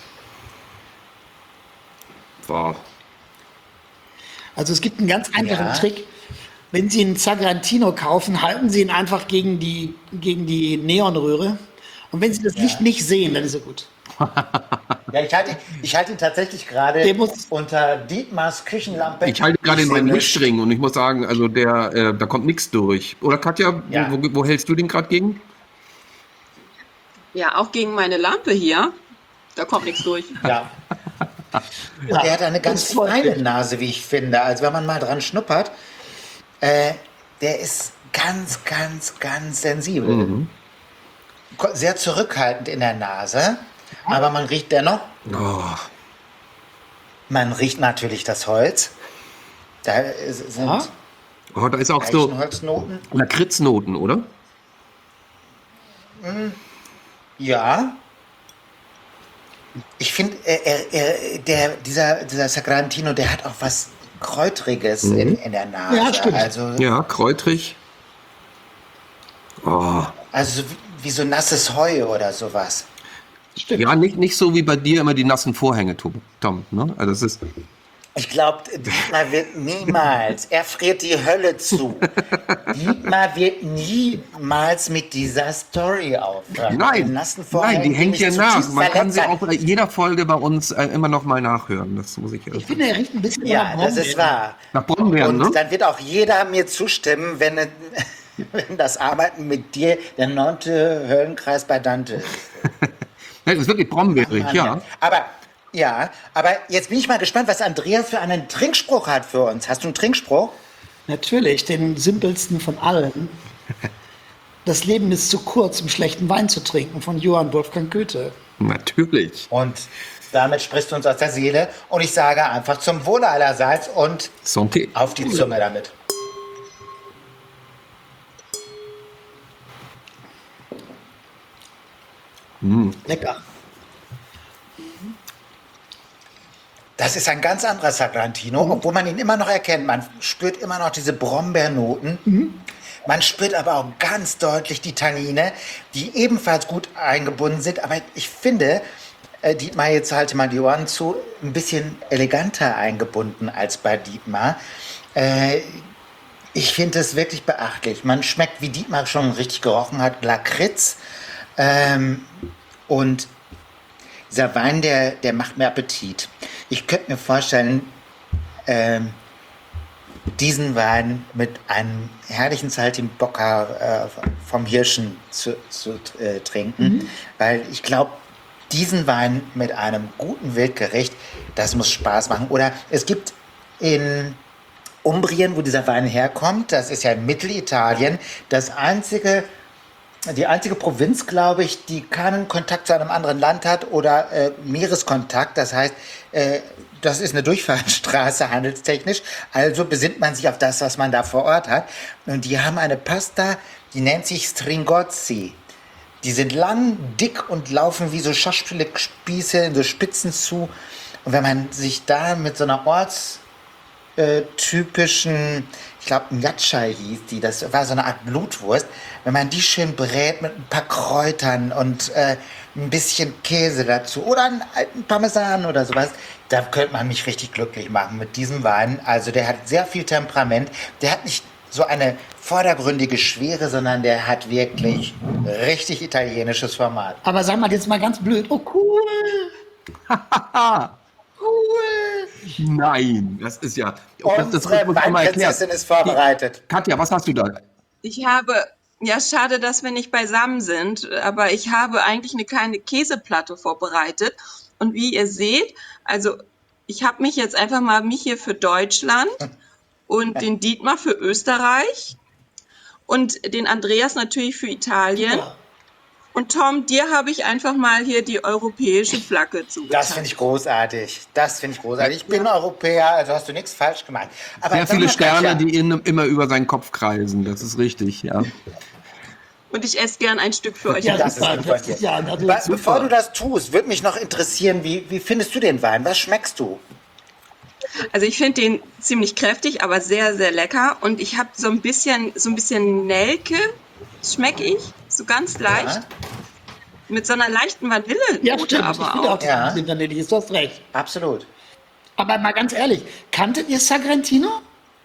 Boah. Also es gibt einen ganz einfachen Ja. Trick. Wenn Sie einen Zagrantino kaufen, halten Sie ihn einfach gegen die, gegen die Neonröhre. Und wenn Sie das Licht nicht sehen, dann ist er gut. Ja, ich halte, ich halte ihn tatsächlich gerade Der muss- unter Dietmars Küchenlampe. Ich halte gerade in sehe meinen nichts. Mischring und ich muss sagen, also der, äh, da kommt nichts durch. Oder Katja, Ja. wo, wo hältst du den gerade gegen? Ja, auch gegen meine Lampe hier. Da kommt nichts durch. Ja. Und der hat eine ganz das freut feine mich. Nase, wie ich finde. Also wenn man mal dran schnuppert, äh, der ist ganz, ganz, ganz sensibel. Ko- Sehr zurückhaltend in der Nase, aber man riecht dennoch, Oh, man riecht natürlich das Holz. Da äh, sind Ja. oh, da ist auch so Eichenholznoten. Lakritznoten, oder? Ja. Ich finde, er, er, er, der, dieser, dieser Sagrantino, der hat auch was Kräutriges in, in der Nase. Ja, stimmt. Also, Ja, kräutrig. Oh. also so wie, wie so nasses Heu oder sowas. Stimmt. Ja, nicht, nicht so wie bei dir immer die nassen Vorhänge, Tom. Tom, ne? Also es ist, Ich glaube, Dietmar wird niemals, er friert die Hölle zu. Dietmar wird niemals mit dieser Story aufhören. Wir Nein, lassen vorher nein, die hängt mich ja nach. zutiefst Man kann sie verletzt auch bei jeder Folge bei uns äh, immer noch mal nachhören. Das muss ich ja. Ich finde, er riecht ein bisschen Ja, nach das ist Brombeeren. wahr. Nach Brombeeren, Und ne? dann wird auch jeder mir zustimmen, wenn, es- wenn das Arbeiten mit dir der neunte Höllenkreis bei Dante ist. Das ist wirklich brombeerig, Mann, ja. Aber, ja, aber jetzt bin ich mal gespannt, was Andreas für einen Trinkspruch hat für uns. Hast du einen Trinkspruch? Natürlich, den simpelsten von allen. Das Leben ist zu kurz, um schlechten Wein zu trinken, von Johann Wolfgang Goethe. Natürlich. Und damit sprichst du uns aus der Seele. Und ich sage einfach zum Wohle allerseits und Santé. auf die Zunge damit. Lecker. Das ist ein ganz anderer Sagrantino, obwohl man ihn immer noch erkennt. Man spürt immer noch diese Brombeernoten. Man spürt aber auch ganz deutlich die Tannine, die ebenfalls gut eingebunden sind. Aber ich finde, äh, Dietmar, jetzt halte mal die Ohren zu, ein bisschen eleganter eingebunden als bei Dietmar. Äh, ich finde es wirklich beachtlich. Man schmeckt, wie Dietmar schon richtig gerochen hat, Lakritz. Ähm, und dieser Wein, der, der macht mir Appetit. Ich könnte mir vorstellen, ähm, diesen Wein mit einem herrlichen Saltimbocca äh, vom Hirschen zu, zu äh, trinken, weil ich glaube, diesen Wein mit einem guten Wildgericht, das muss Spaß machen. Oder es gibt in Umbrien, wo dieser Wein herkommt, das ist ja in Mittelitalien, das einzige die einzige Provinz, glaube ich, die keinen Kontakt zu einem anderen Land hat oder äh, Meereskontakt. Das heißt, äh, das ist eine Durchfahrtsstraße handelstechnisch. Also besinnt man sich auf das, was man da vor Ort hat. Und die haben eine Pasta, die nennt sich Stringozzi. Die sind lang, dick und laufen wie so Schauspielspieße in so Spitzen zu. Und wenn man sich da mit so einer Orts äh, typischen, ich glaube, Njatschai hieß die, das war so eine Art Blutwurst. Wenn man die schön brät mit ein paar Kräutern und äh, ein bisschen Käse dazu oder einen alten Parmesan oder sowas, da könnte man mich richtig glücklich machen mit diesem Wein. Also der hat sehr viel Temperament. Der hat nicht so eine vordergründige Schwere, sondern der hat wirklich richtig italienisches Format. Aber sag mal jetzt mal ganz blöd. Oh, cool. Cool. Nein, das ist ja. Oh, das, das Unsere muss man mal erklären. Weinprinzessin ist vorbereitet. Katja, was hast du da? Ich habe, ja, schade, dass wir nicht beisammen sind, aber ich habe eigentlich eine kleine Käseplatte vorbereitet. Und wie ihr seht, also ich habe mich jetzt einfach mal mich hier für Deutschland und den Dietmar für Österreich und den Andreas natürlich für Italien. Ja. Und Tom, dir habe ich einfach mal hier die europäische Flagge zugetan. Das finde ich großartig. Das finde ich großartig. Ich bin Europäer, also hast du nichts falsch gemacht. Aber Sehr sag viele mal, Sterne, Katja, die in, immer über seinen Kopf kreisen. Das ist richtig, ja. Und ich esse gern ein Stück für euch. Ja, Das super, ist gut von das dir. ist ja also Be- super. Bevor du das tust, würde mich noch interessieren, wie, wie findest du den Wein? Was schmeckst du? Also ich finde den ziemlich kräftig, aber sehr, sehr lecker. Und ich habe so ein bisschen, so ein bisschen Nelke, schmecke ich, so ganz leicht. Ja, Mit so einer leichten Ja, Vanillenote stimmt. Ich aber finde auch, auch. die Ja. sind vanillig. Du hast recht. absolut. Aber mal ganz ehrlich, kanntet ihr Sagrantino?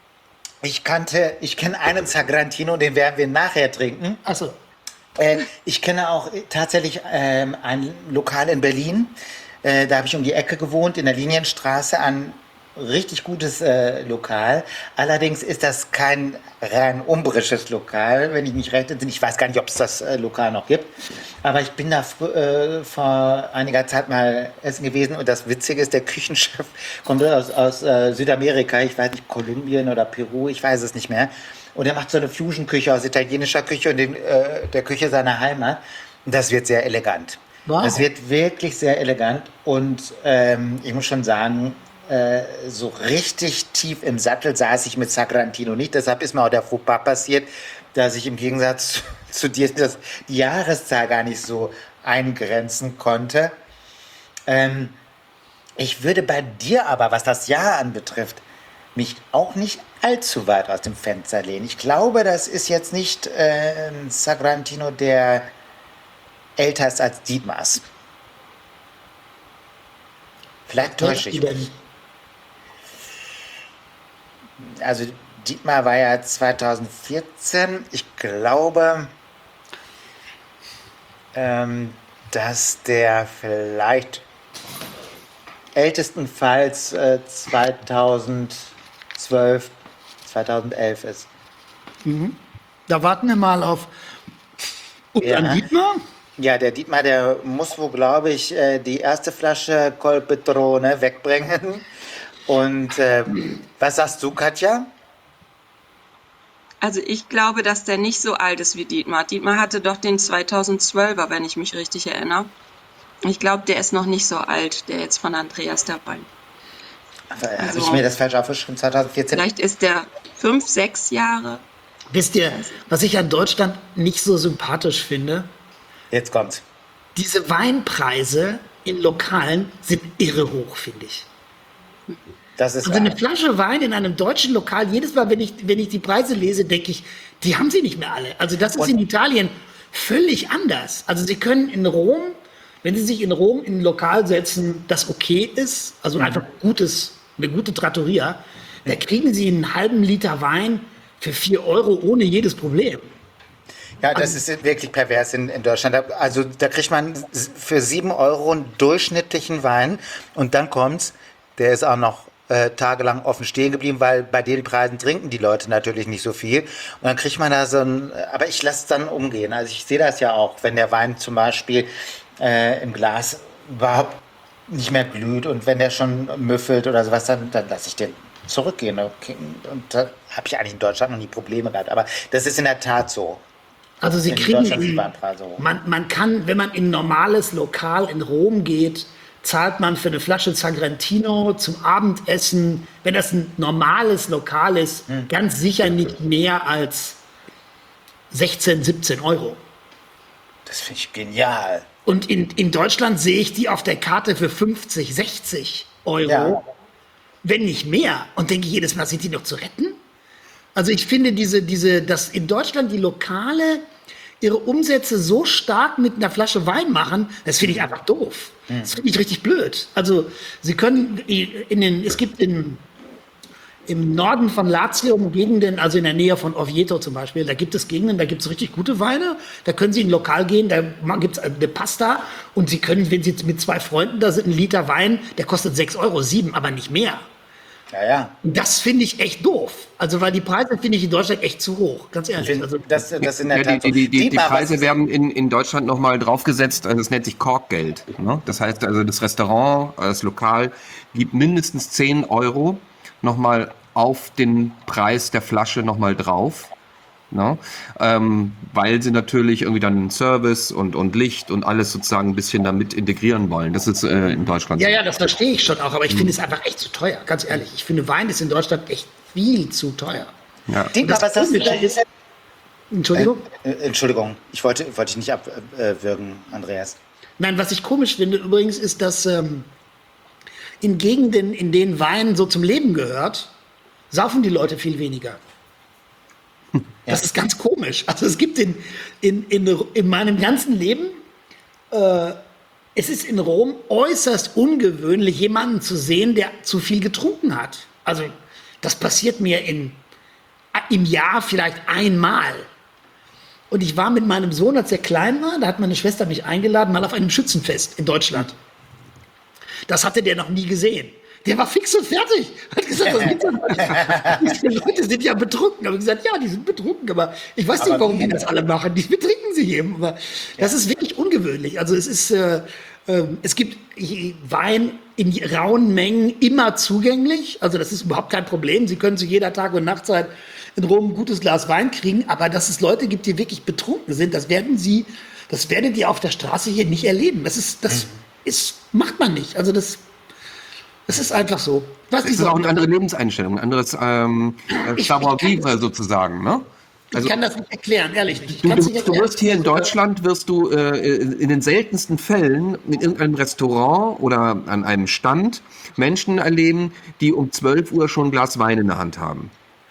Ich kannte, ich kenne einen Sagrantino, den werden wir nachher trinken. Achso. Äh, ich kenne auch äh, tatsächlich ähm, ein Lokal in Berlin. Äh, da habe ich um die Ecke gewohnt, in der Linienstraße, ein richtig gutes äh, Lokal. Allerdings ist das kein rein umbrisches Lokal, wenn ich mich recht entsinne. Ich weiß gar nicht, ob es das äh, Lokal noch gibt. Aber ich bin da fr- äh, vor einiger Zeit mal essen gewesen. Und das Witzige ist, der Küchenchef kommt aus, aus äh, Südamerika. Ich weiß nicht, Kolumbien oder Peru, ich weiß es nicht mehr. Und er macht so eine Fusion-Küche aus italienischer Küche und den, äh, der Küche seiner Heimat. Und das wird sehr elegant. Wow. Das wird wirklich sehr elegant. Und ähm, ich muss schon sagen, äh, so richtig tief im Sattel saß ich mit Sagrantino nicht. Deshalb ist mir auch der Fauxpas passiert, dass ich im Gegensatz zu dir das, die Jahreszahl gar nicht so eingrenzen konnte. Ähm, ich würde bei dir aber, was das Jahr anbetrifft, mich auch nicht allzu weit aus dem Fenster lehnen. Ich glaube, das ist jetzt nicht äh, ein Sagrantino, der älter ist als Dietmars. Vielleicht täusche ich mich. also Dietmar war ja zweitausendvierzehn. Ich glaube, ähm, dass der vielleicht ältestenfalls äh, zweitausendzwölf, zweitausendelf ist. Da warten wir mal auf unseren Ja. Dietmar. Ja, der Dietmar, der muss wohl, glaube ich, äh, die erste Flasche Colpetrone wegbringen. Und äh, was sagst du, Katja? Also ich glaube, dass der nicht so alt ist wie Dietmar. Dietmar hatte doch den zweitausendzwölfer, wenn ich mich richtig erinnere. Ich glaube, der ist noch nicht so alt, der jetzt von Andreas dabei. Also, Habe Also- ich mir das falsch aufgeschrieben? zweitausendvierzehn? Vielleicht ist der fünf, sechs Jahre. Wisst ihr, was ich an Deutschland nicht so sympathisch finde? Jetzt kommt's. Diese Weinpreise in Lokalen sind irre hoch, finde ich. Das ist Also eine Flasche Wein in einem deutschen Lokal, jedes Mal, wenn ich, wenn ich die Preise lese, denke ich, die haben sie nicht mehr alle. Also das ist Und- in Italien völlig anders. Also sie können in Rom, wenn sie sich in Rom in ein Lokal setzen, das okay ist, also einfach gutes, eine gute Trattoria, da kriegen sie einen halben Liter Wein für vier Euro ohne jedes Problem. Ja, das ist wirklich pervers in, in Deutschland. Also da kriegt man für sieben Euro einen durchschnittlichen Wein und dann kommt's, der ist auch noch äh, tagelang offen stehen geblieben, weil bei den Preisen trinken die Leute natürlich nicht so viel. Und dann kriegt man da so ein, aber ich lasse es dann umgehen. Also ich sehe das ja auch, wenn der Wein zum Beispiel äh, im Glas überhaupt nicht mehr glüht und wenn der schon müffelt oder sowas, dann, dann lasse ich den zurückgehen. Okay. Und da habe ich eigentlich in Deutschland noch nie Probleme gehabt. Aber das ist in der Tat so. Also sie In kriegen, Deutschland sind die in, Weinpreise hoch. man, man kann, wenn man in ein normales Lokal in Rom geht, zahlt man für eine Flasche Sagrantino zum Abendessen, wenn das ein normales Lokal ist, Hm. ganz sicher nicht mehr als sechzehn, siebzehn Euro. Das finde ich genial. Und in, in Deutschland sehe ich die auf der Karte für fünfzig, sechzig Euro, Ja. wenn nicht mehr. Und denke ich jedes Mal, sind die noch zu retten? Also ich finde, diese, diese, dass in Deutschland die Lokale ihre Umsätze so stark mit einer Flasche Wein machen, das finde ich einfach doof. Das finde ich richtig blöd. Also sie können in den, es gibt in, im Norden von Lazio Gegenden, also in der Nähe von Oviedo zum Beispiel, da gibt es Gegenden, da gibt es richtig gute Weine. Da können Sie in ein Lokal gehen, da gibt es eine Pasta und Sie können, wenn Sie jetzt mit zwei Freunden da sind, ein Liter Wein, der kostet sechs Euro, sieben, aber nicht mehr. Ja, ja. Und das finde ich echt doof. Also weil die Preise finde ich in Deutschland echt zu hoch, ganz Ich ehrlich. find, Also, das, das in der Ja, Tat die, die, die, die Dietmar, Preise was- werden in, in Deutschland nochmal draufgesetzt, also das nennt sich Korkgeld. Ne? Das heißt also, das Restaurant, das Lokal gibt mindestens zehn Euro nochmal auf den Preis der Flasche nochmal drauf. Ne? Ähm, weil sie natürlich irgendwie dann Service und, und Licht und alles sozusagen ein bisschen damit integrieren wollen. Das ist äh, in Deutschland ja, so. ja, das verstehe ich schon auch, aber ich finde es einfach echt zu teuer, ganz ehrlich. Ich finde Wein ist in Deutschland echt viel zu teuer. Ja. Dietmar, was hast du Komische denn? ist, Entschuldigung? Äh, Entschuldigung, ich wollte, wollte dich nicht abwürgen, Andreas. Nein, was ich komisch finde übrigens, ist, dass ähm, in Gegenden, in denen Wein so zum Leben gehört, saufen die Leute viel weniger. Das ist ganz komisch. Also es gibt in, in, in, in meinem ganzen Leben, äh, es ist in Rom äußerst ungewöhnlich, jemanden zu sehen, der zu viel getrunken hat. Also das passiert mir in, im Jahr vielleicht einmal. Und ich war mit meinem Sohn, als er klein war, da hat meine Schwester mich eingeladen, mal auf einem Schützenfest in Deutschland. Das hatte der noch nie gesehen. Der war fix und fertig. Hat gesagt, was gibt's denn? Diese Leute sind ja betrunken. Aber gesagt, ja, die sind betrunken, aber ich weiß nicht, Aber warum wie? die das alle machen. Die betrinken sich eben. Aber das ist wirklich ungewöhnlich. Also es ist, äh, äh, es gibt Wein in rauen Mengen immer zugänglich. Also das ist überhaupt kein Problem. Sie können zu jeder Tag- und Nachtzeit in Rom ein gutes Glas Wein kriegen. Aber dass es Leute gibt, die wirklich betrunken sind, das werden Sie, das werdet ihr auf der Straße hier nicht erleben. Das ist, das ist, macht man nicht. Also das Es ist einfach so. Was Das ist auch eine andere Lebenseinstellung, ein anderes ähm, äh, Savoir-vivre sozusagen. Ne? Ich kann das nicht erklären, ehrlich nicht. Ich Du, kann's du, nicht du erklären. wirst hier in Deutschland, wirst du äh, in den seltensten Fällen in irgendeinem Restaurant oder an einem Stand Menschen erleben, die um zwölf Uhr schon ein Glas Wein in der Hand haben.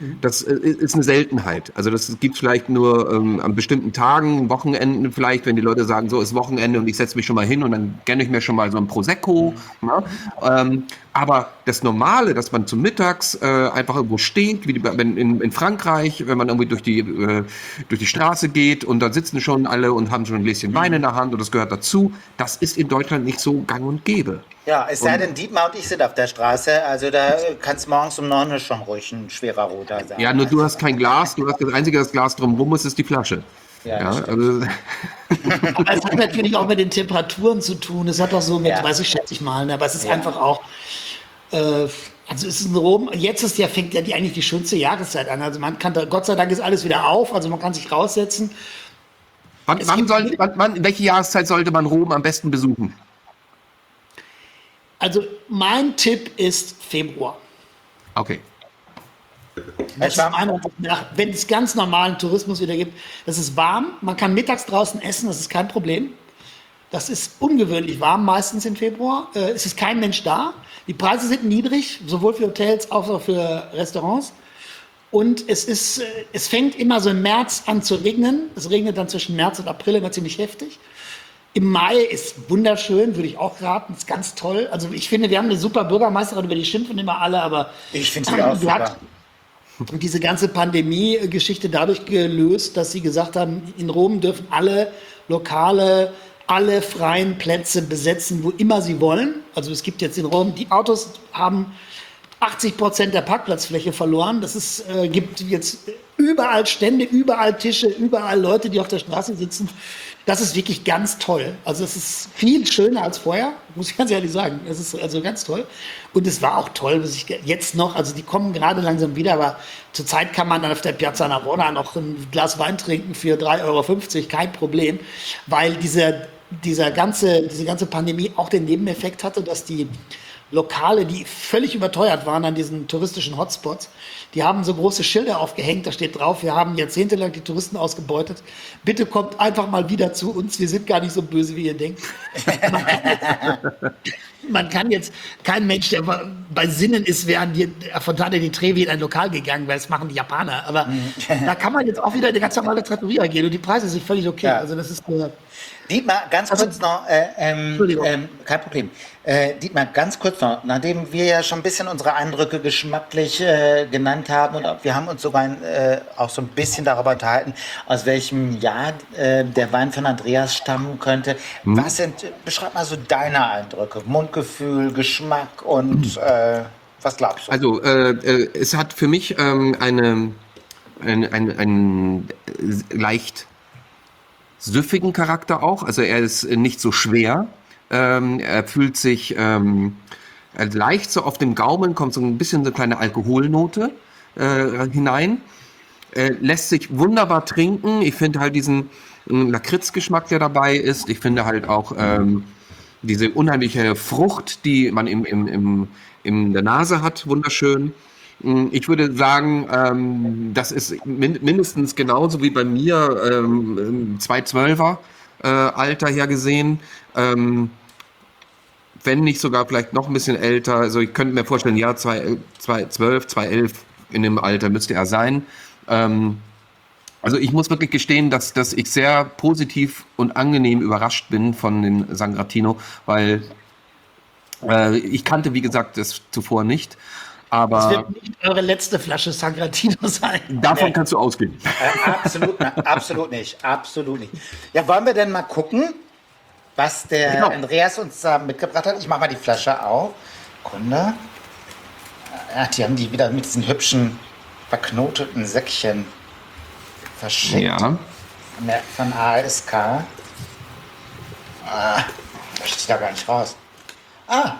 Das äh, ist eine Seltenheit. Also das gibt vielleicht nur ähm, an bestimmten Tagen, Wochenenden vielleicht, wenn die Leute sagen, so ist Wochenende und ich setze mich schon mal hin und dann gönne ich mir schon mal so ein Prosecco. Ne? Ähm, aber das Normale, dass man zum Mittags äh, einfach irgendwo steht, wie die, wenn in, in Frankreich, wenn man irgendwie durch die, äh, durch die Straße geht und da sitzen schon alle und haben schon ein Gläschen Wein in der Hand und das gehört dazu, das ist in Deutschland nicht so gang und gäbe. Ja, es sei denn, Dietmar und ich sind auf der Straße, also da kann es morgens um neun Uhr schon ruhig ein schwerer Roter sein. Ja, nur du hast kein Glas, du hast das einzige das Glas drumherum ist, ist die Flasche. Ja, Ja, das also, Aber es hat natürlich auch mit den Temperaturen zu tun. Es hat auch so mit, Ja. weiß ich, schätze ich mal, ne? Aber es ist Ja. einfach auch, äh, also es ist in Rom, jetzt ist ja, fängt ja die, eigentlich die schönste Jahreszeit an. Also man kann da, Gott sei Dank ist alles wieder auf, also man kann sich raussetzen. wann, Es wann gibt- soll, wann, wann, welche Jahreszeit sollte man Rom am besten besuchen? Also mein Tipp ist Februar. Okay. Das Es ist war- meiner Meinung nach, wenn es ganz normalen Tourismus wieder gibt, das ist warm, man kann mittags draußen essen, das ist kein Problem. Das ist ungewöhnlich warm, meistens im Februar. Äh, es ist kein Mensch da. Die Preise sind niedrig, sowohl für Hotels als auch für Restaurants. Und es ist, äh, es fängt immer so im März an zu regnen. Es regnet dann zwischen März und April immer ziemlich heftig. Im Mai ist wunderschön, würde ich auch raten, ist ganz toll. Also ich finde, wir haben eine super Bürgermeisterin, über die schimpfen immer alle, aber Ich finde sie auch die super. hat diese ganze Pandemie-Geschichte dadurch gelöst, dass sie gesagt haben, in Rom dürfen alle Lokale, alle freien Plätze besetzen, wo immer sie wollen. Also es gibt jetzt in Rom, die Autos haben achtzig Prozent der Parkplatzfläche verloren. Das ist, äh, gibt jetzt überall Stände, überall Tische, überall Leute, die auf der Straße sitzen. Das ist wirklich ganz toll. Also es ist viel schöner als vorher, muss ich ganz ehrlich sagen. Es ist also ganz toll. Und es war auch toll, bis ich jetzt noch, also die kommen gerade langsam wieder, aber zurzeit kann man dann auf der Piazza Navona noch ein Glas Wein trinken für drei Euro fünfzig, kein Problem, weil diese, dieser ganze, diese ganze Pandemie auch den Nebeneffekt hatte, dass die Lokale, die völlig überteuert waren an diesen touristischen Hotspots, die haben so große Schilder aufgehängt, da steht drauf, wir haben jahrzehntelang die Touristen ausgebeutet. Bitte kommt einfach mal wieder zu uns, wir sind gar nicht so böse, wie ihr denkt. Man kann jetzt, man kann jetzt kein Mensch, der bei Sinnen ist, wäre an die Fontana di Trevi in ein Lokal gegangen, weil das machen die Japaner. Aber da kann man jetzt auch wieder in eine ganz normale Trattoria gehen und die Preise sind völlig okay. Ja. Also das ist äh, Dietmar, ganz Also- kurz noch, äh, ähm, Entschuldigung. ähm, kein Problem. Äh, Dietmar, ganz kurz noch, nachdem wir ja schon ein bisschen unsere Eindrücke geschmacklich äh, genannt haben und auch, wir haben uns sogar äh, auch so ein bisschen darüber unterhalten, aus welchem Jahr äh, der Wein von Andreas stammen könnte. Was sind, beschreib mal so deine Eindrücke, Mundgefühl, Geschmack und äh, was glaubst du? Also äh, äh, es hat für mich ähm, eine, ein, ein, ein äh, leicht süffigen Charakter auch. Also er ist nicht so schwer. Ähm, er fühlt sich ähm, äh, leicht so auf dem Gaumen, kommt so ein bisschen so eine kleine Alkoholnote äh, hinein. Äh, lässt sich wunderbar trinken. Ich finde halt diesen äh, Lakritzgeschmack, der dabei ist. Ich finde halt auch ähm, diese unheimliche Frucht, die man im, im, im, in der Nase hat, wunderschön. Ich würde sagen, ähm, das ist min mindestens genauso wie bei mir ähm, zwei Zwölfer äh, Alter her gesehen. Ähm, wenn nicht sogar vielleicht noch ein bisschen älter. Also ich könnte mir vorstellen, ja, zwei zwölf, zwei elf in dem Alter müsste er sein. Ähm, also ich muss wirklich gestehen, dass, dass ich sehr positiv und angenehm überrascht bin von den Sangratino, weil äh, ich kannte, wie gesagt, das zuvor nicht. das Aber wird nicht eure letzte Flasche Sangratino sein. davon Nee. kannst du ausgehen. Äh, absolut, na, absolut nicht, absolut nicht. Ja, wollen wir denn mal gucken, was der Genau. Andreas uns da mitgebracht hat? Ich mache mal die Flasche auf. Kunde. Ja, die haben die wieder mit diesen hübschen, verknoteten Säckchen verschickt. Ja. Von, der, von A S K. Ah, ich zieh da gar nicht raus. Ah.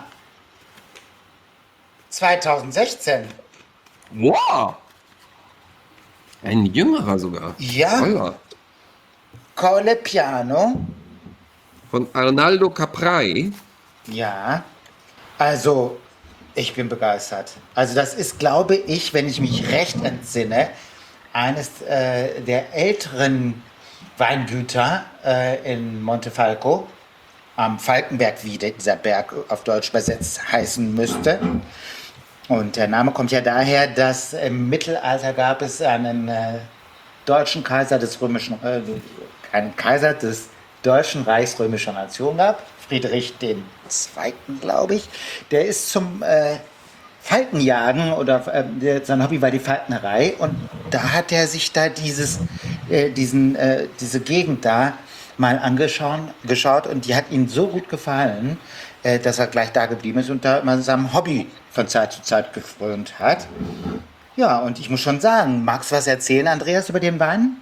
zweitausendsechzehn. Wow! Ein jüngerer sogar. Ja. Teuer. Colle Piano. Von Arnaldo Caprai. Ja, also ich bin begeistert. Also das ist, glaube ich, wenn ich mich recht entsinne, eines äh, der älteren Weingüter äh, in Montefalco, am Falkenberg, wie der- dieser Berg auf Deutsch übersetzt heißen müsste. Und der Name kommt ja daher, dass im Mittelalter gab es einen äh, deutschen Kaiser des römischen, äh, keinen Kaiser des Deutschen Reichs römischer Nation gab, Friedrich den Zweiten, glaube ich. Der ist zum äh, Falkenjagen oder äh, der, sein Hobby war die Falknerei und da hat er sich da dieses, äh, diesen, äh, diese Gegend da mal angeschaut geschaut und die hat ihm so gut gefallen, äh, dass er gleich da geblieben ist und da immer seinem Hobby von Zeit zu Zeit gefrönt hat. Ja, und ich muss schon sagen, magst du was erzählen, Andreas, über den Wein?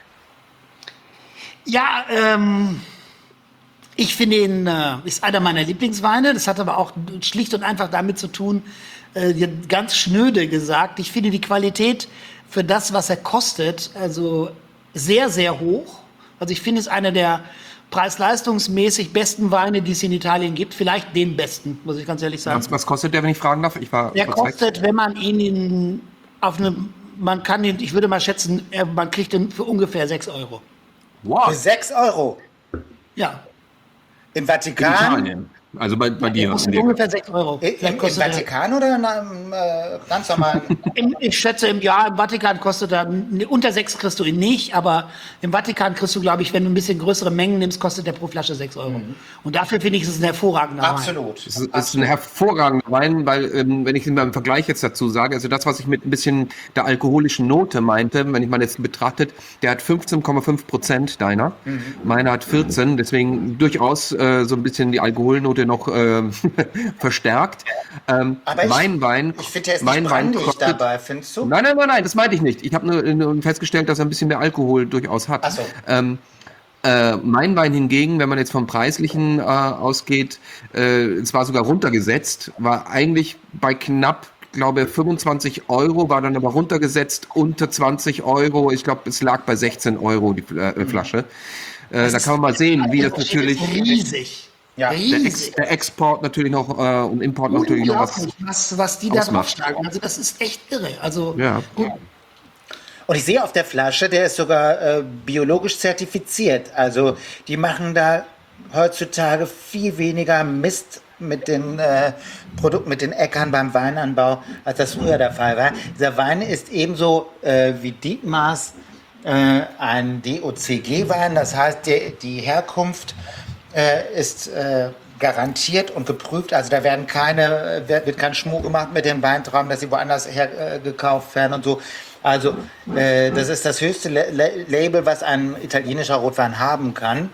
Ja, ähm, ich finde ihn, äh, ist einer meiner Lieblingsweine. Das hat aber auch schlicht und einfach damit zu tun, äh, ganz schnöde gesagt, ich finde die Qualität für das, was er kostet, also sehr, sehr hoch. Also ich finde es einer der preis-leistungsmäßig besten Weine, die es in Italien gibt. Vielleicht den besten, muss ich ganz ehrlich sagen. Was, was kostet der, wenn ich fragen darf? Ich war Der kurz weg. kostet, wenn man ihn in, auf eine, man kann ihn, ich würde mal schätzen, er- man kriegt ihn für ungefähr sechs Euro. Wow, Für sechs Euro. Ja, Im in Vatikan? Italien. Also bei, bei der dir. kostet in dem- ungefähr sechs Euro. I- Im, Vielleicht Im kostet er- Vatikan oder in einem äh, ganz normalen? Im, ich schätze, im Jahr im Vatikan kostet er, ne, unter sechs kriegst du ihn nicht, aber im Vatikan kriegst du, glaube ich, wenn du ein bisschen größere Mengen nimmst, kostet der pro Flasche sechs Euro. Und dafür finde ich, ist es ein hervorragender Wein. Absolut. Es ist, es ist ein hervorragender Wein, weil, ähm, wenn ich es beim Vergleich jetzt dazu sage, also das, was ich mit ein bisschen der alkoholischen Note meinte, wenn ich mal jetzt betrachtet, der hat fünfzehn Komma fünf Prozent deiner, meiner hat vierzehn, deswegen durchaus äh, so ein bisschen die Alkoholnote noch ähm, verstärkt. Ähm, Aber ich- mein Wein, Ich finde, der ist mein nicht Wein brandig kostet- dabei, findest du? Nein, nein, nein, nein, das meinte ich nicht. Ich habe nur, nur festgestellt, dass er ein bisschen mehr Alkohol durchaus hat. Ach so. Ähm, äh, mein Wein hingegen, wenn man jetzt vom Preislichen äh, ausgeht, äh, es war sogar runtergesetzt, war eigentlich bei knapp, glaube fünfundzwanzig Euro, war dann aber runtergesetzt unter zwanzig Euro. Ich glaube, es lag bei sechzehn Euro die äh, Flasche. Äh, da kann man mal sehen, wie das natürlich riesig. Ja, der, Ex, Riesig. der Export natürlich noch äh, und Import natürlich noch was. Unglaublich, was, was die da ausmacht. draufschlagen. Also das ist echt irre. Also Ja. gut. Und ich sehe auf der Flasche, der ist sogar äh, biologisch zertifiziert. Also die machen da heutzutage viel weniger Mist mit den äh, Produkten, mit den Äckern beim Weinanbau, als das früher der Fall war. Dieser Wein ist ebenso äh, wie Dietmars äh, ein D O C G-Wein. Das heißt, die, die Herkunft äh, ist äh, garantiert und geprüft. Also da werden keine, wird wird kein Schmuck gemacht mit den Weintrauben, dass sie woanders her äh, gekauft werden und so. Also äh, das ist das höchste La La Label, was ein italienischer Rotwein haben kann.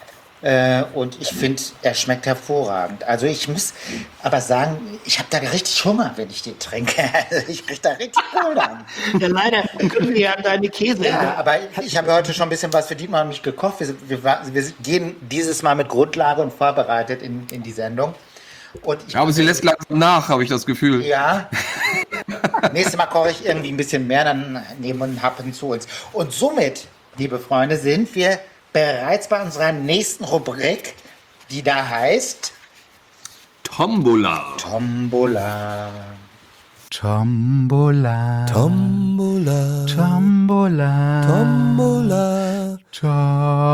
Äh, und ich finde, er schmeckt hervorragend. Also ich muss aber sagen, ich habe da richtig Hunger, wenn ich den trinke. Also ich kriege da richtig Hunger. Ja, leider können wir ja an deine Käse. Ja, aber ich habe heute schon ein bisschen was für Dietmar und mich gekocht. Wir, wir, wir gehen dieses Mal mit Grundlage und vorbereitet in, in die Sendung. Und ich Ja, aber sie lässt langsam nach, habe ich das Gefühl. Ja. Nächstes Mal koche ich irgendwie ein bisschen mehr, dann nehmen wir einen Happen zu uns. Und somit, liebe Freunde, sind wir bereits bei unserer nächsten Rubrik, die da heißt Tombola. Tombola. Tombola. Tombola. Tombola. Tombola.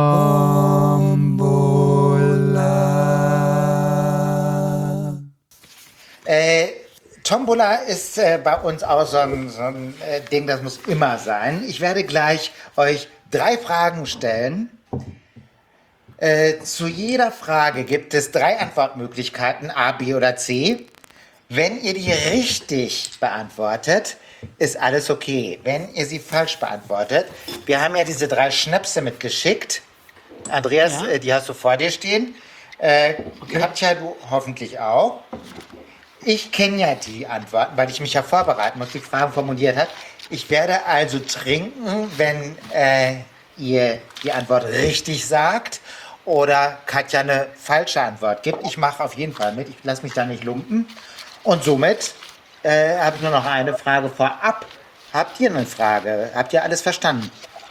Tombola. Äh, Tombola ist äh, bei uns auch so ein, so ein äh, Ding, das muss immer sein. Ich werde gleich euch drei Fragen stellen. Äh, zu jeder Frage gibt es drei Antwortmöglichkeiten, A, B oder C. Wenn ihr die richtig beantwortet, ist alles okay. Wenn ihr sie falsch beantwortet, wir haben ja diese drei Schnäpse mitgeschickt. Andreas, Ja. äh, die hast du vor dir stehen. Äh, Katja, du hoffentlich auch. Ich kenne ja die Antworten, weil ich mich ja vorbereiten muss, die Fragen formuliert hat. Ich werde also trinken, wenn äh, ihr die Antwort richtig sagt oder Katja eine falsche Antwort gibt. Ich mache auf jeden Fall mit, ich lasse mich da nicht lumpen. Und somit äh, habe ich nur noch eine Frage vorab. Habt ihr eine Frage? Habt ihr alles verstanden?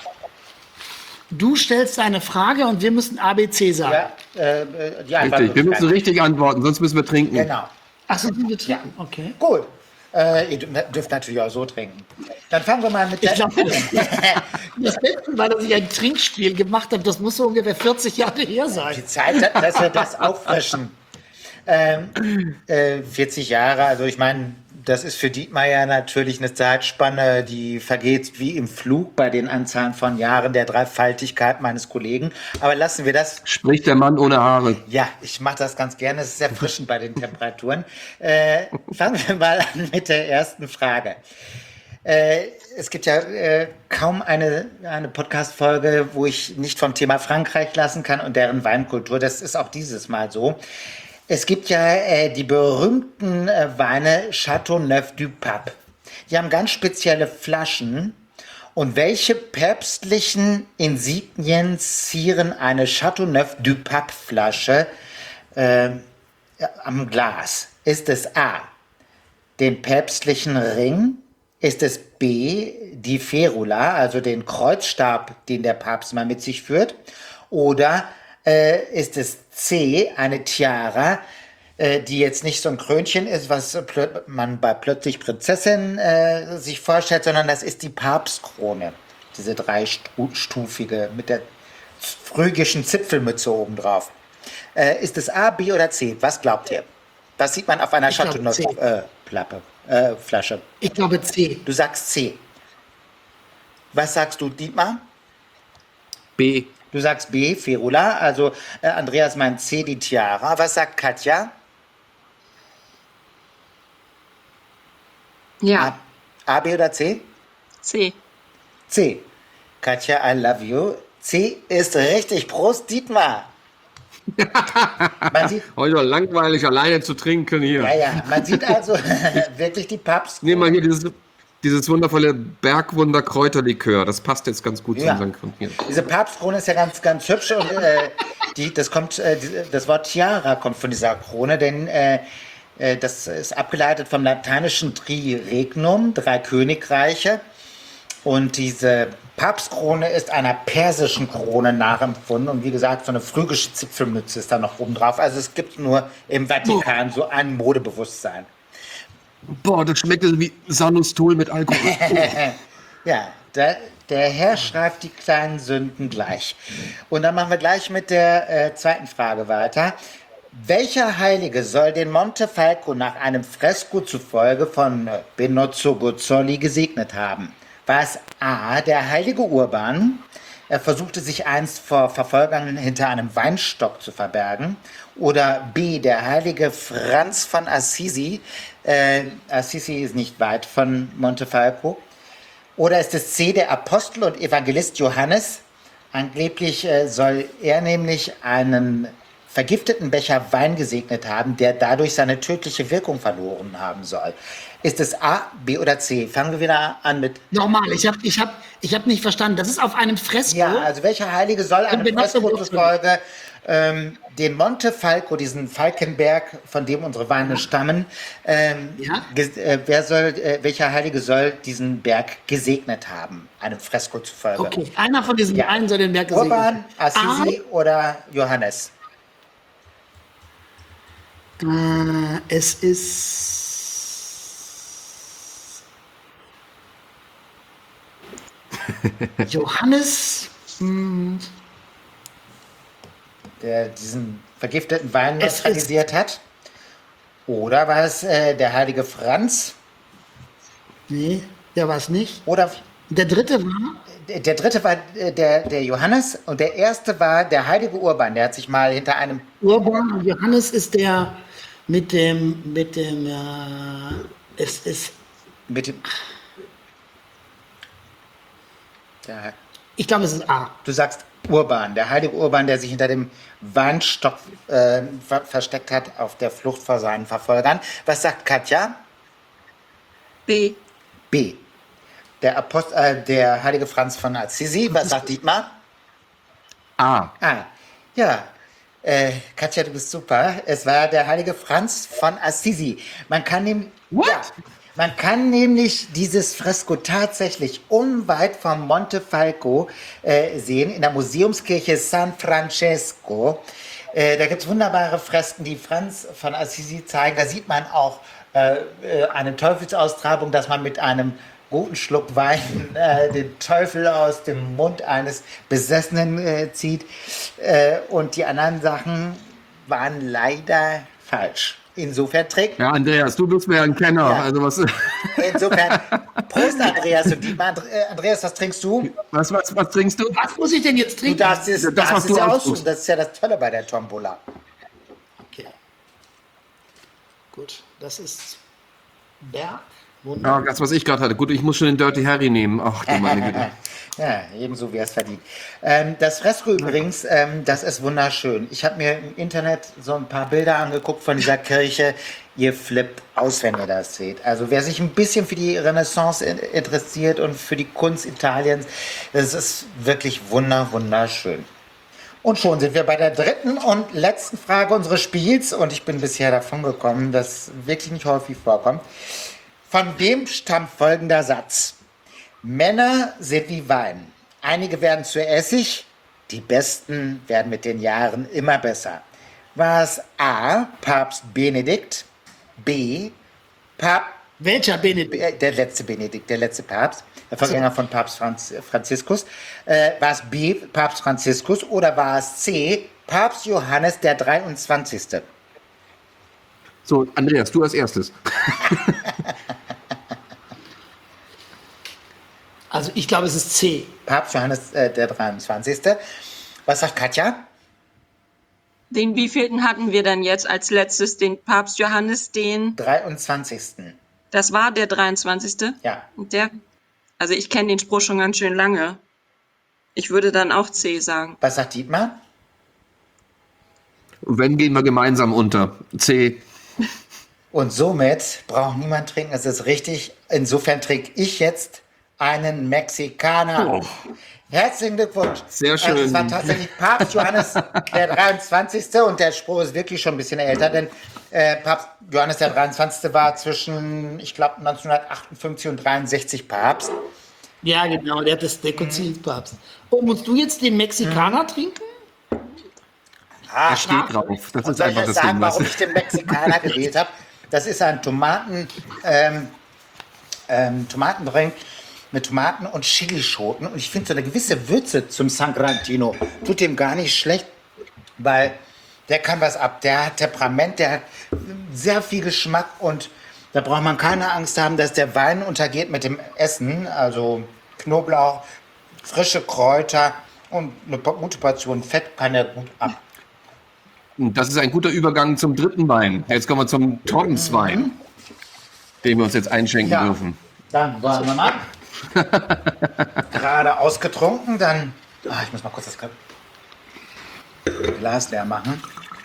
Du stellst eine Frage und wir müssen A, B, C sagen. Ja, äh, äh, die Richtig, wir Antwortmöglichkeiten. müssen richtig antworten, sonst müssen wir trinken. Genau. Ach so, wir trinken. Okay. Gut. Äh, ihr dürft dürft natürlich auch so trinken. Dann fangen wir mal mit der... Ich glaube, das letzte Mal, dass ich ein Trinkspiel gemacht habe, das muss so ungefähr vierzig Jahre her sein. Die Zeit, dass wir das auffrischen. Ähm, äh, vierzig Jahre, also ich meine, das ist für Dietmar ja natürlich eine Zeitspanne, die vergeht wie im Flug bei den Anzahlen von Jahren der Dreifaltigkeit meines Kollegen. Aber lassen wir das. Spricht der Mann ohne Haare. Ja, ich mache das ganz gerne. Es ist erfrischend bei den Temperaturen. Äh, fangen wir mal an mit der ersten Frage. Äh, es gibt ja äh, kaum eine, eine Podcast-Folge, wo ich nicht vom Thema Frankreich lassen kann und deren Weinkultur. Das ist auch dieses Mal so. Es gibt ja äh, die berühmten äh, Weine Châteauneuf du Pape. Die haben ganz spezielle Flaschen. Und welche päpstlichen Insignien zieren eine Châteauneuf du Pape Flasche äh, am Glas? Ist es A, den päpstlichen Ring? Ist es B, die Ferula, also den Kreuzstab, den der Papst mal mit sich führt? Oder äh, ist es C, eine Tiara, äh, die jetzt nicht so ein Krönchen ist, was plö- man bei Plötzlich Prinzessin äh, sich vorstellt, sondern das ist die Papstkrone, diese dreistufige mit der phrygischen Zipfelmütze obendrauf. Äh, ist es A, B oder C? Was glaubt ihr? Was sieht man auf einer Ich glaub C. Chateauneuf-Plappe? Äh, Flasche. Ich glaube C. Du sagst C. Was sagst du, Dietmar? B. Du sagst B, Ferula. Also äh, Andreas meint C, die Tiara. Was sagt Katja? Ja, A, B oder C? C. C. Katja, I love you. C ist richtig. Prost, Dietmar. Man sieht, Heute langweilig, alleine zu trinken hier. ja, ja, man sieht also wirklich die Papst. Nehmen wir hier dieses, dieses wundervolle Bergwunder Kräuterlikör. Das passt jetzt ganz gut Ja. zu unseren Grund hier. Diese Papstkrone ist ja ganz, ganz hübsch und äh, die, das kommt, äh, die, das Wort Tiara kommt von dieser Krone, denn äh, äh, das ist abgeleitet vom lateinischen Triregnum, drei Königreiche. Und diese Papstkrone ist einer persischen Krone nachempfunden und wie gesagt, so eine phrygische Zipfelmütze ist da noch oben drauf. Also es gibt nur im Vatikan so ein Modebewusstsein. Boah, das schmeckt wie Sanustol mit Alkohol. Ja, der, der Herr schreibt die kleinen Sünden gleich. Und dann machen wir gleich mit der äh, zweiten Frage weiter. Welcher Heilige soll den Monte Falco nach einem Fresko zufolge von äh, Benozzo Gozzoli gesegnet haben? War es A, der heilige Urban? Er versuchte sich einst vor Verfolgern hinter einem Weinstock zu verbergen. Oder B, der heilige Franz von Assisi. Äh, Assisi ist nicht weit von Montefalco. Oder ist es C, der Apostel und Evangelist Johannes? Angeblich äh, soll er nämlich einen vergifteten Becher Wein gesegnet haben, der dadurch seine tödliche Wirkung verloren haben soll. Ist es A, B oder C? Fangen wir wieder an mit... Nochmal, ich habe ich hab, ich hab nicht verstanden. Das ist auf einem Fresko. Ja, also welcher Heilige soll einem Benozzo Fresko Gozzoli. zufolge ähm, den Monte Falco, diesen Falkenberg, von dem unsere Weine stammen, ähm, Ja. ges- äh, wer soll, äh, welcher Heilige soll diesen Berg gesegnet haben, einem Fresko zufolge? Okay, einer von diesen Ja. einen soll den Berg gesegnet Urban, Assisi haben. oder Johannes? Ah, äh, es ist... Johannes... hm, Der diesen vergifteten Wein Es ist- neutralisiert hat? Oder war es äh, der heilige Franz? Nee, der war es nicht. Oder Der dritte war... der der dritte war äh, der, der Johannes und der erste war der heilige Urban. Der hat sich mal hinter einem... Urban und Johannes ist der mit dem, mit dem, äh, es ist, Mit dem der, ich glaube, es ist A. du sagst Urban, der heilige Urban, der sich hinter dem Weinstock äh, ver versteckt hat auf der Flucht vor seinen Verfolgern. Was sagt Katja? B. B. Der, Apost äh, der heilige Franz von Assisi. Was sagt Dietmar? A. Ah, ja. Äh, Katja, du bist super. Es war der heilige Franz von Assisi. Man kann nämlich, ja, man kann nämlich dieses Fresko tatsächlich unweit vom Monte Falco äh, sehen, in der Museumskirche San Francesco. Äh, da gibt es wunderbare Fresken, die Franz von Assisi zeigen. Da sieht man auch äh, äh, eine Teufelsaustrabung, dass man mit einem guten Schluck Wein äh, den Teufel aus dem Mund eines Besessenen äh, zieht. Äh, und die anderen Sachen waren leider falsch. Insofern trägt, Ja, Andreas, du bist mir ein Kenner. Ja. Also was, insofern, Prost Andreas und Dietmar. And- äh, Andreas, was trinkst du? was, was, was trinkst du? Was muss ich denn jetzt Du trinken? darfst es, Das, darfst was es du ja aussuchst. aussuchen. Das ist ja das Tolle bei der Tombola. Okay. Gut, das ist Berg. Ja, Wunderbar. das, was ich gerade hatte. Gut, ich muss schon den Dirty Harry nehmen. Ach, du meine Güte. Ja, ebenso wie er es verdient. Ähm, das Fresko übrigens, ähm, das ist wunderschön. Ich habe mir im Internet so ein paar Bilder angeguckt von dieser Kirche. Ihr flippt aus, wenn ihr das seht. Also wer sich ein bisschen für die Renaissance in- interessiert und für die Kunst Italiens, das ist wirklich wunder, wunderschön. Und schon sind wir bei der dritten und letzten Frage unseres Spiels. Und ich bin bisher davon gekommen, dass wirklich nicht häufig vorkommt. Von wem stammt folgender Satz? Männer sind wie Wein. Einige werden zu Essig, die Besten werden mit den Jahren immer besser. War es A. Papst Benedikt, B. Papst Welcher Benedikt? äh, der letzte Benedikt, der letzte Papst, der Vorgänger von Papst Franz, Franziskus. Äh, war es B, Papst Franziskus, oder war es C, Papst Johannes der dreiundzwanzigste? So, Andreas, du als erstes. Also ich glaube, es ist C. Papst Johannes äh, der dreiundzwanzigste. Was sagt Katja? Den wievielten hatten wir denn jetzt als letztes? Den Papst Johannes, den, dreiundzwanzigsten. das war der dreiundzwanzigste. Ja. Und der, also ich kenne den Spruch schon ganz schön lange. Ich würde dann auch C sagen. Was sagt Dietmar? Wenn, gehen wir gemeinsam unter. C. Und somit braucht niemand trinken, es ist richtig. Insofern trinke ich jetzt einen Mexikaner. Oh. Herzlichen Glückwunsch. Sehr schön. Also es war tatsächlich Papst Johannes der dreiundzwanzigste. Und der Spruch ist wirklich schon ein bisschen älter, denn äh, Papst Johannes der dreiundzwanzigste war zwischen, ich glaube, neunzehnhundertachtundfünfzig und dreiundsechzig Papst. Ja, genau, der hat das der Konzilspapst. Oh, musst du jetzt den Mexikaner trinken? Ah, Er steht drauf. Das Und ist soll ich einfach euch das sagen, Ding. warum weißt ich den Mexikaner gewählt habe? Das ist ein Tomaten, ähm, ähm, Tomatendrink mit Tomaten und Chilischoten. Und ich finde, so eine gewisse Würze zum San Grantino tut dem gar nicht schlecht, weil der kann was ab. Der hat Temperament, der hat sehr viel Geschmack und da braucht man keine Angst haben, dass der Wein untergeht mit dem Essen. Also Knoblauch, frische Kräuter und eine gute Portion Fett kann er gut ab. du? Das ist ein guter Übergang zum dritten Wein. Jetzt kommen wir zum Tonswein, den wir uns jetzt einschenken Ja. dürfen. Dann wollen wir mal. Gerade ausgetrunken, dann. Ah, ich muss mal kurz das Glas leer machen.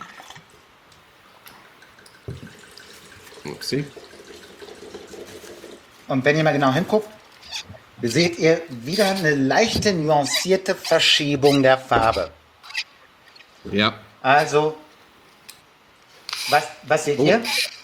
Okay. Und wenn ihr mal genau hinguckt, seht ihr wieder eine leichte nuancierte Verschiebung der Farbe. Ja. Also, was, was seht ihr?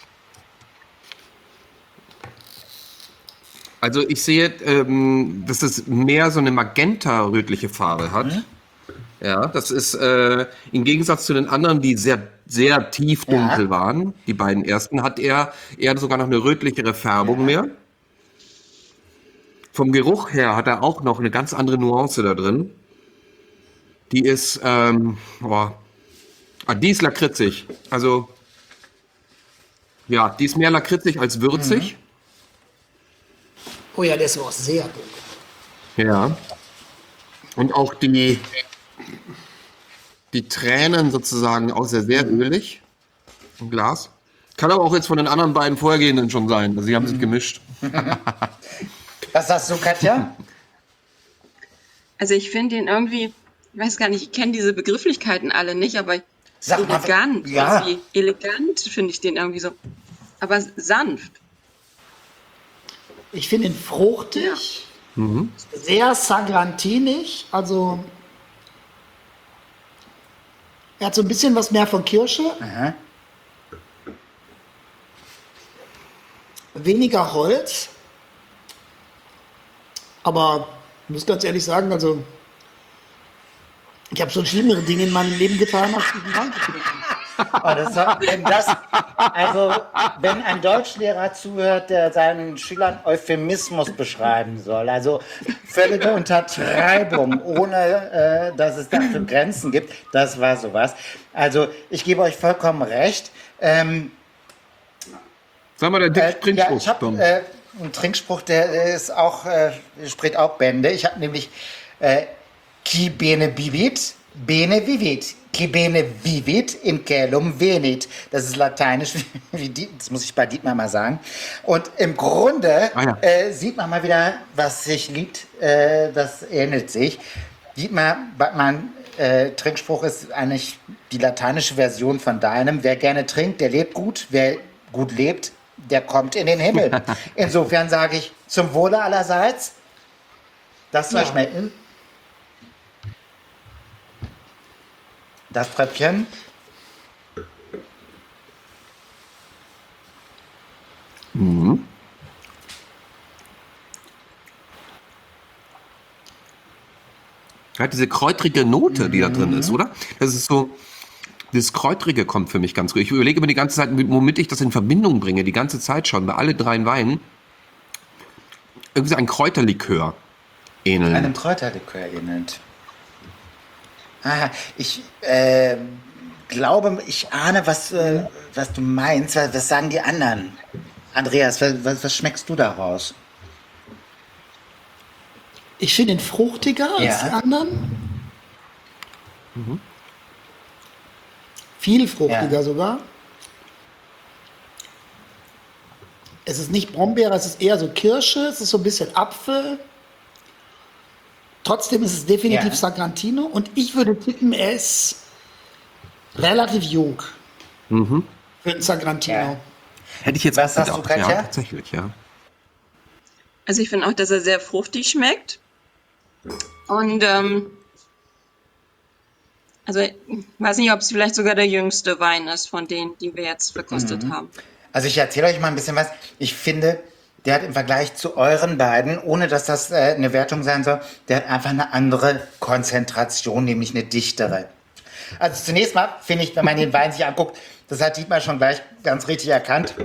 Also ich sehe, ähm, dass es mehr so eine magenta-rötliche Farbe hat. Ja, das ist äh, im Gegensatz zu den anderen, die sehr, sehr tief dunkel Ja. waren, die beiden ersten, hat er eher sogar noch eine rötlichere Färbung mehr. Vom Geruch her hat er auch noch eine ganz andere Nuance da drin. Die ist, ähm, boah, ah, die ist lakritzig. Also, ja, die ist mehr lakritzig als würzig. Oh ja, der ist aber auch sehr dunkel. Ja. Und auch die, die Tränen sozusagen auch sehr, sehr ölig im Glas. Kann aber auch jetzt von den anderen beiden vorhergehenden schon sein. Also sie haben sich gemischt. Was sagst du, Katja? Also ich finde den irgendwie, ich weiß gar nicht, ich kenne diese Begrifflichkeiten alle nicht, aber Sag mal, elegant, ja. irgendwie elegant finde ich den irgendwie so. Aber sanft. Ich finde ihn fruchtig, sehr sagrantinig, also er hat so ein bisschen was mehr von Kirsche, weniger Holz, aber ich muss ganz ehrlich sagen, also ich habe schon schlimmere Dinge in meinem Leben getan, als diesen Wein zu trinken. Oh, das war, wenn das, also, wenn ein Deutschlehrer zuhört, der seinen Schülern Euphemismus beschreiben soll, also völlige Untertreibung, ohne äh, dass es dafür Grenzen gibt, das war sowas. Also, ich gebe euch vollkommen recht. Ähm, Sag mal, der Äh, Trinkspruch. ja, ich habe Tom. äh, einen Trinkspruch, der äh, ist auch, äh, spricht auch Bände. Ich habe nämlich äh, Chi bene vivit, bene vivit. Chi bene vivit, in caelum venit. Das ist lateinisch, wie die, das muss ich bei Dietmar mal sagen. Und im Grunde Ah, ja. äh, sieht man mal wieder, was sich liebt, äh, das ähnelt sich. Dietmar, mein äh, Trinkspruch ist eigentlich die lateinische Version von deinem. Wer gerne trinkt, der lebt gut. Wer gut lebt, der kommt in den Himmel. Insofern sage ich zum Wohle allerseits. Das soll Ja. schmecken. Das Tröpfchen. Ja, diese kräutrige Note, die da drin ist, oder? Das ist so, das Kräutrige kommt für mich ganz gut. Ich überlege mir die ganze Zeit, womit ich das in Verbindung bringe, die ganze Zeit schon, bei alle drei Weinen. Irgendwie ein Kräuterlikör ähneln. Einem Kräuterlikör ähnelt. Ah, ich äh, glaube, ich ahne, was, äh, was du meinst. Was, was sagen die anderen? Andreas, was, was, was schmeckst du daraus? Ich finde ihn fruchtiger als Ja. die anderen. Viel fruchtiger Ja. sogar. Es ist nicht Brombeere, es ist eher so Kirsche, es ist so ein bisschen Apfel. Trotzdem ist es definitiv Ja. Sagrantino und ich würde tippen, er ist relativ jung für einen Sagrantino. Ja. Hätte ich jetzt Was auch sagst du, gedacht. Katja? Ja, tatsächlich, ja. Also ich finde auch, dass er sehr fruchtig schmeckt. Und ähm, also ich weiß nicht, ob es vielleicht sogar der jüngste Wein ist von denen, die wir jetzt verkostet haben. Also ich erzähle euch mal ein bisschen was. Ich finde, der hat im Vergleich zu euren beiden, ohne dass das äh, eine Wertung sein soll, der hat einfach eine andere Konzentration, nämlich eine dichtere. Also zunächst mal finde ich, wenn man den Wein sich anguckt, das hat Dietmar schon gleich ganz richtig erkannt,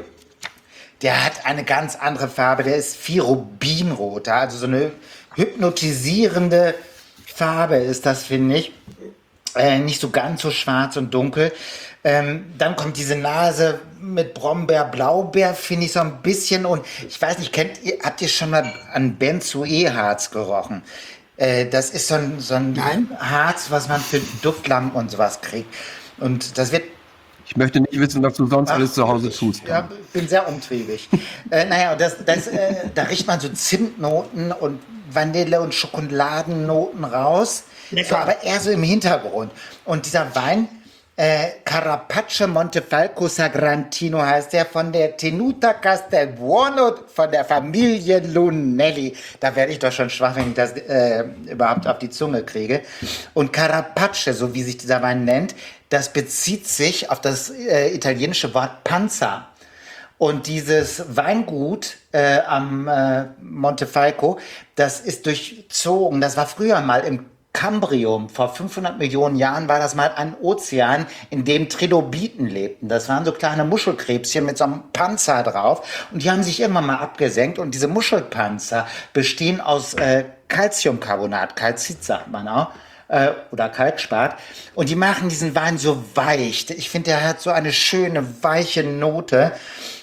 der hat eine ganz andere Farbe, der ist viel rubinroter, also so eine hypnotisierende Farbe ist das, finde ich. Äh, nicht so ganz so schwarz und dunkel. Ähm, dann kommt diese Nase mit Brombeer, Blaubeer, finde ich so ein bisschen. Und ich weiß nicht, kennt ihr, habt ihr schon mal an Benzoe-Harz gerochen? Äh, das ist so ein, so ein Nein. Harz, was man für Duftlampen und sowas kriegt. Und das wird Ich möchte nicht wissen, was du sonst alles zu Hause tust. ja, ich bin sehr umtriebig. äh, naja, und das, das, äh, da riecht man so Zimtnoten und Vanille- und Schokoladennoten raus. So, Lecker. aber eher so im Hintergrund. Und dieser Wein, äh, Carapace Montefalco Sagrantino heißt der, von der Tenuta Castelbuono, von der Familie Lunelli. Da werde ich doch schon schwach, wenn ich das äh, überhaupt auf die Zunge kriege. Und Carapace, so wie sich dieser Wein nennt, das bezieht sich auf das äh, italienische Wort Panzer. Und dieses Weingut äh, am äh, Montefalco, das ist durchzogen. Das war früher mal im Kambrium. Vor fünfhundert Millionen Jahren war das mal ein Ozean, in dem Trilobiten lebten. Das waren so kleine Muschelkrebschen mit so einem Panzer drauf. Und die haben sich immer mal abgesenkt. Und diese Muschelpanzer bestehen aus äh, Calciumcarbonat, Calcit sagt man auch. Äh, oder Kalkspat. Und die machen diesen Wein so weich. Ich finde, der hat so eine schöne, weiche Note.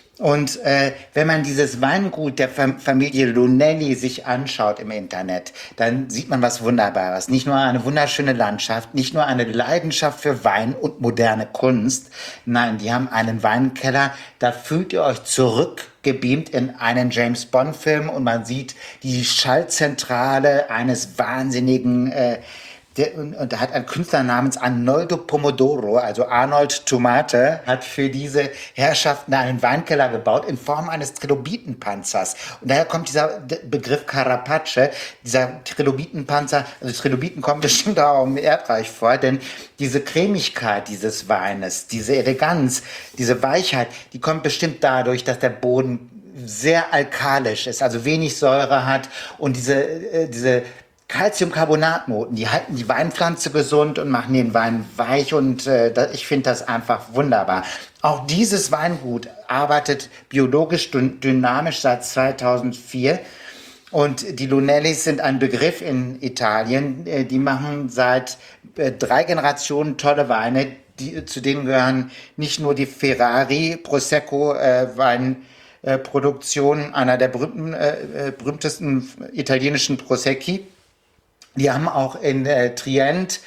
Und äh, wenn man dieses Weingut der Fam- Familie Lunelli sich anschaut im Internet, dann sieht man was Wunderbares. Nicht nur eine wunderschöne Landschaft, nicht nur eine Leidenschaft für Wein und moderne Kunst. Nein, die haben einen Weinkeller, da fühlt ihr euch zurückgebeamt in einen James-Bond-Film und man sieht die Schaltzentrale eines wahnsinnigen äh, Der, und, und da hat ein Künstler namens Arnoldo Pomodoro, also Arnold Tomate, hat für diese Herrschaften einen Weinkeller gebaut in Form eines Trilobitenpanzers. Und daher kommt dieser D- Begriff Carapace, dieser Trilobitenpanzer, also Trilobiten kommen bestimmt auch im Erdreich vor, denn diese Cremigkeit dieses Weines, diese Eleganz, diese Weichheit, die kommt bestimmt dadurch, dass der Boden sehr alkalisch ist, also wenig Säure hat und diese, äh, diese Calciumcarbonatnoten, die halten die Weinpflanze gesund und machen den Wein weich und äh, da, ich finde das einfach wunderbar. Auch dieses Weingut arbeitet biologisch dyn- dynamisch seit zweitausendvier und die Lunellis sind ein Begriff in Italien. Äh, die machen seit äh, drei Generationen tolle Weine, die, zu denen gehören nicht nur die Ferrari Prosecco äh, Wein äh, Produktion einer der berühmten, äh, berühmtesten italienischen Prosecchi. Die haben auch in äh, Trient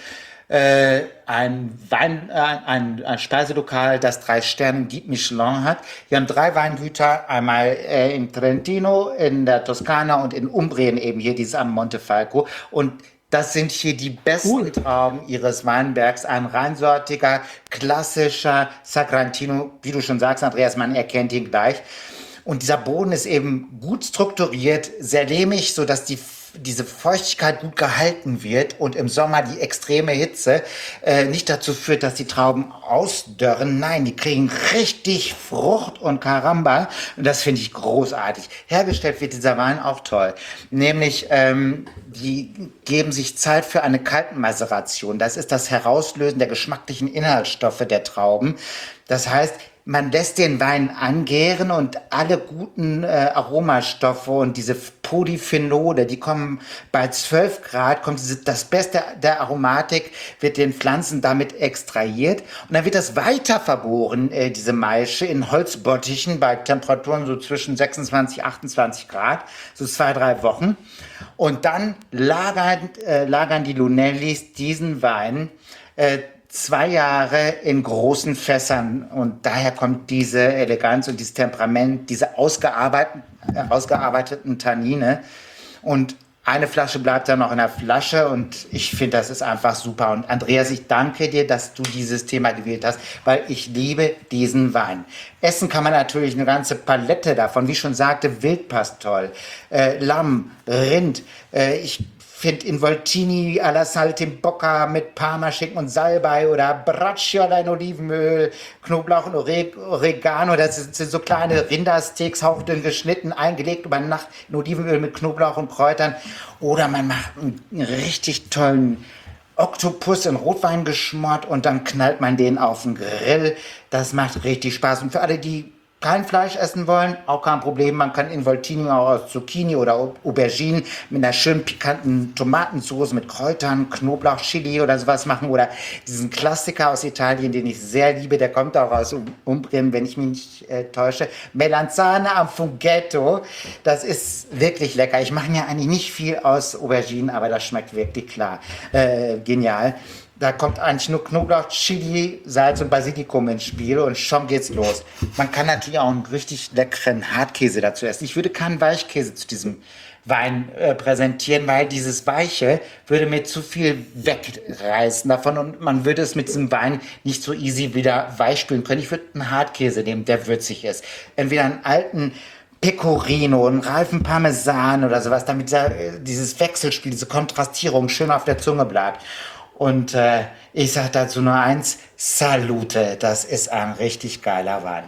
äh, ein, Wein, äh, ein, ein Speiselokal, das drei Sterne Guide Michelin hat. Wir haben drei Weingüter, einmal äh, in Trentino, in der Toskana und in Umbrien eben hier, dieses am Montefalco. Und das sind hier die besten cool. Trauben ihres Weinbergs. Ein reinsortiger, klassischer Sagrantino, wie du schon sagst, Andreas, man erkennt ihn gleich. Und dieser Boden ist eben gut strukturiert, sehr lehmig, sodass die diese Feuchtigkeit gut gehalten wird und im Sommer die extreme Hitze äh, nicht dazu führt, dass die Trauben ausdörren. Nein, die kriegen richtig Frucht und Karamba. Und das finde ich großartig. Hergestellt wird dieser Wein auch toll. Nämlich, ähm, die geben sich Zeit für eine Kaltmaceration. Das ist das Herauslösen der geschmacklichen Inhaltsstoffe der Trauben. Das heißt, man lässt den Wein angären und alle guten äh, Aromastoffe und diese Polyphenole, die kommen bei zwölf Grad, kommt diese, das Beste der Aromatik, wird den Pflanzen damit extrahiert und dann wird das weiter vergoren, äh, diese Maische, in Holzbottichen bei Temperaturen so zwischen sechsundzwanzig, achtundzwanzig Grad, so zwei, drei Wochen. Und dann lagern, äh, lagern die Lunellis diesen Wein äh, zwei Jahre in großen Fässern und daher kommt diese Eleganz und dieses Temperament, diese ausgearbeiteten, äh, ausgearbeiteten Tannine und eine Flasche bleibt dann noch in der Flasche und ich finde, das ist einfach super. Und Andreas, ich danke dir, dass du dieses Thema gewählt hast, weil ich liebe diesen Wein. Essen kann man natürlich eine ganze Palette davon, wie ich schon sagte, Wildpass toll, äh, Lamm, Rind, äh, ich finde Involtini alla Saltimbocca mit Parmaschinken und Salbei oder Bracciola in Olivenöl, Knoblauch und Oregano. Das sind so kleine Rindersteaks, hauchdünn geschnitten, eingelegt über Nacht in Olivenöl mit Knoblauch und Kräutern. Oder man macht einen richtig tollen Oktopus in Rotwein geschmort und dann knallt man den auf den Grill. Das macht richtig Spaß. Und für alle, die kein Fleisch essen wollen, auch kein Problem. Man kann Involtini auch aus Zucchini oder Auberginen mit einer schönen pikanten Tomatensauce mit Kräutern, Knoblauch, Chili oder sowas machen. Oder diesen Klassiker aus Italien, den ich sehr liebe, der kommt auch aus Umbrien, wenn ich mich nicht äh, täusche. Melanzane am Funghetto. Das ist wirklich lecker. Ich mache ja eigentlich nicht viel aus Auberginen, aber das schmeckt wirklich klar. Äh, genial. Da kommt eigentlich nur Knoblauch, Chili, Salz und Basilikum ins Spiel und schon geht's los. Man kann natürlich auch einen richtig leckeren Hartkäse dazu essen. Ich würde keinen Weichkäse zu diesem Wein äh, präsentieren, weil dieses Weiche würde mir zu viel wegreißen davon und man würde es mit diesem Wein nicht so easy wieder weichspülen können. Ich würde einen Hartkäse nehmen, der würzig ist. Entweder einen alten Pecorino, einen reifen Parmesan oder sowas, damit dieser, dieses Wechselspiel, diese Kontrastierung schön auf der Zunge bleibt. Und äh, ich sage dazu nur eins, Salute, das ist ein richtig geiler Wein.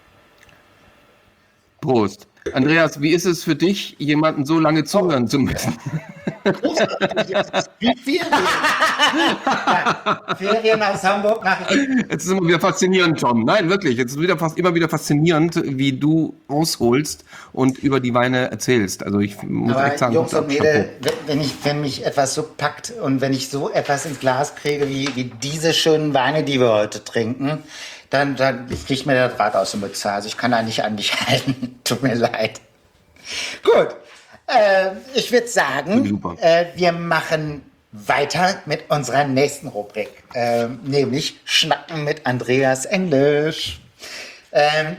Prost. Andreas, wie ist es für dich, jemanden so lange zuhören oh. zu müssen? Wie Ferien. Ja, Ferien aus Hamburg nach. Jetzt ist es immer wieder faszinierend, Tom. Nein, wirklich. Jetzt ist es wieder fast immer wieder faszinierend, wie du ausholst und über die Weine erzählst. Also ich muss Aber echt sagen, Jungs und Mädels, wenn, ich, wenn mich etwas so packt und wenn ich so etwas ins Glas kriege, wie, wie diese schönen Weine, die wir heute trinken, dann, dann fliegt mir der Draht aus der Mütze. Also ich kann da nicht an mich halten. Tut mir leid. Gut. Äh, ich würde sagen, äh, wir machen weiter mit unserer nächsten Rubrik, äh, nämlich Schnacken mit Andreas Englisch. Ähm,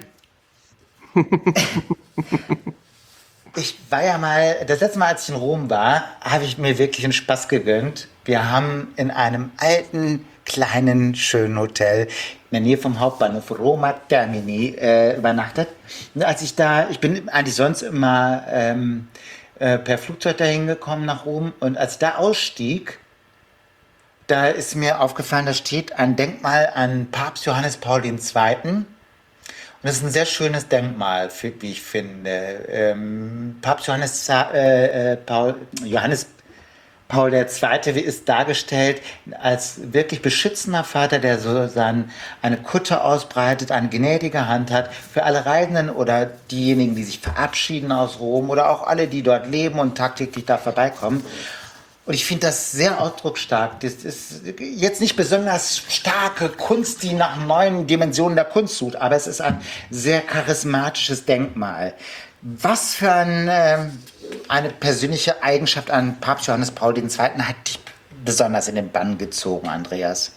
ich war ja mal, das letzte Mal, als ich in Rom war, habe ich mir wirklich einen Spaß gegönnt. Wir haben in einem alten, kleinen, schönen Hotel in der Nähe vom Hauptbahnhof Roma Termini äh, übernachtet. Und als ich da, ich bin eigentlich sonst immer ähm, äh, per Flugzeug dahin gekommen nach Rom und als ich da ausstieg, da ist mir aufgefallen, da steht ein Denkmal an Papst Johannes Paul der Zweite. Und das ist ein sehr schönes Denkmal, für, wie ich finde. Ähm, Papst Johannes, äh, äh, Paul, Johannes Paul der Zweite ist dargestellt als wirklich beschützender Vater, der so sein, eine Kutte ausbreitet, eine gnädige Hand hat für alle Reisenden oder diejenigen, die sich verabschieden aus Rom oder auch alle, die dort leben und tagtäglich da vorbeikommen. Und ich finde das sehr ausdrucksstark. Das ist jetzt nicht besonders starke Kunst, die nach neuen Dimensionen der Kunst sucht, aber es ist ein sehr charismatisches Denkmal. Was für ein, äh, eine persönliche Eigenschaft an Papst Johannes Paul der Zweite. hat dich besonders in den Bann gezogen, Andreas?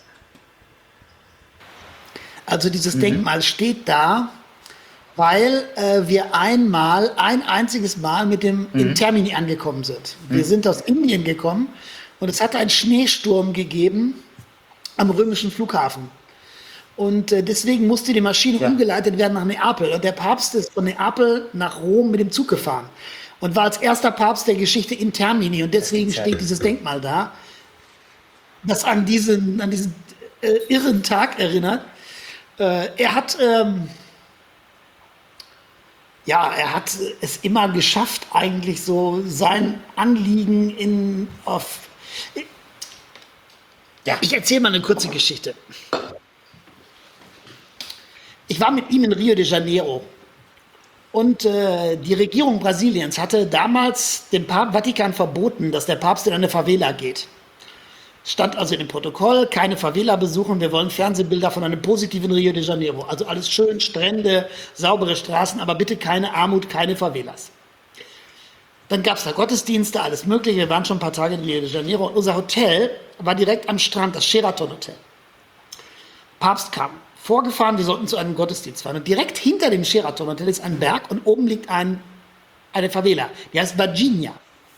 Also dieses mhm. Denkmal steht da, weil äh, wir einmal, ein einziges Mal mit dem mhm. in Termini angekommen sind. Wir mhm. sind aus Indien gekommen und es hatte einen Schneesturm gegeben am römischen Flughafen. Und äh, deswegen musste die Maschine ja. umgeleitet werden nach Neapel. Und der Papst ist von Neapel nach Rom mit dem Zug gefahren und war als erster Papst der Geschichte in Termini. Und deswegen steht dieses Denkmal da, das an diesen, an diesen äh, irren Tag erinnert. Äh, er hat... Ähm, Ja, er hat es immer geschafft, eigentlich so sein Anliegen in auf. Ja, ich erzähle mal eine kurze Geschichte. Ich war mit ihm in Rio de Janeiro und äh, die Regierung Brasiliens hatte damals dem Papst Vatikan verboten, dass der Papst in eine Favela geht. Stand also in dem Protokoll, keine Favela besuchen, wir wollen Fernsehbilder von einem positiven Rio de Janeiro. Also alles schön, Strände, saubere Straßen, aber bitte keine Armut, keine Favelas. Dann gab es da Gottesdienste, alles mögliche, wir waren schon ein paar Tage in Rio de Janeiro und unser Hotel war direkt am Strand, das Sheraton Hotel. Papst kam, vorgefahren, wir sollten zu einem Gottesdienst fahren und direkt hinter dem Sheraton Hotel ist ein Berg und oben liegt ein, eine Favela, die heißt Varginha.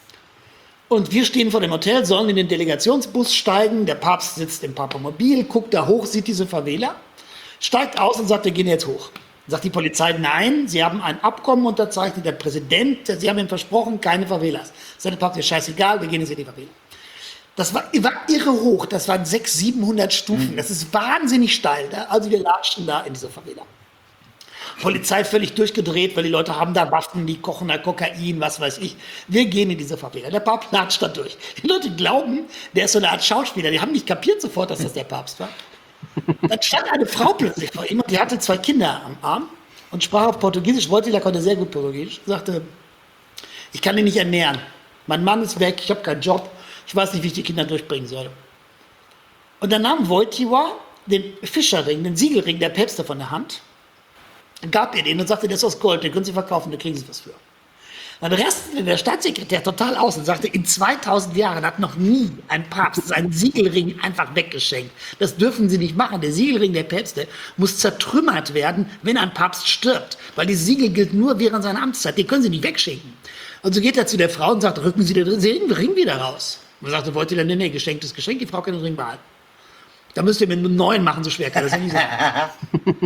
Und wir stehen vor dem Hotel, sollen in den Delegationsbus steigen. Der Papst sitzt im Papamobil, guckt da hoch, sieht diese Favela, steigt aus und sagt, wir gehen jetzt hoch. Sagt die Polizei, nein, sie haben ein Abkommen unterzeichnet, der Präsident, sie haben ihm versprochen, keine Favelas. Sagt der Papst, ist scheißegal, wir gehen jetzt in die Favela. Das war, war irre hoch, das waren sechshundert, siebenhundert Stufen, das ist wahnsinnig steil. Da. Also wir latschen da in dieser Favela. Polizei völlig durchgedreht, weil die Leute haben da Waffen, die kochen da Kokain, was weiß ich. Wir gehen in diese Favela. Der Papst latscht da durch. Die Leute glauben, der ist so eine Art Schauspieler. Die haben nicht kapiert sofort, dass das der Papst war. Dann stand eine Frau plötzlich vor ihm und die hatte zwei Kinder am Arm und sprach auf Portugiesisch. Wojtyła konnte sehr gut Portugiesisch. Sagte, ich kann ihn nicht ernähren. Mein Mann ist weg, ich habe keinen Job. Ich weiß nicht, wie ich die Kinder durchbringen soll. Und dann nahm Wojtyła den Fischerring, den Siegelring der Päpste von der Hand, gab ihr den und sagte, das ist aus Gold, den können Sie verkaufen, da kriegen Sie was für. Dann rastete der Staatssekretär total aus und sagte, in zweitausend Jahren hat noch nie ein Papst seinen Siegelring einfach weggeschenkt. Das dürfen Sie nicht machen. Der Siegelring der Päpste muss zertrümmert werden, wenn ein Papst stirbt. Weil dieses Siegel gilt nur während seiner Amtszeit. Den können Sie nicht wegschenken. Und so geht er zu der Frau und sagt, rücken Sie den Ring wieder raus. Und sagte, wollte dann, nee, nee, geschenktes Geschenk, die Frau kann den Ring behalten. Da müsst ihr mir nur neun machen, so schwer kann das ja nicht sein.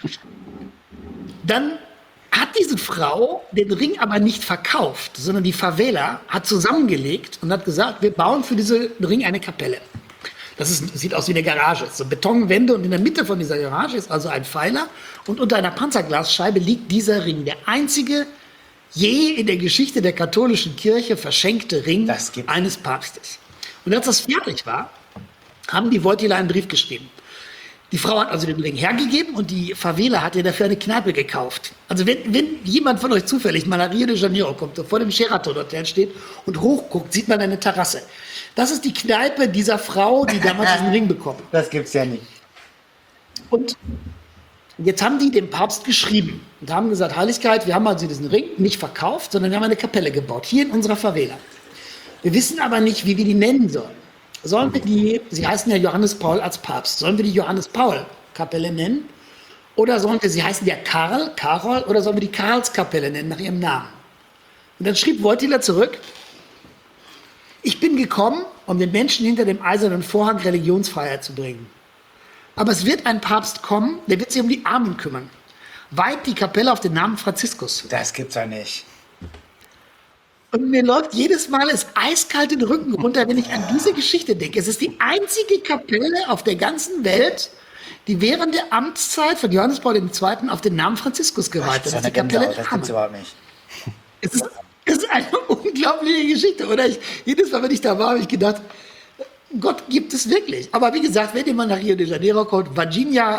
Dann hat diese Frau den Ring aber nicht verkauft, sondern die Favela hat zusammengelegt und hat gesagt, wir bauen für diesen Ring eine Kapelle. Das ist, sieht aus wie eine Garage, so Betonwände und in der Mitte von dieser Garage ist also ein Pfeiler und unter einer Panzerglasscheibe liegt dieser Ring, der einzige je in der Geschichte der katholischen Kirche verschenkte Ring eines Papstes. Und als das fertig war, haben die Wojtyła einen Brief geschrieben. Die Frau hat also den Ring hergegeben und die Favela hat ihr dafür eine Kneipe gekauft. Also wenn, wenn jemand von euch zufällig mal nach Rio de Janeiro kommt und vor dem Sheraton Hotel steht und hochguckt, sieht man eine Terrasse. Das ist die Kneipe dieser Frau, die damals diesen Ring bekommen. Das gibt's ja nicht. Und jetzt haben die dem Papst geschrieben und haben gesagt, Heiligkeit, wir haben also diesen Ring nicht verkauft, sondern wir haben eine Kapelle gebaut, hier in unserer Favela. Wir wissen aber nicht, wie wir die nennen sollen. Sollen wir die, sie heißen ja Johannes Paul als Papst, sollen wir die Johannes Paul Kapelle nennen? Oder sollen wir, sie heißen ja Karl, Karol, oder sollen wir die Karlskapelle nennen, nach ihrem Namen? Und dann schrieb Wojtyła zurück, ich bin gekommen, um den Menschen hinter dem eisernen Vorhang Religionsfreiheit zu bringen. Aber es wird ein Papst kommen, der wird sich um die Armen kümmern. Weiht die Kapelle auf den Namen Franziskus. Das gibt's ja nicht. Und mir läuft jedes Mal es eiskalt den Rücken runter, wenn ich an diese Geschichte denke. Es ist die einzige Kapelle auf der ganzen Welt, die während der Amtszeit von Johannes Paul der Zweite auf den Namen Franziskus geweiht ist. Das ist die Kapelle der Das gibt's überhaupt nicht. Es ist, es ist eine unglaubliche Geschichte, oder? Ich, jedes Mal, wenn ich da war, habe ich gedacht, Gott gibt es wirklich. Aber wie gesagt, wenn ihr mal nach Rio de Janeiro kommt, Varginha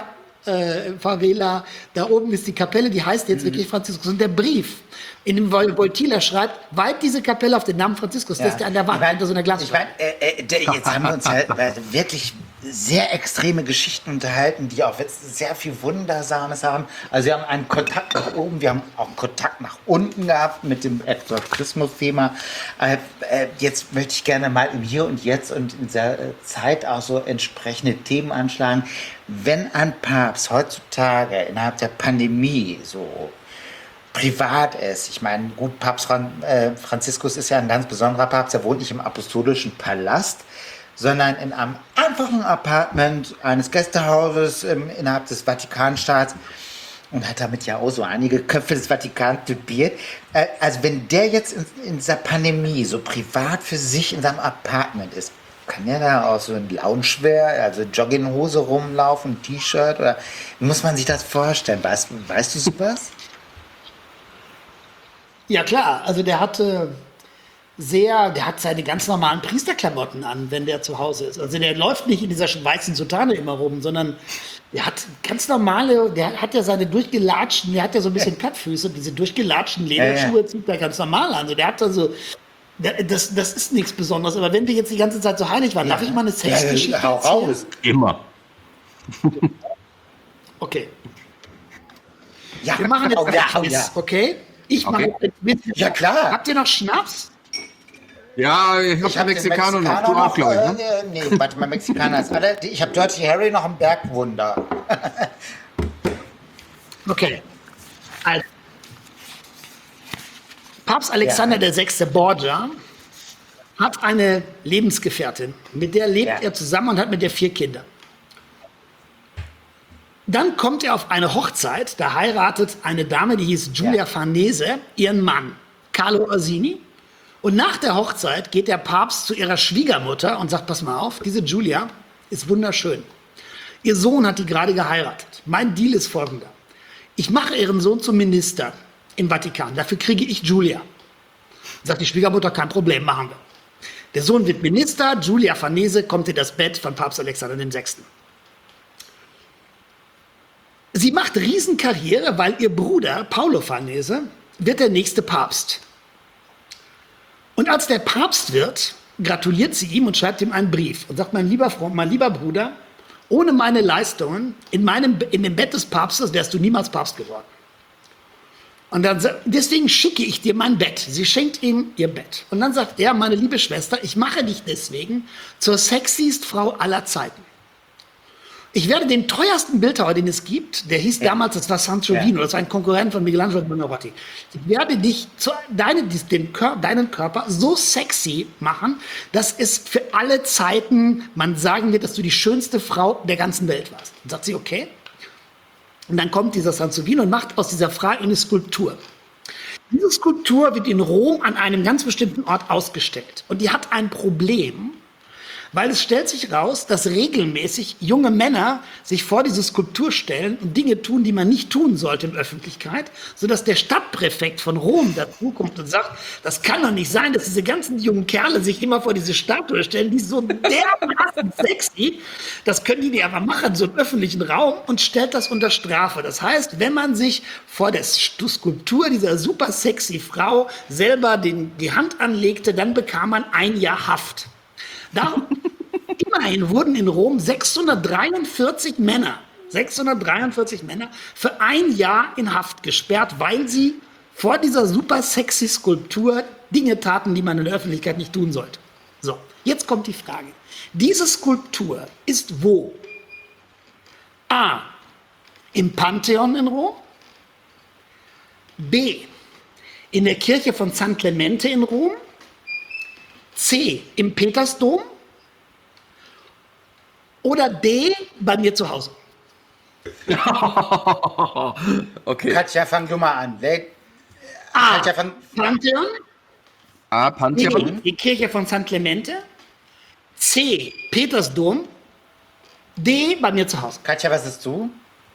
äh, Favela. Da oben ist die Kapelle, die heißt jetzt wirklich Franziskus. Und der Brief, in dem Vol- Wojtyla schreibt, weiht diese Kapelle auf den Namen Franziskus. Das ist der an der Wand, Ich mein, hinter so einer ich Glasscheibe. mein, äh, äh, der- jetzt haben wir uns ja äh, wirklich sehr extreme Geschichten unterhalten, die auch jetzt sehr viel Wundersames haben. Also wir haben einen Kontakt nach oben, wir haben auch einen Kontakt nach unten gehabt mit dem Exorzismus-Thema. Äh, äh, jetzt möchte ich gerne mal im Hier und Jetzt und in dieser äh, Zeit auch so entsprechende Themen anschlagen. Wenn ein Papst heutzutage innerhalb der Pandemie so privat ist. Ich meine, gut, Papst Fran äh, Franziskus ist ja ein ganz besonderer Papst. Er wohnt nicht im apostolischen Palast, sondern in einem einfachen Apartment eines Gästehauses im, innerhalb des Vatikanstaats und hat damit ja auch so einige Köpfe des Vatikans typiert. Äh, also wenn der jetzt in, in dieser Pandemie so privat für sich in seinem Apartment ist, kann der da auch so ein Loungewear, also Jogginghose rumlaufen, ein T-Shirt oder wie muss man sich das vorstellen? Weißt, weißt du sowas? Ja klar, also der hatte sehr, der hat seine ganz normalen Priesterklamotten an, wenn der zu Hause ist. Also der läuft nicht in dieser weißen Soutane immer rum, sondern der hat ganz normale, der hat ja seine durchgelatschten, der hat ja so ein bisschen Plattfüße, diese durchgelatschten Lederschuhe Ja, ja. zieht er ganz normal an. Also der hat also, der- das, das ist nichts Besonderes. Aber wenn wir jetzt die ganze Zeit so heilig waren, darf ich mal eine Sexgeschichte Ja, hau erzählen? raus. Immer. Okay, Ja, wir machen jetzt hau, ein ja, hau, Quiz, ja. okay? Ich mache Okay. jetzt ein Quiz. Ja, klar. Habt ihr noch Schnaps? Ja, ich hab Ich den hab den Mexikaner noch. Mexikaner Du auch, glaube ich, ne? äh, äh, nee, warte mal, Mexikaner ist alle. Ich habe Dirty Harry noch im Bergwunder. Okay. Also, Papst Alexander Ja. der Sechste Borgia hat eine Lebensgefährtin, mit der lebt Ja. er zusammen und hat mit der vier Kinder. Dann kommt er auf eine Hochzeit, da heiratet eine Dame, die hieß Giulia Ja. Farnese, ihren Mann Carlo Orsini. Und nach der Hochzeit geht der Papst zu ihrer Schwiegermutter und sagt, pass mal auf, diese Giulia ist wunderschön. Ihr Sohn hat die gerade geheiratet. Mein Deal ist folgender. Ich mache ihren Sohn zum Minister im Vatikan. Dafür kriege ich Giulia. Sagt die Schwiegermutter, kein Problem, machen wir. Der Sohn wird Minister, Giulia Farnese kommt in das Bett von Papst Alexander der Sechste. Sie macht Riesenkarriere, weil ihr Bruder Paolo Farnese wird der nächste Papst. Und als der Papst wird, gratuliert sie ihm und schreibt ihm einen Brief und sagt, mein lieber Freund, mein lieber Bruder, ohne meine Leistungen in, meinem, in dem Bett des Papstes wärst du niemals Papst geworden. Und dann sa- deswegen schicke ich dir mein Bett. Sie schenkt ihm ihr Bett. Und dann sagt er, meine liebe Schwester, ich mache dich deswegen zur sexiest Frau aller Zeiten. Ich werde den teuersten Bildhauer, den es gibt, der hieß damals, das war Sansovino, das war ein Konkurrent von Michelangelo Buonarroti. Ich werde dich, zu, deine, den, Kör- deinen Körper so sexy machen, dass es für alle Zeiten man sagen wird, dass du die schönste Frau der ganzen Welt warst. Und sagt sie, okay. Und dann kommt dieser Sansovino und macht aus dieser Frau eine Skulptur. Diese Skulptur wird in Rom an einem ganz bestimmten Ort ausgestellt. Und die hat ein Problem, weil es stellt sich raus, dass regelmäßig junge Männer sich vor diese Skulptur stellen und Dinge tun, die man nicht tun sollte in der Öffentlichkeit, sodass der Stadtpräfekt von Rom dazukommt und sagt, das kann doch nicht sein, dass diese ganzen jungen Kerle sich immer vor diese Statue stellen, die ist so dermaßen sexy, das können die nicht aber machen, so im öffentlichen Raum, und stellt das unter Strafe. Das heißt, wenn man sich vor der Skulptur dieser super sexy Frau selber den, die Hand anlegte, dann bekam man ein Jahr Haft. Darum, immerhin wurden in Rom sechshundertdreiundvierzig Männer, sechshundertdreiundvierzig Männer für ein Jahr in Haft gesperrt, weil sie vor dieser super sexy Skulptur Dinge taten, die man in der Öffentlichkeit nicht tun sollte. So, jetzt kommt die Frage. Diese Skulptur ist wo? A. Im Pantheon in Rom. B. In der Kirche von San Clemente in Rom. C. Im Petersdom. Oder D. Bei mir zu Hause. Okay. Katja, fang du mal an. Wer, A. Katja, fang, Pantheon. A, B. Pantheon. Die Kirche von San Clemente. C. Petersdom. D. Bei mir zu Hause. Katja, was ist du?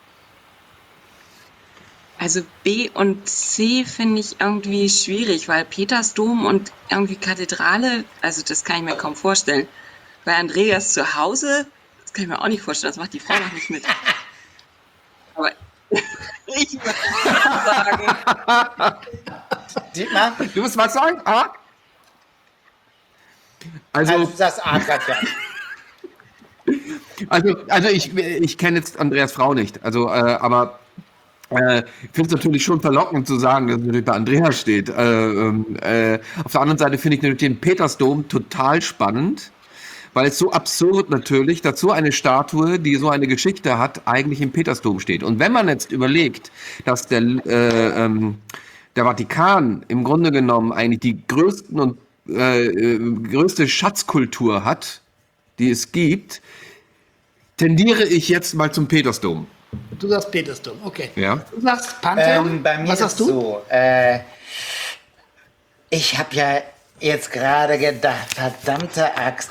Also B und C finde ich irgendwie schwierig, weil Petersdom und irgendwie Kathedrale, also das kann ich mir kaum vorstellen. Bei Andreas zu Hause, das kann ich mir auch nicht vorstellen, das macht die Frau noch nicht mit. Ich würde sagen. Dietmar, Du musst was sagen? Ah? Also, also du sagst A, Katja. also, also ich, ich kenne jetzt Andreas Frau nicht. Also, äh, aber äh, ich finde es natürlich schon verlockend zu sagen, dass es natürlich bei Andreas steht. Äh, ähm, äh, auf der anderen Seite finde ich natürlich den Petersdom total spannend, weil es so absurd natürlich, dass so eine Statue, die so eine Geschichte hat, eigentlich im Petersdom steht. Und wenn man jetzt überlegt, dass der, äh, ähm, der Vatikan im Grunde genommen eigentlich die größten und äh, äh, größte Schatzkultur hat, die es gibt, tendiere ich jetzt mal zum Petersdom. Du sagst Petersdom, okay. Ja. Du sagst Pantheon. Ähm, bei mir Was ist sagst es du? so, äh, ich habe ja jetzt gerade gedacht, verdammte Axt,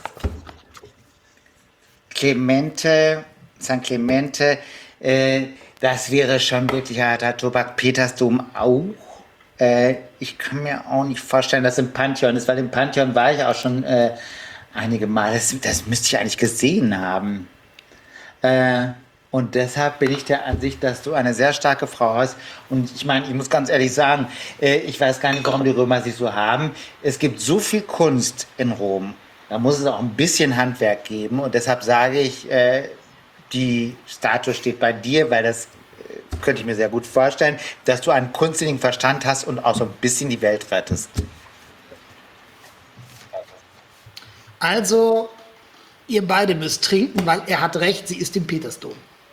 Clemente, San Clemente, äh, das wäre schon wirklich harter Tobak. Petersdom auch. Äh, ich kann mir auch nicht vorstellen, dass im Pantheon ist, weil im Pantheon war ich auch schon äh, einige Mal. Das, das müsste ich eigentlich gesehen haben. Äh, und deshalb bin ich der Ansicht, dass du eine sehr starke Frau hast. Und ich meine, ich muss ganz ehrlich sagen, äh, ich weiß gar nicht, warum die Römer sich so haben. Es gibt so viel Kunst in Rom. Da muss es auch ein bisschen Handwerk geben. Und deshalb sage ich, äh, die Statue steht bei dir, weil das äh, könnte ich mir sehr gut vorstellen, dass du einen kunstsinnigen Verstand hast und auch so ein bisschen die Welt rettest. Also, ihr beide müsst trinken, weil er hat recht, sie ist im Petersdom.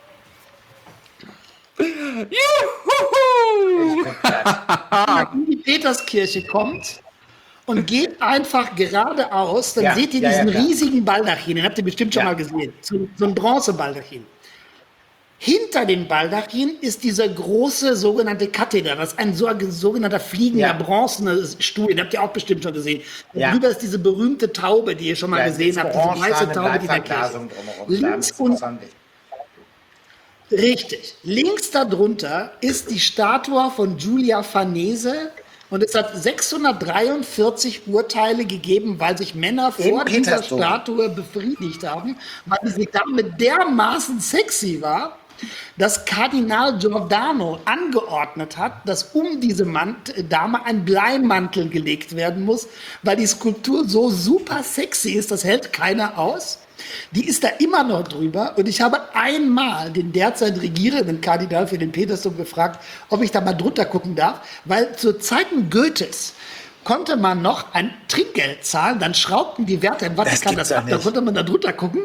Wenn ihr in die Peterskirche kommt und geht einfach geradeaus, dann Ja, seht ihr ja, ja, diesen klar. riesigen Baldachin, den habt ihr bestimmt schon Ja. mal gesehen, so, so ein Bronzebaldachin. Hinter dem Baldachin ist dieser große sogenannte Katheder, das ist ein so, sogenannter fliegender Ja. bronzener Stuhl, den habt ihr auch bestimmt schon gesehen. Ja. Darüber ist diese berühmte Taube, die ihr schon mal Ja, gesehen diese habt, diese weiße orangefarbene Taube, die in der Kirche Bleifverglasung ist. drumherum. Links Das ist und ordentlich. Richtig. Links darunter ist die Statue von Giulia Farnese und es hat sechshundertdreiundvierzig Urteile gegeben, weil sich Männer Im vor dieser Petersdom. Statue befriedigt haben, weil sie damit dermaßen sexy war, dass Kardinal Giordano angeordnet hat, dass um diese Mant Dame ein Bleimantel gelegt werden muss, weil die Skulptur so super sexy ist, das hält keiner aus. Die ist da immer noch drüber und ich habe einmal den derzeit regierenden Kardinal für den Petersdom gefragt, ob ich da mal drunter gucken darf, weil zu Zeiten Goethes konnte man noch ein Trinkgeld zahlen, dann schraubten die Wärter im Vatikan gibt's das doch ab, da nicht. konnte man da drunter gucken.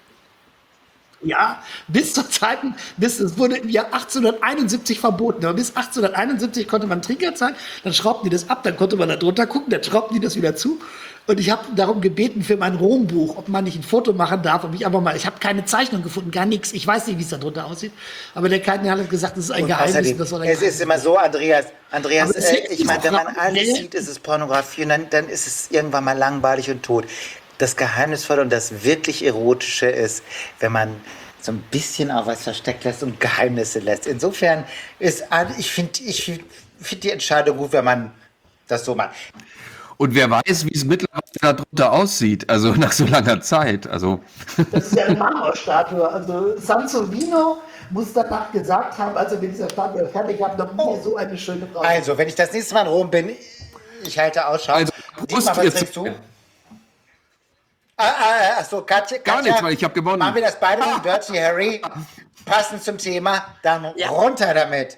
Ja, bis zur Zeiten, bis es wurde im Jahr achtzehnhunderteinundsiebzig verboten, aber bis achtzehnhunderteinundsiebzig konnte man Trinkgeld zahlen, dann schraubten die das ab, dann konnte man da drunter gucken, dann schraubten die das wieder zu. Und ich habe darum gebeten für mein Rombuch, ob man nicht ein Foto machen darf, ob ich einfach mal, ich habe keine Zeichnung gefunden, gar nichts, ich weiß nicht, wie es da drunter aussieht, aber der Kardinal hat gesagt, das ist ein Und Geheimnis. außerdem, Das soll ein es ist Geheimnis immer so, Andreas, Andreas, Aber es äh, ist ich meine, wenn man auch- alles Nee. sieht, ist es Pornografie und dann, dann ist es irgendwann mal langweilig und tot. Das Geheimnisvolle und das wirklich Erotische ist, wenn man so ein bisschen auch was versteckt lässt und Geheimnisse lässt. Insofern ist, ich finde ich find, find die Entscheidung gut, wenn man das so macht. Und wer weiß, wie es mittlerweile darunter aussieht, also nach so langer Zeit. Also, Das ist ja eine Marmorstatue. Also Sansovino muss danach gesagt haben, als er mit dieser Statue fertig hat, noch nie so eine schöne Frau. Also, wenn ich das nächste Mal in Rom bin, ich halte Ausschau. Also, Dietmar, was Prost, trinkst du? jetzt- Ah, ah, achso, Katja, Gar Katja, nichts, weil ich hab gewonnen. Machen wir das beide mit Dirty Harry, passend zum Thema, dann Ja. runter damit.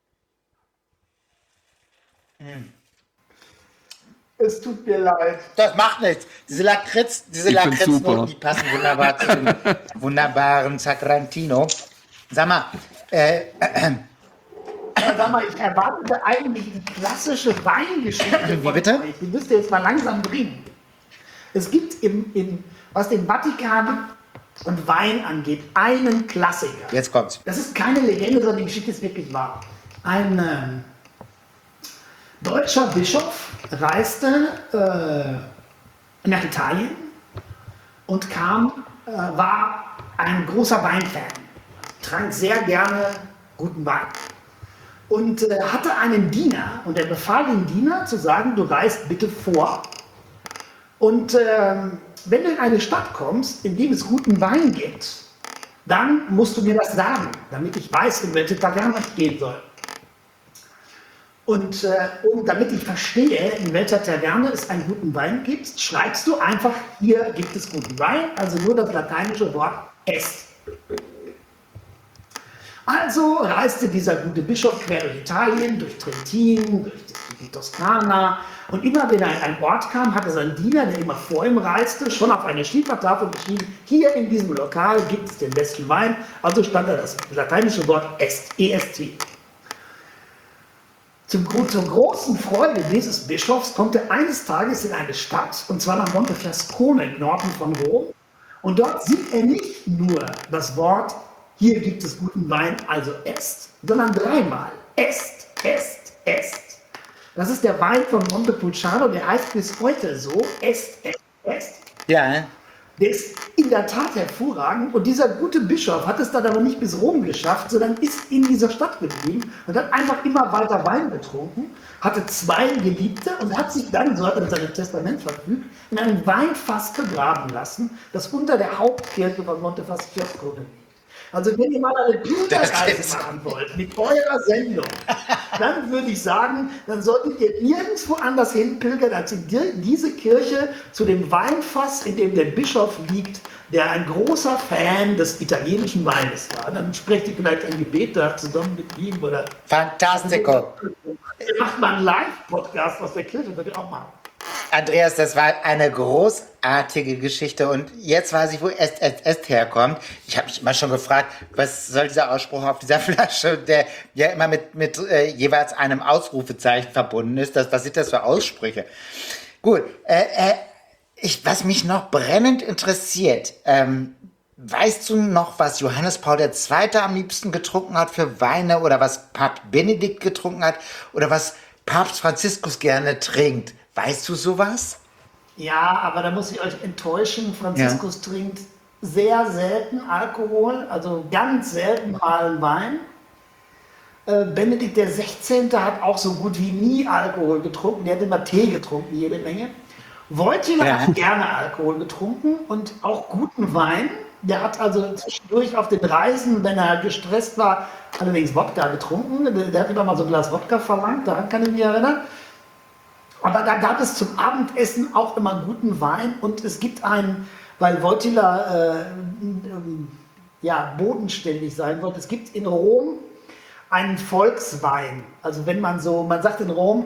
Es tut mir leid. Das macht nichts. Diese Lakritz, diese Ich find's Lakritznoten, super. die passen wunderbar zu dem wunderbaren Sacrantino. Sag mal, äh, Sag mal, ich erwartete eigentlich die klassische Weingeschichte. Wie bitte? Ich müsste jetzt mal langsam bringen. Es gibt im, im, was den Vatikan und Wein angeht, einen Klassiker. jetzt kommt's. Das ist keine Legende, sondern die Geschichte ist wirklich wahr. Ein ähm, deutscher Bischof reiste äh, nach Italien und kam, äh, war ein großer Weinfan, trank sehr gerne guten Wein und äh, hatte einen Diener und er befahl dem Diener zu sagen, du reist bitte vor und ähm, wenn du in eine Stadt kommst, in dem es guten Wein gibt, dann musst du mir das sagen, damit ich weiß, in welche Taverne ich gehen soll. Und äh, um, damit ich verstehe, in welcher Taverne es einen guten Wein gibt, schreibst du einfach, hier gibt es guten Wein, also nur das lateinische Wort est. Also reiste dieser gute Bischof quer durch Italien, durch Trentin, durch die Toskana. Und immer wenn er an einen Ort kam, hatte sein Diener, der immer vor ihm reiste, schon auf eine Schiefertafel geschrieben, hier in diesem Lokal gibt es den besten Wein. Also stand da das lateinische Wort est, E S T. Zum, zur großen Freude dieses Bischofs kommt er eines Tages in eine Stadt, und zwar nach Montefiascone im Norden von Rom. Und dort sieht er nicht nur das Wort, hier gibt es guten Wein, also est, sondern dreimal. Est, est, est. Das ist der Wein von Montepulciano, der heißt bis heute so, est, est, est. Ja. Der ist in der Tat hervorragend, und dieser gute Bischof hat es dann aber nicht bis Rom geschafft, sondern ist in dieser Stadt geblieben und hat einfach immer weiter Wein getrunken, hatte zwei Geliebte und hat sich dann, so hat er in seinem Testament verfügt, in einem Weinfass begraben lassen, das unter der Hauptkirche von Montefiascone liegt. Also wenn ihr mal eine Pilgerreise machen wollt mit eurer Sendung, dann würde ich sagen, dann solltet ihr nirgendwo anders hin pilgern als in diese Kirche zu dem Weinfass, in dem der Bischof liegt, der ein großer Fan des italienischen Weines war. Dann sprecht ihr vielleicht ein Gebet da zusammen mit ihm oder... Fantastico. Macht mal einen Live-Podcast aus der Kirche, würde ich auch machen. Andreas, das war eine großartige Geschichte, und jetzt weiß ich, wo Est, Est, Est herkommt. Ich habe mich immer schon gefragt, was soll dieser Ausspruch auf dieser Flasche, der ja immer mit, mit äh, jeweils einem Ausrufezeichen verbunden ist. Das, was sind das für Aussprüche? Gut, äh, äh, ich, was mich noch brennend interessiert, ähm, weißt du noch, was Johannes Paul der Zweite am liebsten getrunken hat für Weine, oder was Papst Benedikt getrunken hat, oder was Papst Franziskus gerne trinkt? Weißt du sowas? Ja, aber da muss ich euch enttäuschen. Franziskus ja. trinkt sehr selten Alkohol, also ganz selten mal einen Wein. Äh, Benedikt der Sechzehnte hat auch so gut wie nie Alkohol getrunken. Der hat immer Tee getrunken, jede Menge. Wojtyła ja. hat gerne Alkohol getrunken und auch guten Wein. Der hat also zwischendurch auf den Reisen, wenn er gestresst war, allerdings Wodka getrunken. Der, der hat immer mal so ein Glas Wodka verlangt, daran kann ich mich erinnern. Aber da gab es zum Abendessen auch immer guten Wein, und es gibt einen, weil Wojtyła äh, äh, ja, bodenständig sein wollte, es gibt in Rom einen Volkswein. Also wenn man so, man sagt in Rom,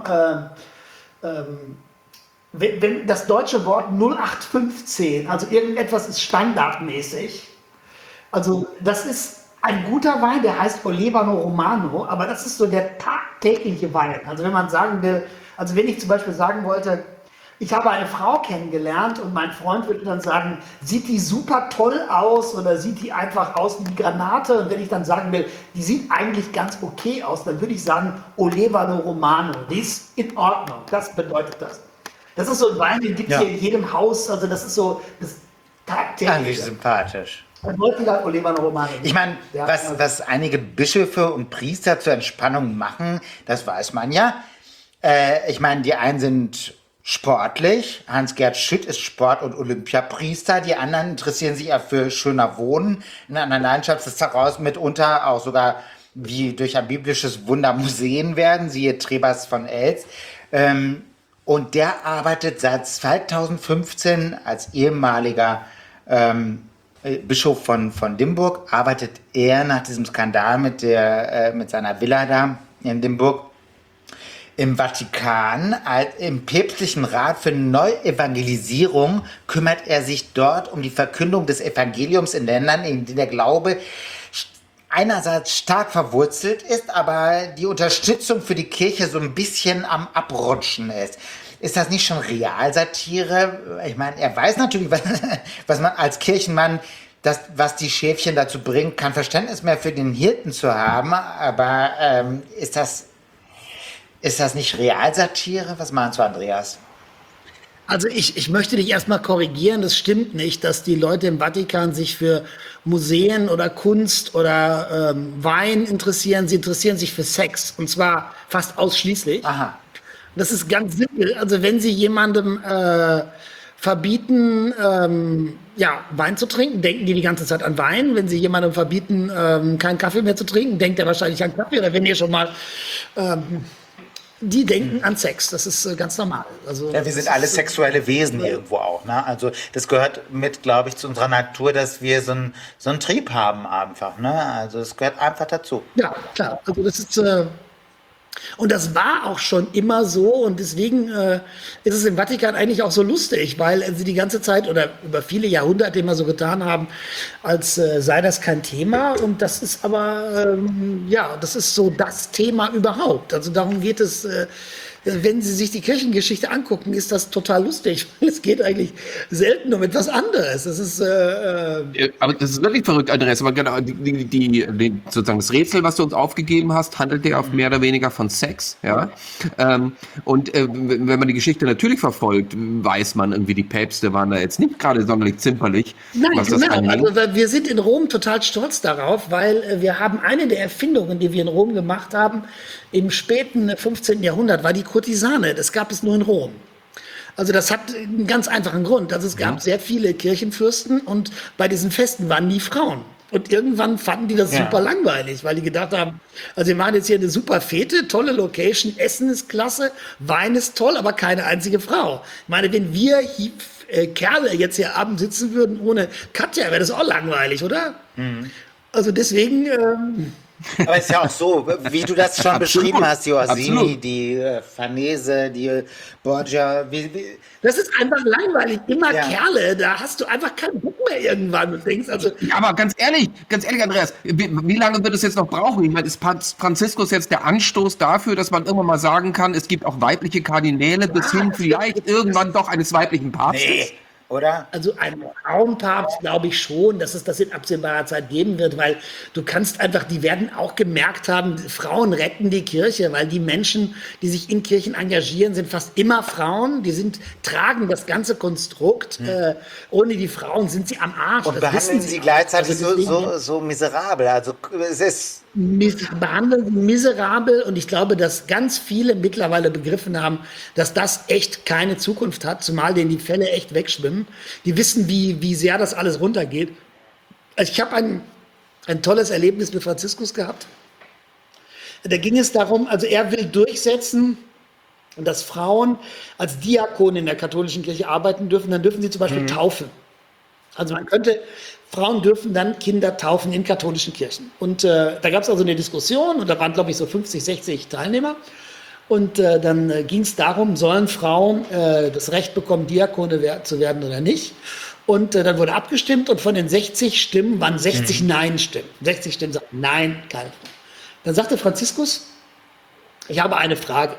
äh, äh, wenn, wenn das deutsche Wort null acht fünfzehn, also irgendetwas ist standardmäßig, also das ist ein guter Wein, der heißt Olevano Romano, aber das ist so der tagtägliche Wein. Also wenn man sagen will, also wenn ich zum Beispiel sagen wollte, ich habe eine Frau kennengelernt und mein Freund würde dann sagen, sieht die super toll aus oder sieht die einfach aus wie die Granate? Und wenn ich dann sagen will, die sieht eigentlich ganz okay aus, dann würde ich sagen, Olevano Romano, die ist in Ordnung. Das bedeutet das. Das ist so ein Wein, den gibt es ja. hier in jedem Haus, also das ist so das tagtägliche. Eigentlich sympathisch. Olevano Romano. Ich meine, was, was einige Bischöfe und Priester zur Entspannung machen, das weiß man ja. Äh, ich meine, die einen sind sportlich. Hans-Gerd Schütt ist Sport- und Olympiapriester. Die anderen interessieren sich ja für schöner Wohnen. In einer Leidenschaft ist daraus mitunter auch sogar wie durch ein biblisches Wunder Museen werden, siehe Trebas von Elst. Ähm, und der arbeitet seit zweitausendfünfzehn als ehemaliger ähm, Bischof von, von Dimburg, arbeitet er nach diesem Skandal mit, der, äh, mit seiner Villa da in Dimburg im Vatikan. Als, im päpstlichen Rat für Neuevangelisierung kümmert er sich dort um die Verkündung des Evangeliums in Ländern, in denen der Glaube einerseits stark verwurzelt ist, aber die Unterstützung für die Kirche so ein bisschen am Abrutschen ist. Ist das nicht schon Realsatire? Ich meine, er weiß natürlich, was, was man als Kirchenmann, das, was die Schäfchen dazu bringt, kein Verständnis mehr für den Hirten zu haben. Aber ähm, ist das, ist das nicht Realsatire? Was meinst du, Andreas? Also ich, ich möchte dich erstmal korrigieren, das stimmt nicht, dass die Leute im Vatikan sich für Museen oder Kunst oder ähm, Wein interessieren. Sie interessieren sich für Sex, und zwar fast ausschließlich. Aha. Das ist ganz simpel. Also wenn Sie jemandem äh, verbieten, ähm, ja, Wein zu trinken, denken die die ganze Zeit an Wein. Wenn Sie jemandem verbieten, ähm, keinen Kaffee mehr zu trinken, denkt er wahrscheinlich an Kaffee. Oder wenn ihr schon mal ähm, die denken an Sex. Das ist äh, ganz normal. Also, Ja, wir sind das alle ist, sexuelle Wesen ja. irgendwo auch. Ne? Also das gehört mit, glaube ich, zu unserer Natur, dass wir so einen so einen Trieb haben einfach. Ne? Also es gehört einfach dazu. Ja, klar. Also das ist äh, und das war auch schon immer so und deswegen äh, ist es im Vatikan eigentlich auch so lustig, weil sie die ganze Zeit oder über viele Jahrhunderte immer so getan haben, als äh, sei das kein Thema und das ist aber, ähm, ja, das ist so das Thema überhaupt. Also darum geht es, äh, wenn Sie sich die Kirchengeschichte angucken, ist das total lustig, weil es geht eigentlich selten um etwas anderes. Es ist, äh, äh, Aber das ist wirklich verrückt, Andreas. Aber genau, die, die, die, die, sozusagen das Rätsel, was du uns aufgegeben hast, handelt ja auf mehr oder weniger von Sex. Ja? Ähm, und äh, wenn man die Geschichte natürlich verfolgt, weiß man irgendwie, die Päpste waren da jetzt nicht gerade sonderlich zimperlich. Nein, was das genau. angeht. Also wir sind in Rom total stolz darauf, weil äh, wir haben eine der Erfindungen, die wir in Rom gemacht haben, im späten fünfzehnten Jahrhundert, war die Kurtisane. Das gab es nur in Rom. Also das hat einen ganz einfachen Grund. Also es gab Ja. sehr viele Kirchenfürsten und bei diesen Festen waren nie Frauen. Und irgendwann fanden die das Ja. super langweilig, weil die gedacht haben, also wir machen jetzt hier eine super Fete, tolle Location, Essen ist klasse, Wein ist toll, aber keine einzige Frau. Ich meine, wenn wir hier, äh, Kerle jetzt hier abends sitzen würden ohne Katja, wäre das auch langweilig, oder? Also deswegen, ähm, Aber es ist ja auch so, wie du das schon Absolut. beschrieben hast, die Orsini, Absolut. die äh, Farnese, die Borgia, wie, wie, das ist einfach langweilig. Immer Ja. Kerle, da hast du einfach keinen Bock mehr irgendwann und denkst, also Ja, aber ganz ehrlich, ganz ehrlich, Andreas, wie, wie lange wird es jetzt noch brauchen? Ich meine, ist Papst Franziskus jetzt der Anstoß dafür, dass man irgendwann mal sagen kann, es gibt auch weibliche Kardinäle, bis hin vielleicht irgendwann doch eines weiblichen Papstes? nee, oder? Also ein Frauenpapst glaube ich schon, dass es das in absehbarer Zeit geben wird, weil du kannst einfach, die werden auch gemerkt haben, Frauen retten die Kirche, weil die Menschen, die sich in Kirchen engagieren, sind fast immer Frauen, die sind, tragen das ganze Konstrukt, äh, ohne die Frauen sind sie am Arsch. Und das behandeln wissen sie auch. gleichzeitig Also so, deswegen- so, so miserabel. Also es ist mis behandeln sie miserabel und ich glaube, dass ganz viele mittlerweile begriffen haben, dass das echt keine Zukunft hat, zumal denen die Fälle echt wegschwimmen. Die wissen, wie, wie sehr das alles runtergeht. Also ich habe ein, ein tolles Erlebnis mit Franziskus gehabt. Da ging es darum, also er will durchsetzen, dass Frauen als Diakon in der katholischen Kirche arbeiten dürfen, dann dürfen sie zum Beispiel taufen. Also man könnte, Frauen dürfen dann Kinder taufen in katholischen Kirchen. Und äh, da gab es also eine Diskussion und da waren, glaube ich, so fünfzig, sechzig Teilnehmer. Und äh, dann äh, ging es darum, sollen Frauen äh, das Recht bekommen, Diakone wer zu werden oder nicht. Und äh, dann wurde abgestimmt und von den sechzig Stimmen waren sechzig Nein-Stimmen. sechzig Stimmen sagten Nein, keine Frau. Dann sagte Franziskus, ich habe eine Frage.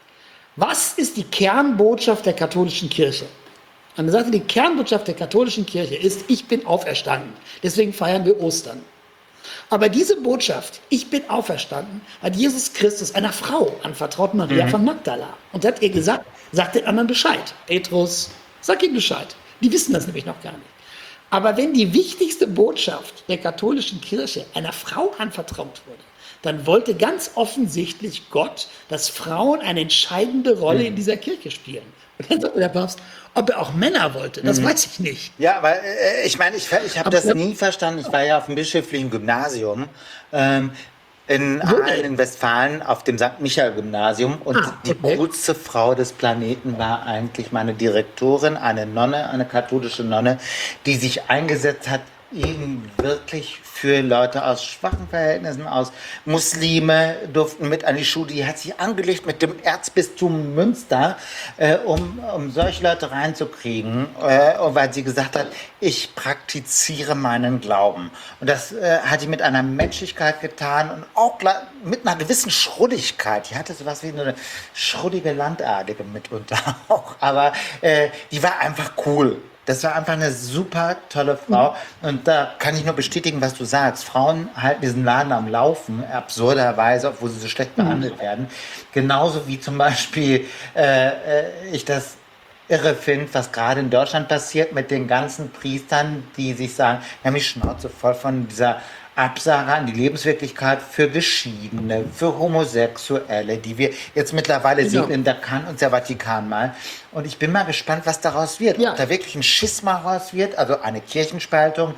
Was ist die Kernbotschaft der katholischen Kirche? Und er sagte, die Kernbotschaft der katholischen Kirche ist, ich bin auferstanden. Deswegen feiern wir Ostern. Aber diese Botschaft, ich bin auferstanden, hat Jesus Christus einer Frau anvertraut, Maria von Magdala. Und hat ihr gesagt, sagt den anderen Bescheid. Petrus, sag ihnen Bescheid. Die wissen das nämlich noch gar nicht. Aber wenn die wichtigste Botschaft der katholischen Kirche einer Frau anvertraut wurde, dann wollte ganz offensichtlich Gott, dass Frauen eine entscheidende Rolle in dieser Kirche spielen. Und dann sagte der Papst, ob er auch Männer wollte, das weiß ich nicht. Ja, weil äh, ich meine, ich, ich habe Aber- das nie verstanden. Ich war ja auf dem bischöflichen Gymnasium ähm, in Wo Aalen denn? in Westfalen auf dem Sankt Michael Gymnasium und Ah, die okay. coolste Frau des Planeten war eigentlich meine Direktorin, eine Nonne, eine katholische Nonne, die sich eingesetzt hat, eben wirklich für Leute aus schwachen Verhältnissen, aus Muslime durften mit an die Schule. Die hat sich angelegt mit dem Erzbistum Münster, äh, um, um solche Leute reinzukriegen, äh, weil sie gesagt hat, ich praktiziere meinen Glauben. Und das äh, hat sie mit einer Menschlichkeit getan und auch gla- mit einer gewissen Schrulligkeit. Die hatte sowas wie eine schrullige Landadelige mitunter auch, aber äh, die war einfach cool. Das war einfach eine super tolle Frau. Und da kann ich nur bestätigen, was du sagst. Frauen halten diesen Laden am Laufen, absurderweise, obwohl sie so schlecht behandelt werden. Genauso wie zum Beispiel äh, äh, ich das irre finde, was gerade in Deutschland passiert mit den ganzen Priestern, die sich sagen, ja, mich Schnauze voll von dieser Absage an die Lebenswirklichkeit für Geschiedene, für Homosexuelle, die wir jetzt mittlerweile Genau. segnen, da kann uns der Vatikan mal. Und ich bin mal gespannt, was daraus wird. Ja. Ob da wirklich ein Schisma raus wird, also eine Kirchenspaltung,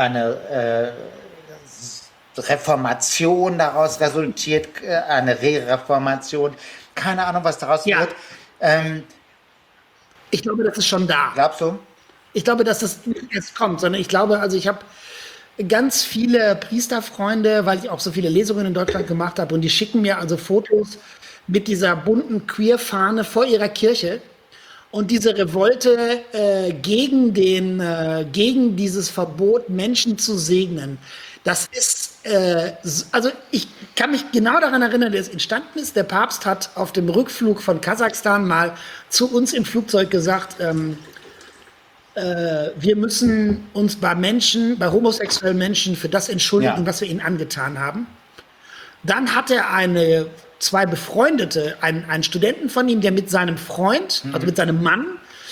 eine äh, Reformation daraus resultiert, äh, eine Re-Reformation. Keine Ahnung, was daraus Ja. wird. Ähm, Ich glaube, das ist schon da. glaubst du? Ich glaube, dass das nicht erst kommt, sondern ich glaube, also ich habe ganz viele Priesterfreunde, weil ich auch so viele Lesungen in Deutschland gemacht habe und die schicken mir also Fotos mit dieser bunten Queer-Fahne vor ihrer Kirche und diese Revolte äh, gegen den, äh, gegen dieses Verbot, Menschen zu segnen. Das ist, äh, s- also ich kann mich genau daran erinnern, wie es entstanden ist. Der Papst hat auf dem Rückflug von Kasachstan mal zu uns im Flugzeug gesagt, ähm, äh, wir müssen uns bei Menschen, bei homosexuellen Menschen für das entschuldigen, Ja. was wir ihnen angetan haben. Dann hat er eine, zwei Befreundete, einen, einen Studenten von ihm, der mit seinem Freund, also mit seinem Mann,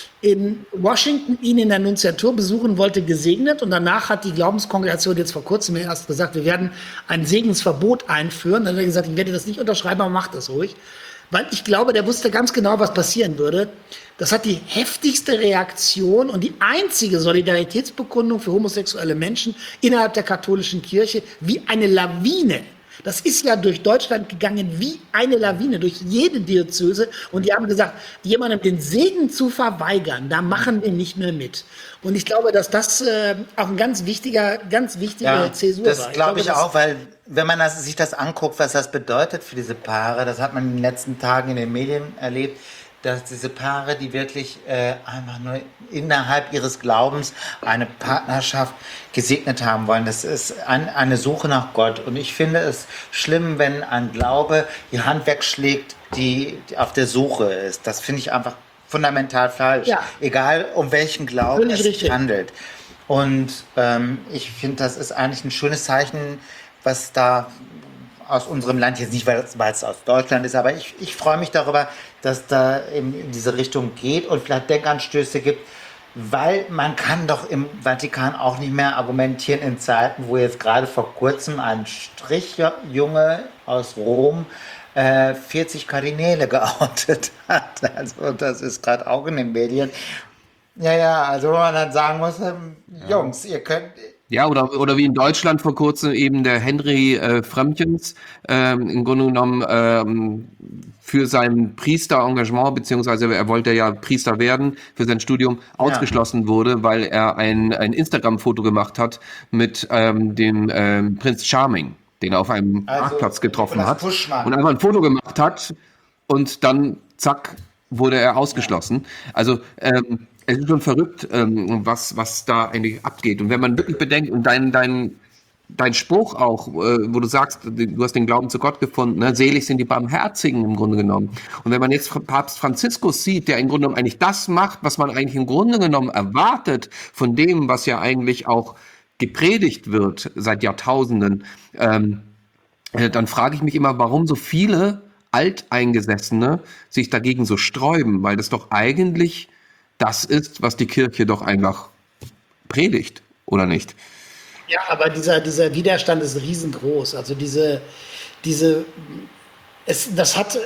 in Washington ihn in der Nunziatur besuchen wollte, gesegnet. Und danach hat die Glaubenskongregation jetzt vor kurzem erst gesagt, wir werden ein Segensverbot einführen. Dann hat er gesagt, ich werde das nicht unterschreiben, aber macht das ruhig. Weil ich glaube, der wusste ganz genau, was passieren würde. Das hat die heftigste Reaktion und die einzige Solidaritätsbekundung für homosexuelle Menschen innerhalb der katholischen Kirche wie eine Lawine. Das ist ja durch Deutschland gegangen wie eine Lawine, durch jede Diözese. Und die haben gesagt, jemandem den Segen zu verweigern, da machen wir nicht mehr mit. Und ich glaube, dass das äh, auch ein ganz wichtiger, ganz wichtige Ja, Zäsur das war. glaube ich das- auch, weil wenn man das, sich das anguckt, was das bedeutet für diese Paare, das hat man in den letzten Tagen in den Medien erlebt, dass diese Paare, die wirklich äh, einfach nur innerhalb ihres Glaubens eine Partnerschaft gesegnet haben wollen, das ist ein, eine Suche nach Gott. Und ich finde es schlimm, wenn ein Glaube die Hand wegschlägt, die, die auf der Suche ist. Das finde ich einfach fundamental falsch. Ja. Egal, um welchen Glauben Völlig es richtig. sich handelt. Und ähm, ich finde, das ist eigentlich ein schönes Zeichen, was da aus unserem Land, jetzt nicht, weil es, weil es aus Deutschland ist, aber ich, ich freue mich darüber, dass da in, in diese Richtung geht und vielleicht Denkanstöße gibt, weil man kann doch im Vatikan auch nicht mehr argumentieren in Zeiten, wo jetzt gerade vor kurzem ein Strichjunge aus Rom äh, vierzig Kardinäle geoutet hat. Also das ist gerade auch in den Medien. Ja, ja, also wo man dann sagen muss, ähm, Jungs, ihr könnt... Ja, oder, oder wie in Deutschland vor kurzem eben der Henry äh, Frömmchens, ähm, im Grunde genommen ähm, für sein Priesterengagement, beziehungsweise er wollte ja Priester werden, für sein Studium ausgeschlossen wurde, weil er ein, ein Instagram-Foto gemacht hat mit ähm, dem ähm, Prinz Charming, den er auf einem Also, Marktplatz getroffen Nicolas hat. Puschmann. Und einfach ein Foto gemacht hat und dann, zack, wurde er ausgeschlossen. Also ähm, es ist schon verrückt, ähm, was, was da eigentlich abgeht. Und wenn man wirklich bedenkt, und dein, dein, dein Spruch auch, äh, wo du sagst, du hast den Glauben zu Gott gefunden, ne? Selig sind die Barmherzigen im Grunde genommen. Und wenn man jetzt Papst Franziskus sieht, der im Grunde genommen eigentlich das macht, was man eigentlich im Grunde genommen erwartet von dem, was ja eigentlich auch gepredigt wird seit Jahrtausenden, ähm, äh, dann frage ich mich immer, warum so viele Alteingesessene sich dagegen so sträuben, weil das doch eigentlich das ist, was die Kirche doch einfach predigt, oder nicht? Ja, aber dieser, dieser Widerstand ist riesengroß. Also diese, diese, es, das hat äh,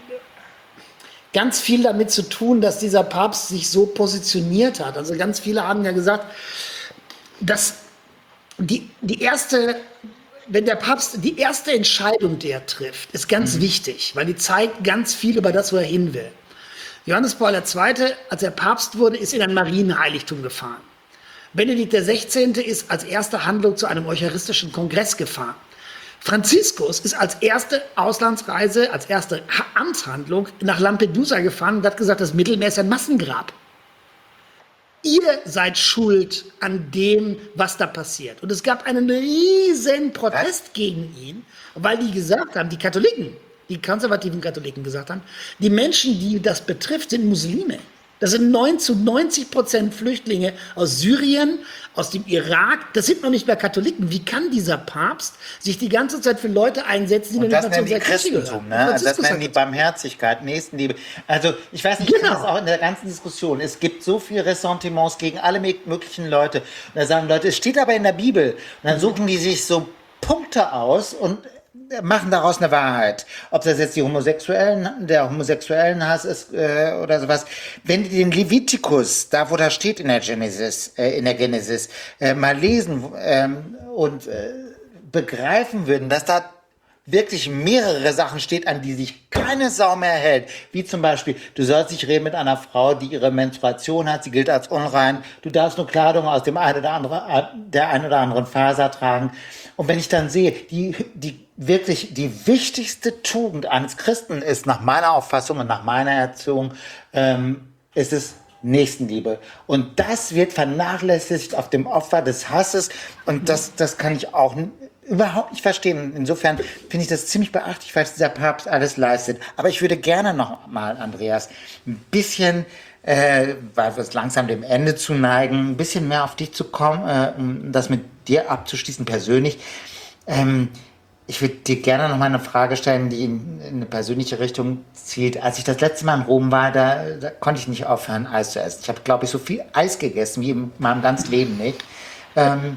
ganz viel damit zu tun, dass dieser Papst sich so positioniert hat. Also ganz viele haben ja gesagt, dass die, die erste, wenn der Papst, die erste Entscheidung, die er trifft, ist ganz wichtig, weil die zeigt ganz viel über das, wo er hin will. Johannes Paul der Zweite., als er Papst wurde, ist in ein Marienheiligtum gefahren. Benedikt der Sechzehnte. ist als erste Handlung zu einem eucharistischen Kongress gefahren. Franziskus ist als erste Auslandsreise, als erste Ha- Amtshandlung nach Lampedusa gefahren und hat gesagt, das Mittelmeer ist ein Massengrab. Ihr seid schuld an dem, was da passiert. Und es gab einen riesen Protest gegen ihn, weil die gesagt haben, die Katholiken, die konservativen Katholiken gesagt haben, die Menschen, die das betrifft, sind Muslime. Das sind neun zu neunzig Prozent Flüchtlinge aus Syrien, aus dem Irak. Das sind noch nicht mehr Katholiken. Wie kann dieser Papst sich die ganze Zeit für Leute einsetzen, die Und noch das nicht mal nennen zu die unserer Kirche Christentum, gehören? ne? Also das Franziskus nennen die hat- Barmherzigkeit, Nächstenliebe. Also ich weiß nicht, ich Genau. finde das auch in der ganzen Diskussion. Es gibt so viele Ressentiments gegen alle mö- möglichen Leute. Und da sagen Leute, es steht aber in der Bibel. Und dann suchen die sich so Punkte aus und machen daraus eine Wahrheit. Ob das jetzt die Homosexuellen, der homosexuellen Hass ist äh, oder sowas. Wenn die den Levitikus, da wo da steht in der Genesis, äh, in der Genesis, äh, mal lesen ähm, und äh, begreifen würden, dass da wirklich mehrere Sachen steht, an die sich keine Sau mehr hält. Wie zum Beispiel, du sollst nicht reden mit einer Frau, die ihre Menstruation hat, sie gilt als unrein. Du darfst nur Kleidung aus dem ein oder andere, der ein oder anderen Faser tragen. Und wenn ich dann sehe, die, die wirklich die wichtigste Tugend eines Christen ist, nach meiner Auffassung und nach meiner Erziehung, ähm, ist es Nächstenliebe. Und das wird vernachlässigt auf dem Opfer des Hasses. Und das, das kann ich auch n- überhaupt nicht verstehen. Insofern finde ich das ziemlich beachtlich, was dieser Papst alles leistet. Aber ich würde gerne noch mal, Andreas, ein bisschen, äh, weil wir es langsam dem Ende zu neigen, ein bisschen mehr auf dich zu kommen, äh, um das mit dir abzuschließen persönlich. Ähm, Ich würde dir gerne noch mal eine Frage stellen, die in, in eine persönliche Richtung zielt. Als ich das letzte Mal in Rom war, da, da konnte ich nicht aufhören, Eis zu essen. Ich habe, glaube ich, so viel Eis gegessen wie in meinem ganzen Leben nicht. Ähm,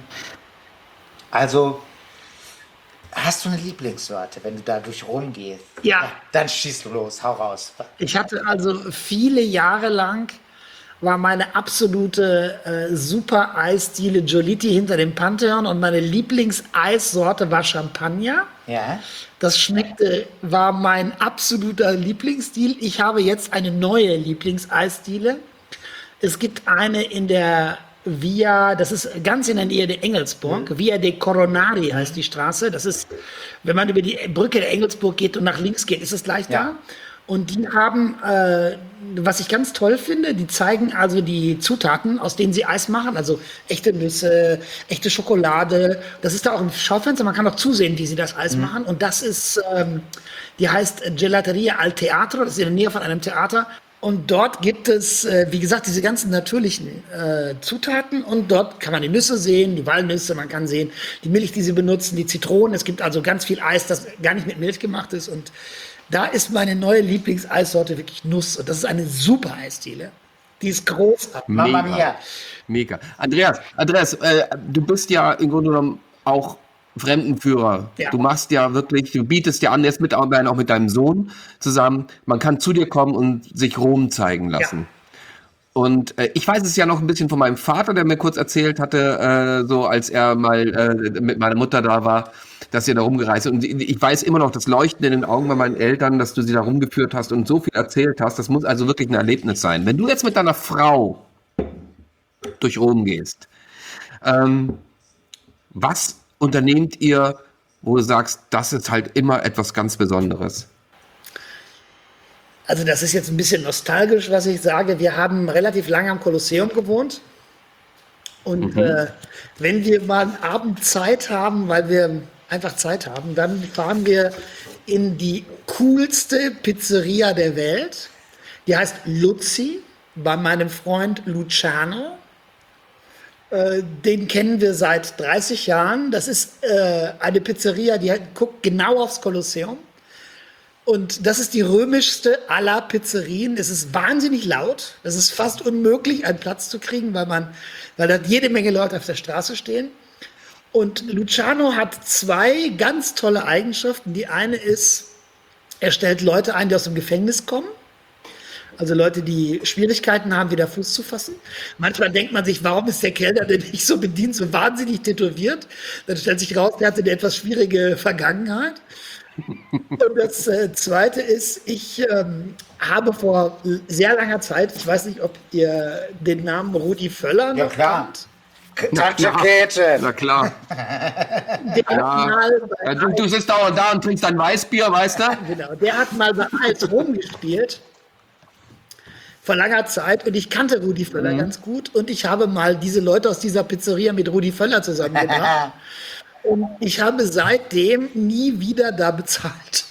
also, hast du eine Lieblingssorte, wenn du da durch Rom gehst? Ja. Dann schießt du los, hau raus. Ich hatte also viele Jahre lang, war meine absolute äh, super Eisdiele Giolitti hinter dem Pantheon und meine Lieblingseissorte war Champagner. Ja. Das schmeckte, war mein absoluter Lieblingsstil. Ich habe jetzt eine neue Lieblingseisdiele. Es gibt eine in der Via, das ist ganz in der Nähe der Engelsburg. Mhm. Via de Coronari heißt die Straße. Das ist, wenn man über die Brücke der Engelsburg geht und nach links geht, ist es gleich Ja. da. Und die haben, äh, was ich ganz toll finde, die zeigen also die Zutaten, aus denen sie Eis machen. Also echte Nüsse, echte Schokolade. Das ist da auch im Schaufenster. Man kann auch zusehen, wie sie das Eis machen. Und das ist, ähm, die heißt Gelateria al Teatro. Das ist in der Nähe von einem Theater. Und dort gibt es, äh, wie gesagt, diese ganzen natürlichen äh, Zutaten. Und dort kann man die Nüsse sehen, die Walnüsse. Man kann sehen, die Milch, die sie benutzen, die Zitronen. Es gibt also ganz viel Eis, das gar nicht mit Milch gemacht ist. Und da ist meine neue Lieblingseissorte wirklich Nuss. Und das ist eine super Eisdiele. Die ist großartig. Mamma Mega. mia. Mega. Andreas, Andreas, äh, du bist ja im Grunde genommen auch Fremdenführer. Ja. Du machst ja wirklich, du bietest ja an, jetzt mit auch mit deinem Sohn zusammen, man kann zu dir kommen und sich Rom zeigen lassen. Und äh, ich weiß es ja noch ein bisschen von meinem Vater, der mir kurz erzählt hatte, äh, so als er mal äh, mit meiner Mutter da war, dass ihr da rumgereist seid. Und ich weiß immer noch das Leuchten in den Augen bei meinen Eltern, dass du sie da rumgeführt hast und so viel erzählt hast. Das muss also wirklich ein Erlebnis sein. Wenn du jetzt mit deiner Frau durch Rom gehst, ähm, was unternehmt ihr, wo du sagst, das ist halt immer etwas ganz Besonderes? Also das ist jetzt ein bisschen nostalgisch, was ich sage. Wir haben relativ lange am Kolosseum gewohnt. Und Mhm. äh, wenn wir mal einen Abend Zeit haben, weil wir einfach Zeit haben, dann fahren wir in die coolste Pizzeria der Welt. Die heißt Luzzi, bei meinem Freund Luciano. Äh, den kennen wir seit dreißig Jahren. Das ist äh, eine Pizzeria, die halt guckt genau aufs Kolosseum. Und das ist die römischste aller Pizzerien. Es ist wahnsinnig laut. Es ist fast unmöglich, einen Platz zu kriegen, weil man, weil da jede Menge Leute auf der Straße stehen. Und Luciano hat zwei ganz tolle Eigenschaften. Die eine ist, er stellt Leute ein, die aus dem Gefängnis kommen. Also Leute, die Schwierigkeiten haben, wieder Fuß zu fassen. Manchmal denkt man sich, warum ist der Kellner denn nicht so bedient, so wahnsinnig tätowiert? Dann stellt sich raus, der hatte eine etwas schwierige Vergangenheit. Und das äh, Zweite ist, ich ähm, habe vor sehr langer Zeit, ich weiß nicht, ob ihr den Namen Rudi Völler Ja, noch klar. kennt. K- Tante Käthe. Na klar. Der hat Ja. mal bei Ja, du, du sitzt dauernd da und trinkst dein Weißbier, weißt du? Genau, der hat mal bei A S Rom gespielt. Vor langer Zeit. Und ich kannte Rudi Völler Mhm. ganz gut. Und ich habe mal diese Leute aus dieser Pizzeria mit Rudi Völler zusammengebracht. Und ich habe seitdem nie wieder da bezahlt.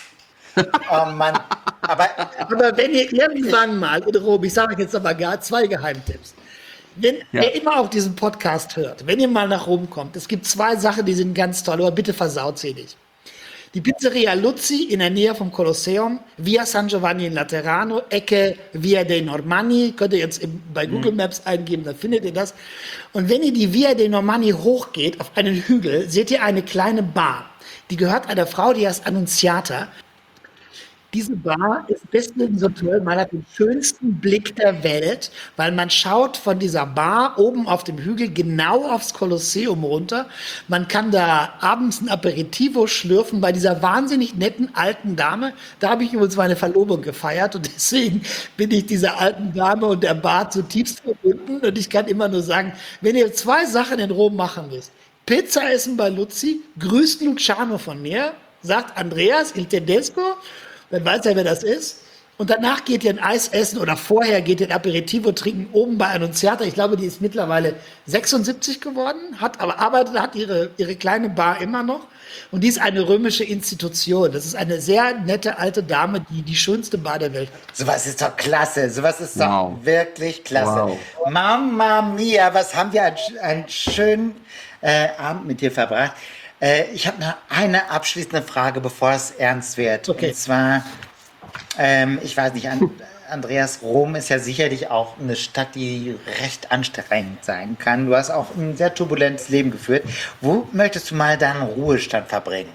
Oh Mann. Aber Aber wenn ihr irgendwann mal in Rom, ich sage euch jetzt aber gar zwei Geheimtipps. Wenn Ja. ihr immer auch diesen Podcast hört, wenn ihr mal nach Rom kommt, es gibt zwei Sachen, die sind ganz toll, aber bitte versaut sie nicht. Die Pizzeria Luzzi in der Nähe vom Kolosseum, Via San Giovanni in Laterano, Ecke Via dei Normanni, könnt ihr jetzt im, bei Google Maps eingeben, dann findet ihr das. Und wenn ihr die Via dei Normanni hochgeht, auf einen Hügel, seht ihr eine kleine Bar. Die gehört einer Frau, die heißt Annunziata. Diese Bar ist deswegen so toll, man hat den schönsten Blick der Welt, weil man schaut von dieser Bar oben auf dem Hügel genau aufs Kolosseum runter. Man kann da abends ein Aperitivo schlürfen bei dieser wahnsinnig netten alten Dame. Da habe ich übrigens meine Verlobung gefeiert und deswegen bin ich dieser alten Dame und der Bar zutiefst verbunden. Und ich kann immer nur sagen, wenn ihr zwei Sachen in Rom machen müsst, Pizza essen bei Luzi, grüßt Luciano von mir, sagt Andreas, il Tedesco, dann weiß er, wer das ist. Und danach geht ihr ein Eis essen oder vorher geht ihr ein Aperitivo trinken oben bei Annunziata. Ich glaube, die ist mittlerweile sechsundsiebzig geworden, hat aber arbeitet, hat ihre, ihre kleine Bar immer noch. Und die ist eine römische Institution. Das ist eine sehr nette alte Dame, die die schönste Bar der Welt hat. Sowas ist doch klasse. Sowas ist Wow. doch wirklich klasse. Wow. Mamma mia, was haben wir einen, einen schönen äh, Abend mit dir verbracht. Äh, ich habe noch eine abschließende Frage, bevor es ernst wird. Okay. Und zwar, ähm, ich weiß nicht, an, Andreas, Rom ist ja sicherlich auch eine Stadt, die recht anstrengend sein kann. Du hast auch ein sehr turbulentes Leben geführt. Wo möchtest du mal deinen Ruhestand verbringen?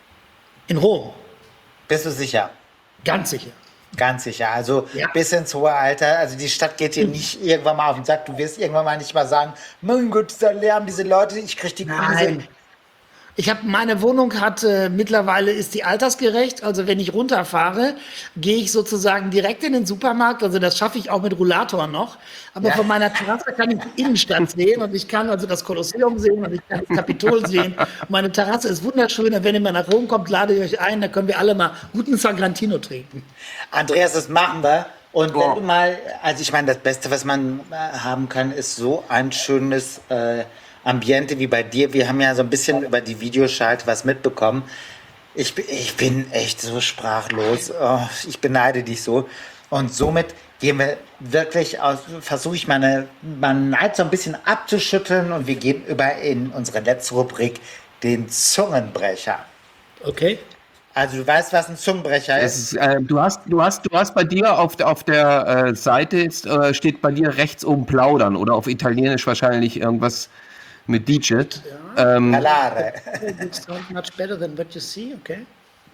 In Rom, Bist du sicher? ganz sicher. Ganz sicher. Also Ja. bis ins hohe Alter. Also die Stadt geht dir nicht irgendwann mal auf den Sack. Du wirst irgendwann mal nicht mal sagen, mein Gott, dieser Lärm, diese Leute, ich krieg die Krise. Nein. Ich habe meine Wohnung hat äh, mittlerweile ist die altersgerecht. Also wenn ich runterfahre, gehe ich sozusagen direkt in den Supermarkt. Also das schaffe ich auch mit Rollator noch. Aber Ja. von meiner Terrasse kann ich die Innenstadt sehen und ich kann also das Kolosseum sehen und ich kann das Kapitol sehen. Meine Terrasse ist wunderschön. Und wenn ihr mal nach Rom kommt, lade ich euch ein. Da können wir alle mal guten Sagrantino trinken. Andreas, das machen wir. Und wenn Oh. du mal, also ich meine, das Beste, was man äh, haben kann, ist so ein schönes äh, Ambiente wie bei dir. Wir haben ja so ein bisschen über die Videoschalte was mitbekommen. Ich, bin- ich bin echt so sprachlos. Oh, ich beneide dich so. Und somit gehen wir wirklich aus, versuche ich meine, meinen Neid so ein bisschen abzuschütteln und wir gehen über in unsere letzte Rubrik, den Zungenbrecher. Okay? Also du weißt, was ein Zungenbrecher Es ist? ist, äh, du, hast, du, hast, du hast bei dir auf der, auf der äh, Seite jetzt, äh, steht bei dir rechts oben plaudern oder auf Italienisch wahrscheinlich irgendwas mit Digit. Ähm, Palare. It sounds much better than what you see, okay?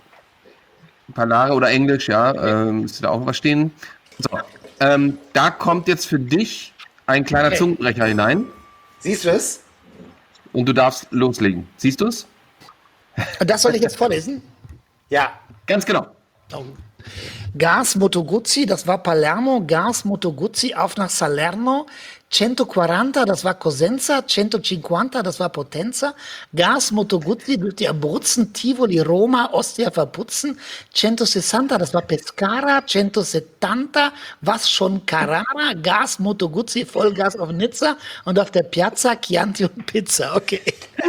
Palare oder Englisch, ja, ähm, müsste da auch was stehen. So, ähm, da kommt jetzt für dich ein kleiner Okay. Zungenbrecher hinein Siehst du es? und du darfst loslegen. Siehst du es? Und das soll ich jetzt vorlesen? Ja. Ganz genau. Oh. Gas Moto Guzzi, das war Palermo. Gas Moto Guzzi auf nach Salerno. centoquaranta, das war Cosenza. centocinquanta, das war Potenza. Gas Moto Guzzi durch die Abruzzen, Tivoli, Roma, Ostia verputzen. centosessanta, das war Pescara. centosettanta, was schon Carrara. Gas Moto Guzzi, Vollgas auf Nizza. Und auf der Piazza Chianti und Pizza. Okay.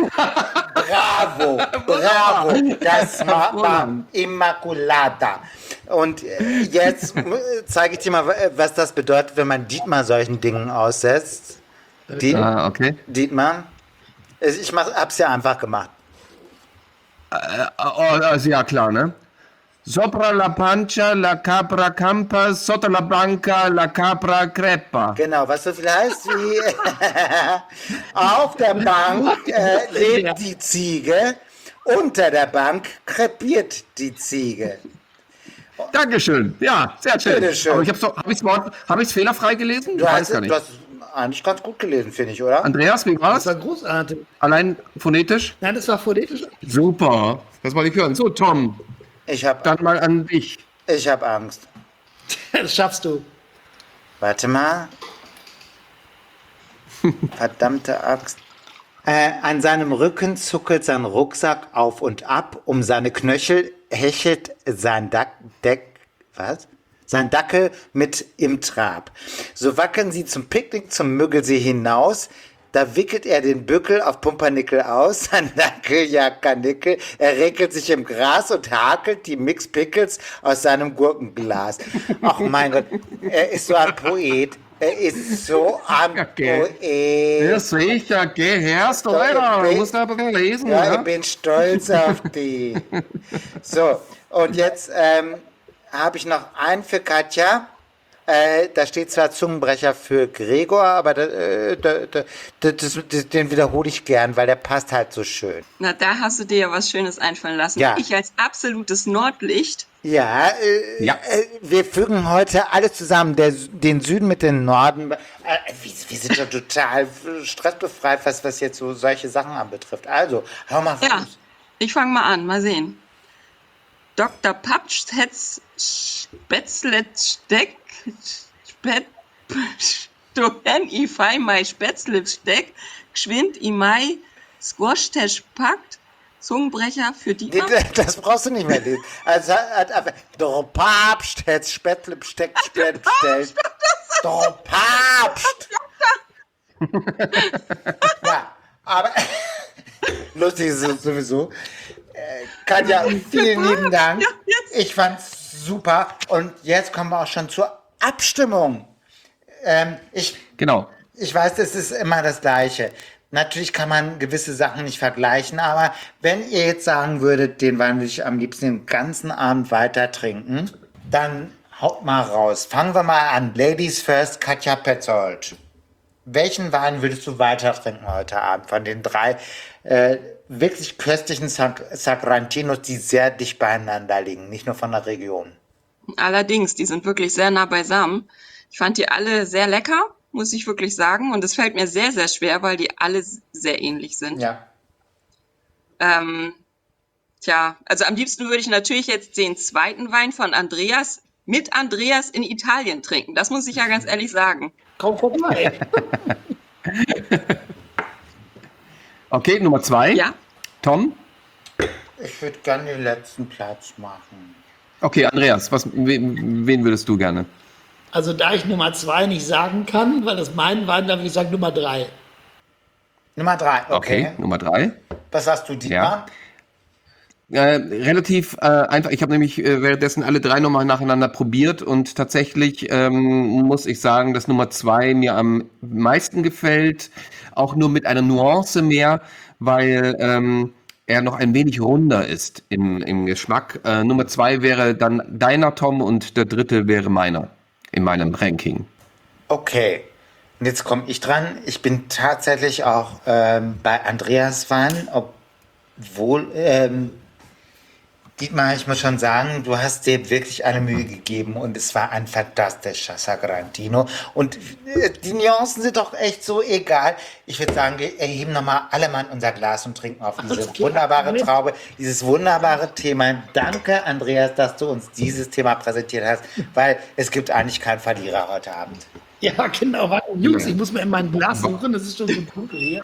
Bravo, bravo, das war, war Immaculata. Und äh, jetzt äh, zeige ich dir mal, äh, was das bedeutet, wenn man Dietmar solchen Dingen aussetzt. Diet, Ah, okay. Dietmar, ich ich mach, hab's ja einfach gemacht. Oh, also ja, klar, ne? Sopra la pancia, la capra campa, sotto la banca, la capra crepa. Genau, was so viel heißt wie auf der Bank äh, lebt die Ziege, unter der Bank krepiert die Ziege. Dankeschön. Ja, sehr schön. Bitteschön. Aber ich hab's doch, hab ich's, Wort- hab ich's fehlerfrei gelesen? Du Ich hast, weiß gar du nicht. hast eigentlich ganz gut gelesen, finde ich, oder? Andreas, wie Das war's? war großartig. Allein phonetisch? Nein, das war phonetisch. Super. Das wollte ich hören. So, Tom, Ich habe dann mal an dich. ich hab Angst. Das schaffst du. Warte mal. Verdammte Axt. Äh, an seinem Rücken zuckelt sein Rucksack auf und ab. Um seine Knöchel hechelt sein Dack, Deck, was? Sein Dackel mit im Trab. So wackeln sie zum Picknick zum Müggelsee hinaus. Da wickelt er den Bückel auf Pumpernickel aus, sein Dackel jagt Karnickel, er regelt sich im Gras und hakelt die Mix Pickles aus seinem Gurkenglas. Ach mein Gott, er ist so ein Poet. Er ist so ein Okay. Poet. Ja, sicher, geh herst, Doch, Alter. ich Du musst aber lesen, Ja, ja? ich bin stolz auf die. So, und jetzt ähm, habe ich noch einen für Katja. Äh, da steht zwar Zungenbrecher für Gregor, aber da, äh, da, da, da, das, das, den wiederhole ich gern, weil der passt halt so schön. Na, da hast du dir ja was Schönes einfallen lassen. Ja. Ich als absolutes Nordlicht Ja, äh, Ja. Äh, wir fügen heute alles zusammen, der, den Süden mit dem Norden. Äh, wir, wir sind ja total stressbefreit, was, was jetzt so solche Sachen anbetrifft. Also, hör mal Ja, raus. ich fange mal an, mal sehen. Doktor Papsthetz Spätzletsteck Spät Stohen i fei mei Spätzletsteck Geschwind i mei Squashtesch packt Zungenbrecher für die Nee, das brauchst du nicht mehr. Den. Also, hat einfach, der Papst hat Spätlip steckt, Spät bestellt. Der Papst! Ja, aber lustig ist es sowieso. Äh, Katja, vielen lieben Dank. Ja, jetzt. Ich fand's super. Und jetzt kommen wir auch schon zur Abstimmung. Ähm, ich, Genau. ich weiß, es ist immer das Gleiche. Natürlich kann man gewisse Sachen nicht vergleichen, aber wenn ihr jetzt sagen würdet, den Wein würde ich am liebsten den ganzen Abend weiter trinken, dann haut mal raus. Fangen wir mal an. Ladies first, Katja Petzold. Welchen Wein würdest du weiter trinken heute Abend von den drei äh, wirklich köstlichen Sac- Sacrantinos, die sehr dicht beieinander liegen, nicht nur von der Region? Allerdings, die sind wirklich sehr nah beisammen. Ich fand die alle sehr lecker, muss ich wirklich sagen. Und es fällt mir sehr, sehr schwer, weil die alle sehr ähnlich sind. Ja. Ähm, tja, also am liebsten würde ich natürlich jetzt den zweiten Wein von Andreas mit Andreas in Italien trinken. Das muss ich ja ganz ehrlich sagen. Komm vorbei. Okay, Nummer zwei. Ja, Tom. Ich würde gerne den letzten Platz machen. Okay, Andreas, was, wen, wen würdest du gerne? Also da ich Nummer zwei nicht sagen kann, weil das mein Wein, dann würde ich sagen Nummer drei. Nummer drei, okay. Okay, Nummer drei. Was sagst du, Dietmar? Äh, relativ äh, einfach. Ich habe nämlich äh, währenddessen alle drei nochmal nacheinander probiert und tatsächlich ähm, muss ich sagen, dass Nummer zwei mir am meisten gefällt, auch nur mit einer Nuance mehr, weil ähm, er noch ein wenig runder ist im, im Geschmack. Äh, Nummer zwei wäre dann deiner, Tom, und der dritte wäre meiner in meinem Ranking. Okay, und jetzt komme ich dran. Ich bin tatsächlich auch ähm, bei Andreas Wein, obwohl, ähm, Dietmar, ich muss schon sagen, du hast dir wirklich eine Mühe gegeben und es war ein fantastischer Sacrantino. Und äh, die Nuancen sind doch echt so egal. Ich würde sagen, wir erheben nochmal alle Mann unser Glas und trinken auf diese Alles klar. wunderbare Traube, dieses wunderbare Thema. Danke, Andreas, dass du uns dieses Thema präsentiert hast, weil es gibt eigentlich keinen Verlierer heute Abend. Ja, genau. Warte, Jungs, ich muss mir in mein Glas suchen. Das ist schon so dunkel hier.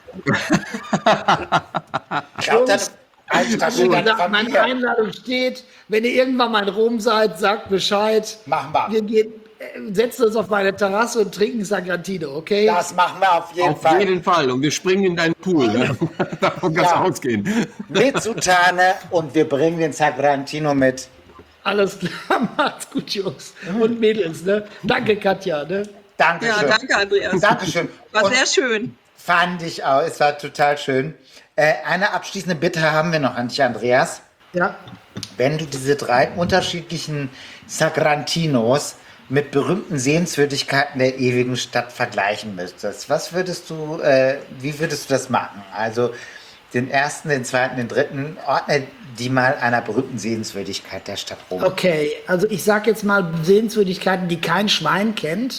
Ich glaube, dann Wie gesagt, meine Einladung steht. Wenn ihr irgendwann mal in Rom seid, sagt Bescheid. Machen wir. Wir gehen, äh, setzen uns auf meine Terrasse und trinken Sacrantino, okay? Das machen wir auf jeden Auf Fall. jeden Fall. Und wir springen in deinen Pool. Ne? Davon kannst du Ja. ausgehen. Mit Sutane und wir bringen den Sacrantino mit. Alles klar, macht's gut, Jungs und Mädels. Ne? Danke, Katja. Ne? Dankeschön. ja, danke, Andreas. Dankeschön. War Und sehr schön. fand ich auch. Es war total schön. Äh, eine abschließende Bitte haben wir noch an dich, Andreas. Ja. Wenn du diese drei unterschiedlichen Sacrantinos mit berühmten Sehenswürdigkeiten der ewigen Stadt vergleichen müsstest, was würdest du, äh, wie würdest du das machen? Also den ersten, den zweiten, den dritten, ordne die mal einer berühmten Sehenswürdigkeit der Stadt Rom. Okay, also ich sage jetzt mal Sehenswürdigkeiten, die kein Schwein kennt.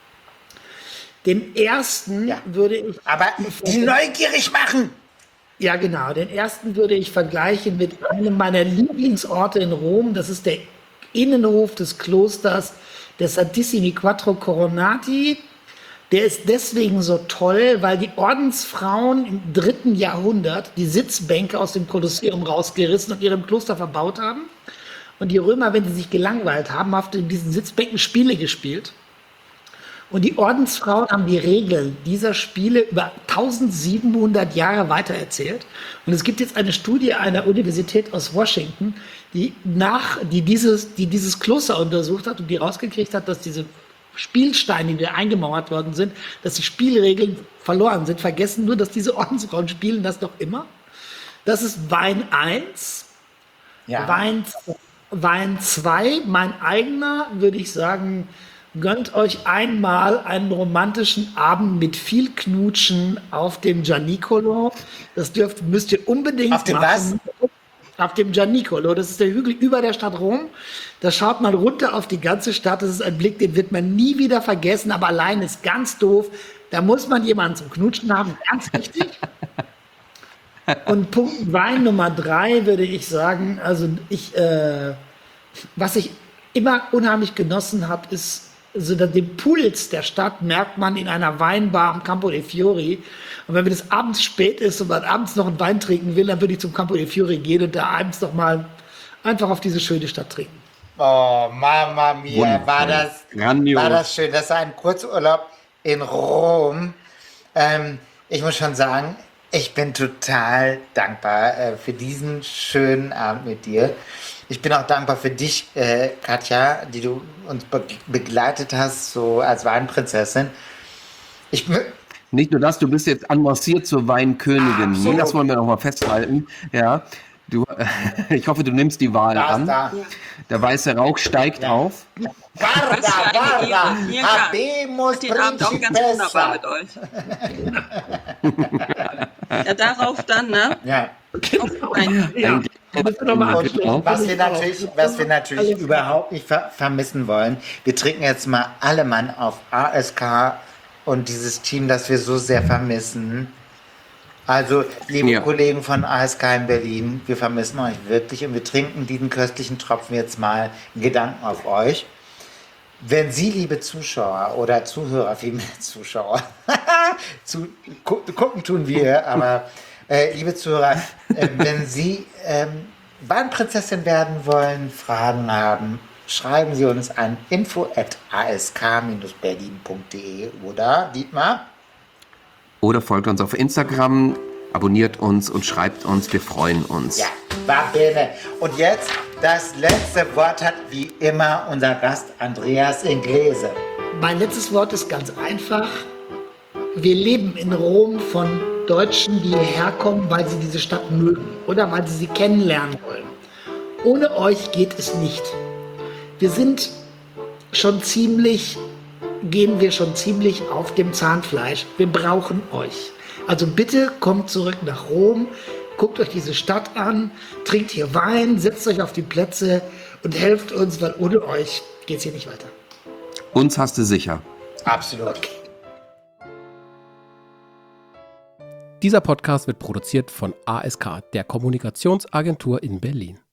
Den ersten Ja. würde ich... Aber die neugierig machen. Ja, genau. Den ersten würde ich vergleichen mit einem meiner Lieblingsorte in Rom. Das ist der Innenhof des Klosters der Santissimi Quattro Coronati. Der ist deswegen so toll, weil die Ordensfrauen im dritten Jahrhundert die Sitzbänke aus dem Kolosseum rausgerissen und ihrem Kloster verbaut haben. Und die Römer, wenn sie sich gelangweilt haben, haben auf diesen Sitzbänken Spiele gespielt. Und die Ordensfrauen haben die Regeln dieser Spiele über tausendsiebenhundert Jahre weitererzählt. Und es gibt jetzt eine Studie einer Universität aus Washington, die, nach, die, dieses, die dieses Kloster untersucht hat und die rausgekriegt hat, dass diese Spielsteine, die da eingemauert worden sind, dass die Spielregeln verloren sind, vergessen nur, dass diese Ordensfrauen spielen das noch immer. Das ist Wein eins. Ja. Wein, Wein zwei, mein eigener, würde ich sagen, gönnt euch einmal einen romantischen Abend mit viel Knutschen auf dem Gianicolo. Das dürft, müsst ihr unbedingt Auf dem machen. auf dem Gianicolo. Das ist der Hügel über der Stadt Rom. Da schaut man runter auf die ganze Stadt. Das ist ein Blick, den wird man nie wieder vergessen. Aber allein ist ganz doof. Da muss man jemanden zum Knutschen haben. Ganz wichtig. Und Punkt Wein Nummer drei würde ich sagen, also ich, äh, was ich immer unheimlich genossen habe, ist so den Puls der Stadt merkt man in einer Weinbar am Campo dei Fiori. Und wenn das abends spät ist und man abends noch einen Wein trinken will, dann würde ich zum Campo dei Fiori gehen und da abends noch mal einfach auf diese schöne Stadt trinken. Oh, Mama mia, Wundervoll. war das, Grandios. war das schön. Das war ein Kurzurlaub in Rom. Ähm, ich muss schon sagen, ich bin total dankbar äh, für diesen schönen Abend mit dir. Ich bin auch dankbar für dich, äh, Katja, die du uns be begleitet hast, so als Weinprinzessin. Ich mö- Nicht nur das, du bist jetzt avanciert zur Weinkönigin. Absolut. Das wollen wir noch mal festhalten. Ja, du, ich hoffe, du nimmst die Wahl Da ist an. da. Der weiße Rauch steigt auf. Guarda, Das war eine guarda, Ehre. Vielen Dank. habemos Den Abend auch ganz wunderbar principessa. mit euch. Ja, darauf dann, ne? Ja. Ein, Ja, müssen wir noch mal Und abschließen. was wir natürlich, was wir natürlich Alles überhaupt nicht ver vermissen wollen, wir trinken jetzt mal alle Mann auf A S K und dieses Team, das wir so sehr vermissen. Also, liebe Ja. Kollegen von A S K in Berlin, wir vermissen euch wirklich und wir trinken diesen köstlichen Tropfen jetzt mal in Gedanken auf euch. Wenn Sie, liebe Zuschauer oder Zuhörer, vielmehr Zuschauer, zu, gu gucken tun wir, aber äh, liebe Zuhörer, äh, wenn Sie ähm, Weinprinzessin werden wollen, Fragen haben, schreiben Sie uns an info at a s k berlin punkt de oder, Dietmar? Oder folgt uns auf Instagram, abonniert uns und schreibt uns. Wir freuen uns. Ja, war bene. Und jetzt, das letzte Wort hat wie immer unser Gast Andreas Inglese. Mein letztes Wort ist ganz einfach. Wir leben in Rom von Deutschen, die hierher kommen, weil sie diese Stadt mögen oder weil sie sie kennenlernen wollen. Ohne euch geht es nicht. Wir sind schon ziemlich, gehen wir schon ziemlich auf dem Zahnfleisch. Wir brauchen euch. Also bitte kommt zurück nach Rom, guckt euch diese Stadt an, trinkt hier Wein, setzt euch auf die Plätze und helft uns, weil ohne euch geht es hier nicht weiter. Uns hast du sicher. Absolut. Dieser Podcast wird produziert von A S K, der Kommunikationsagentur in Berlin.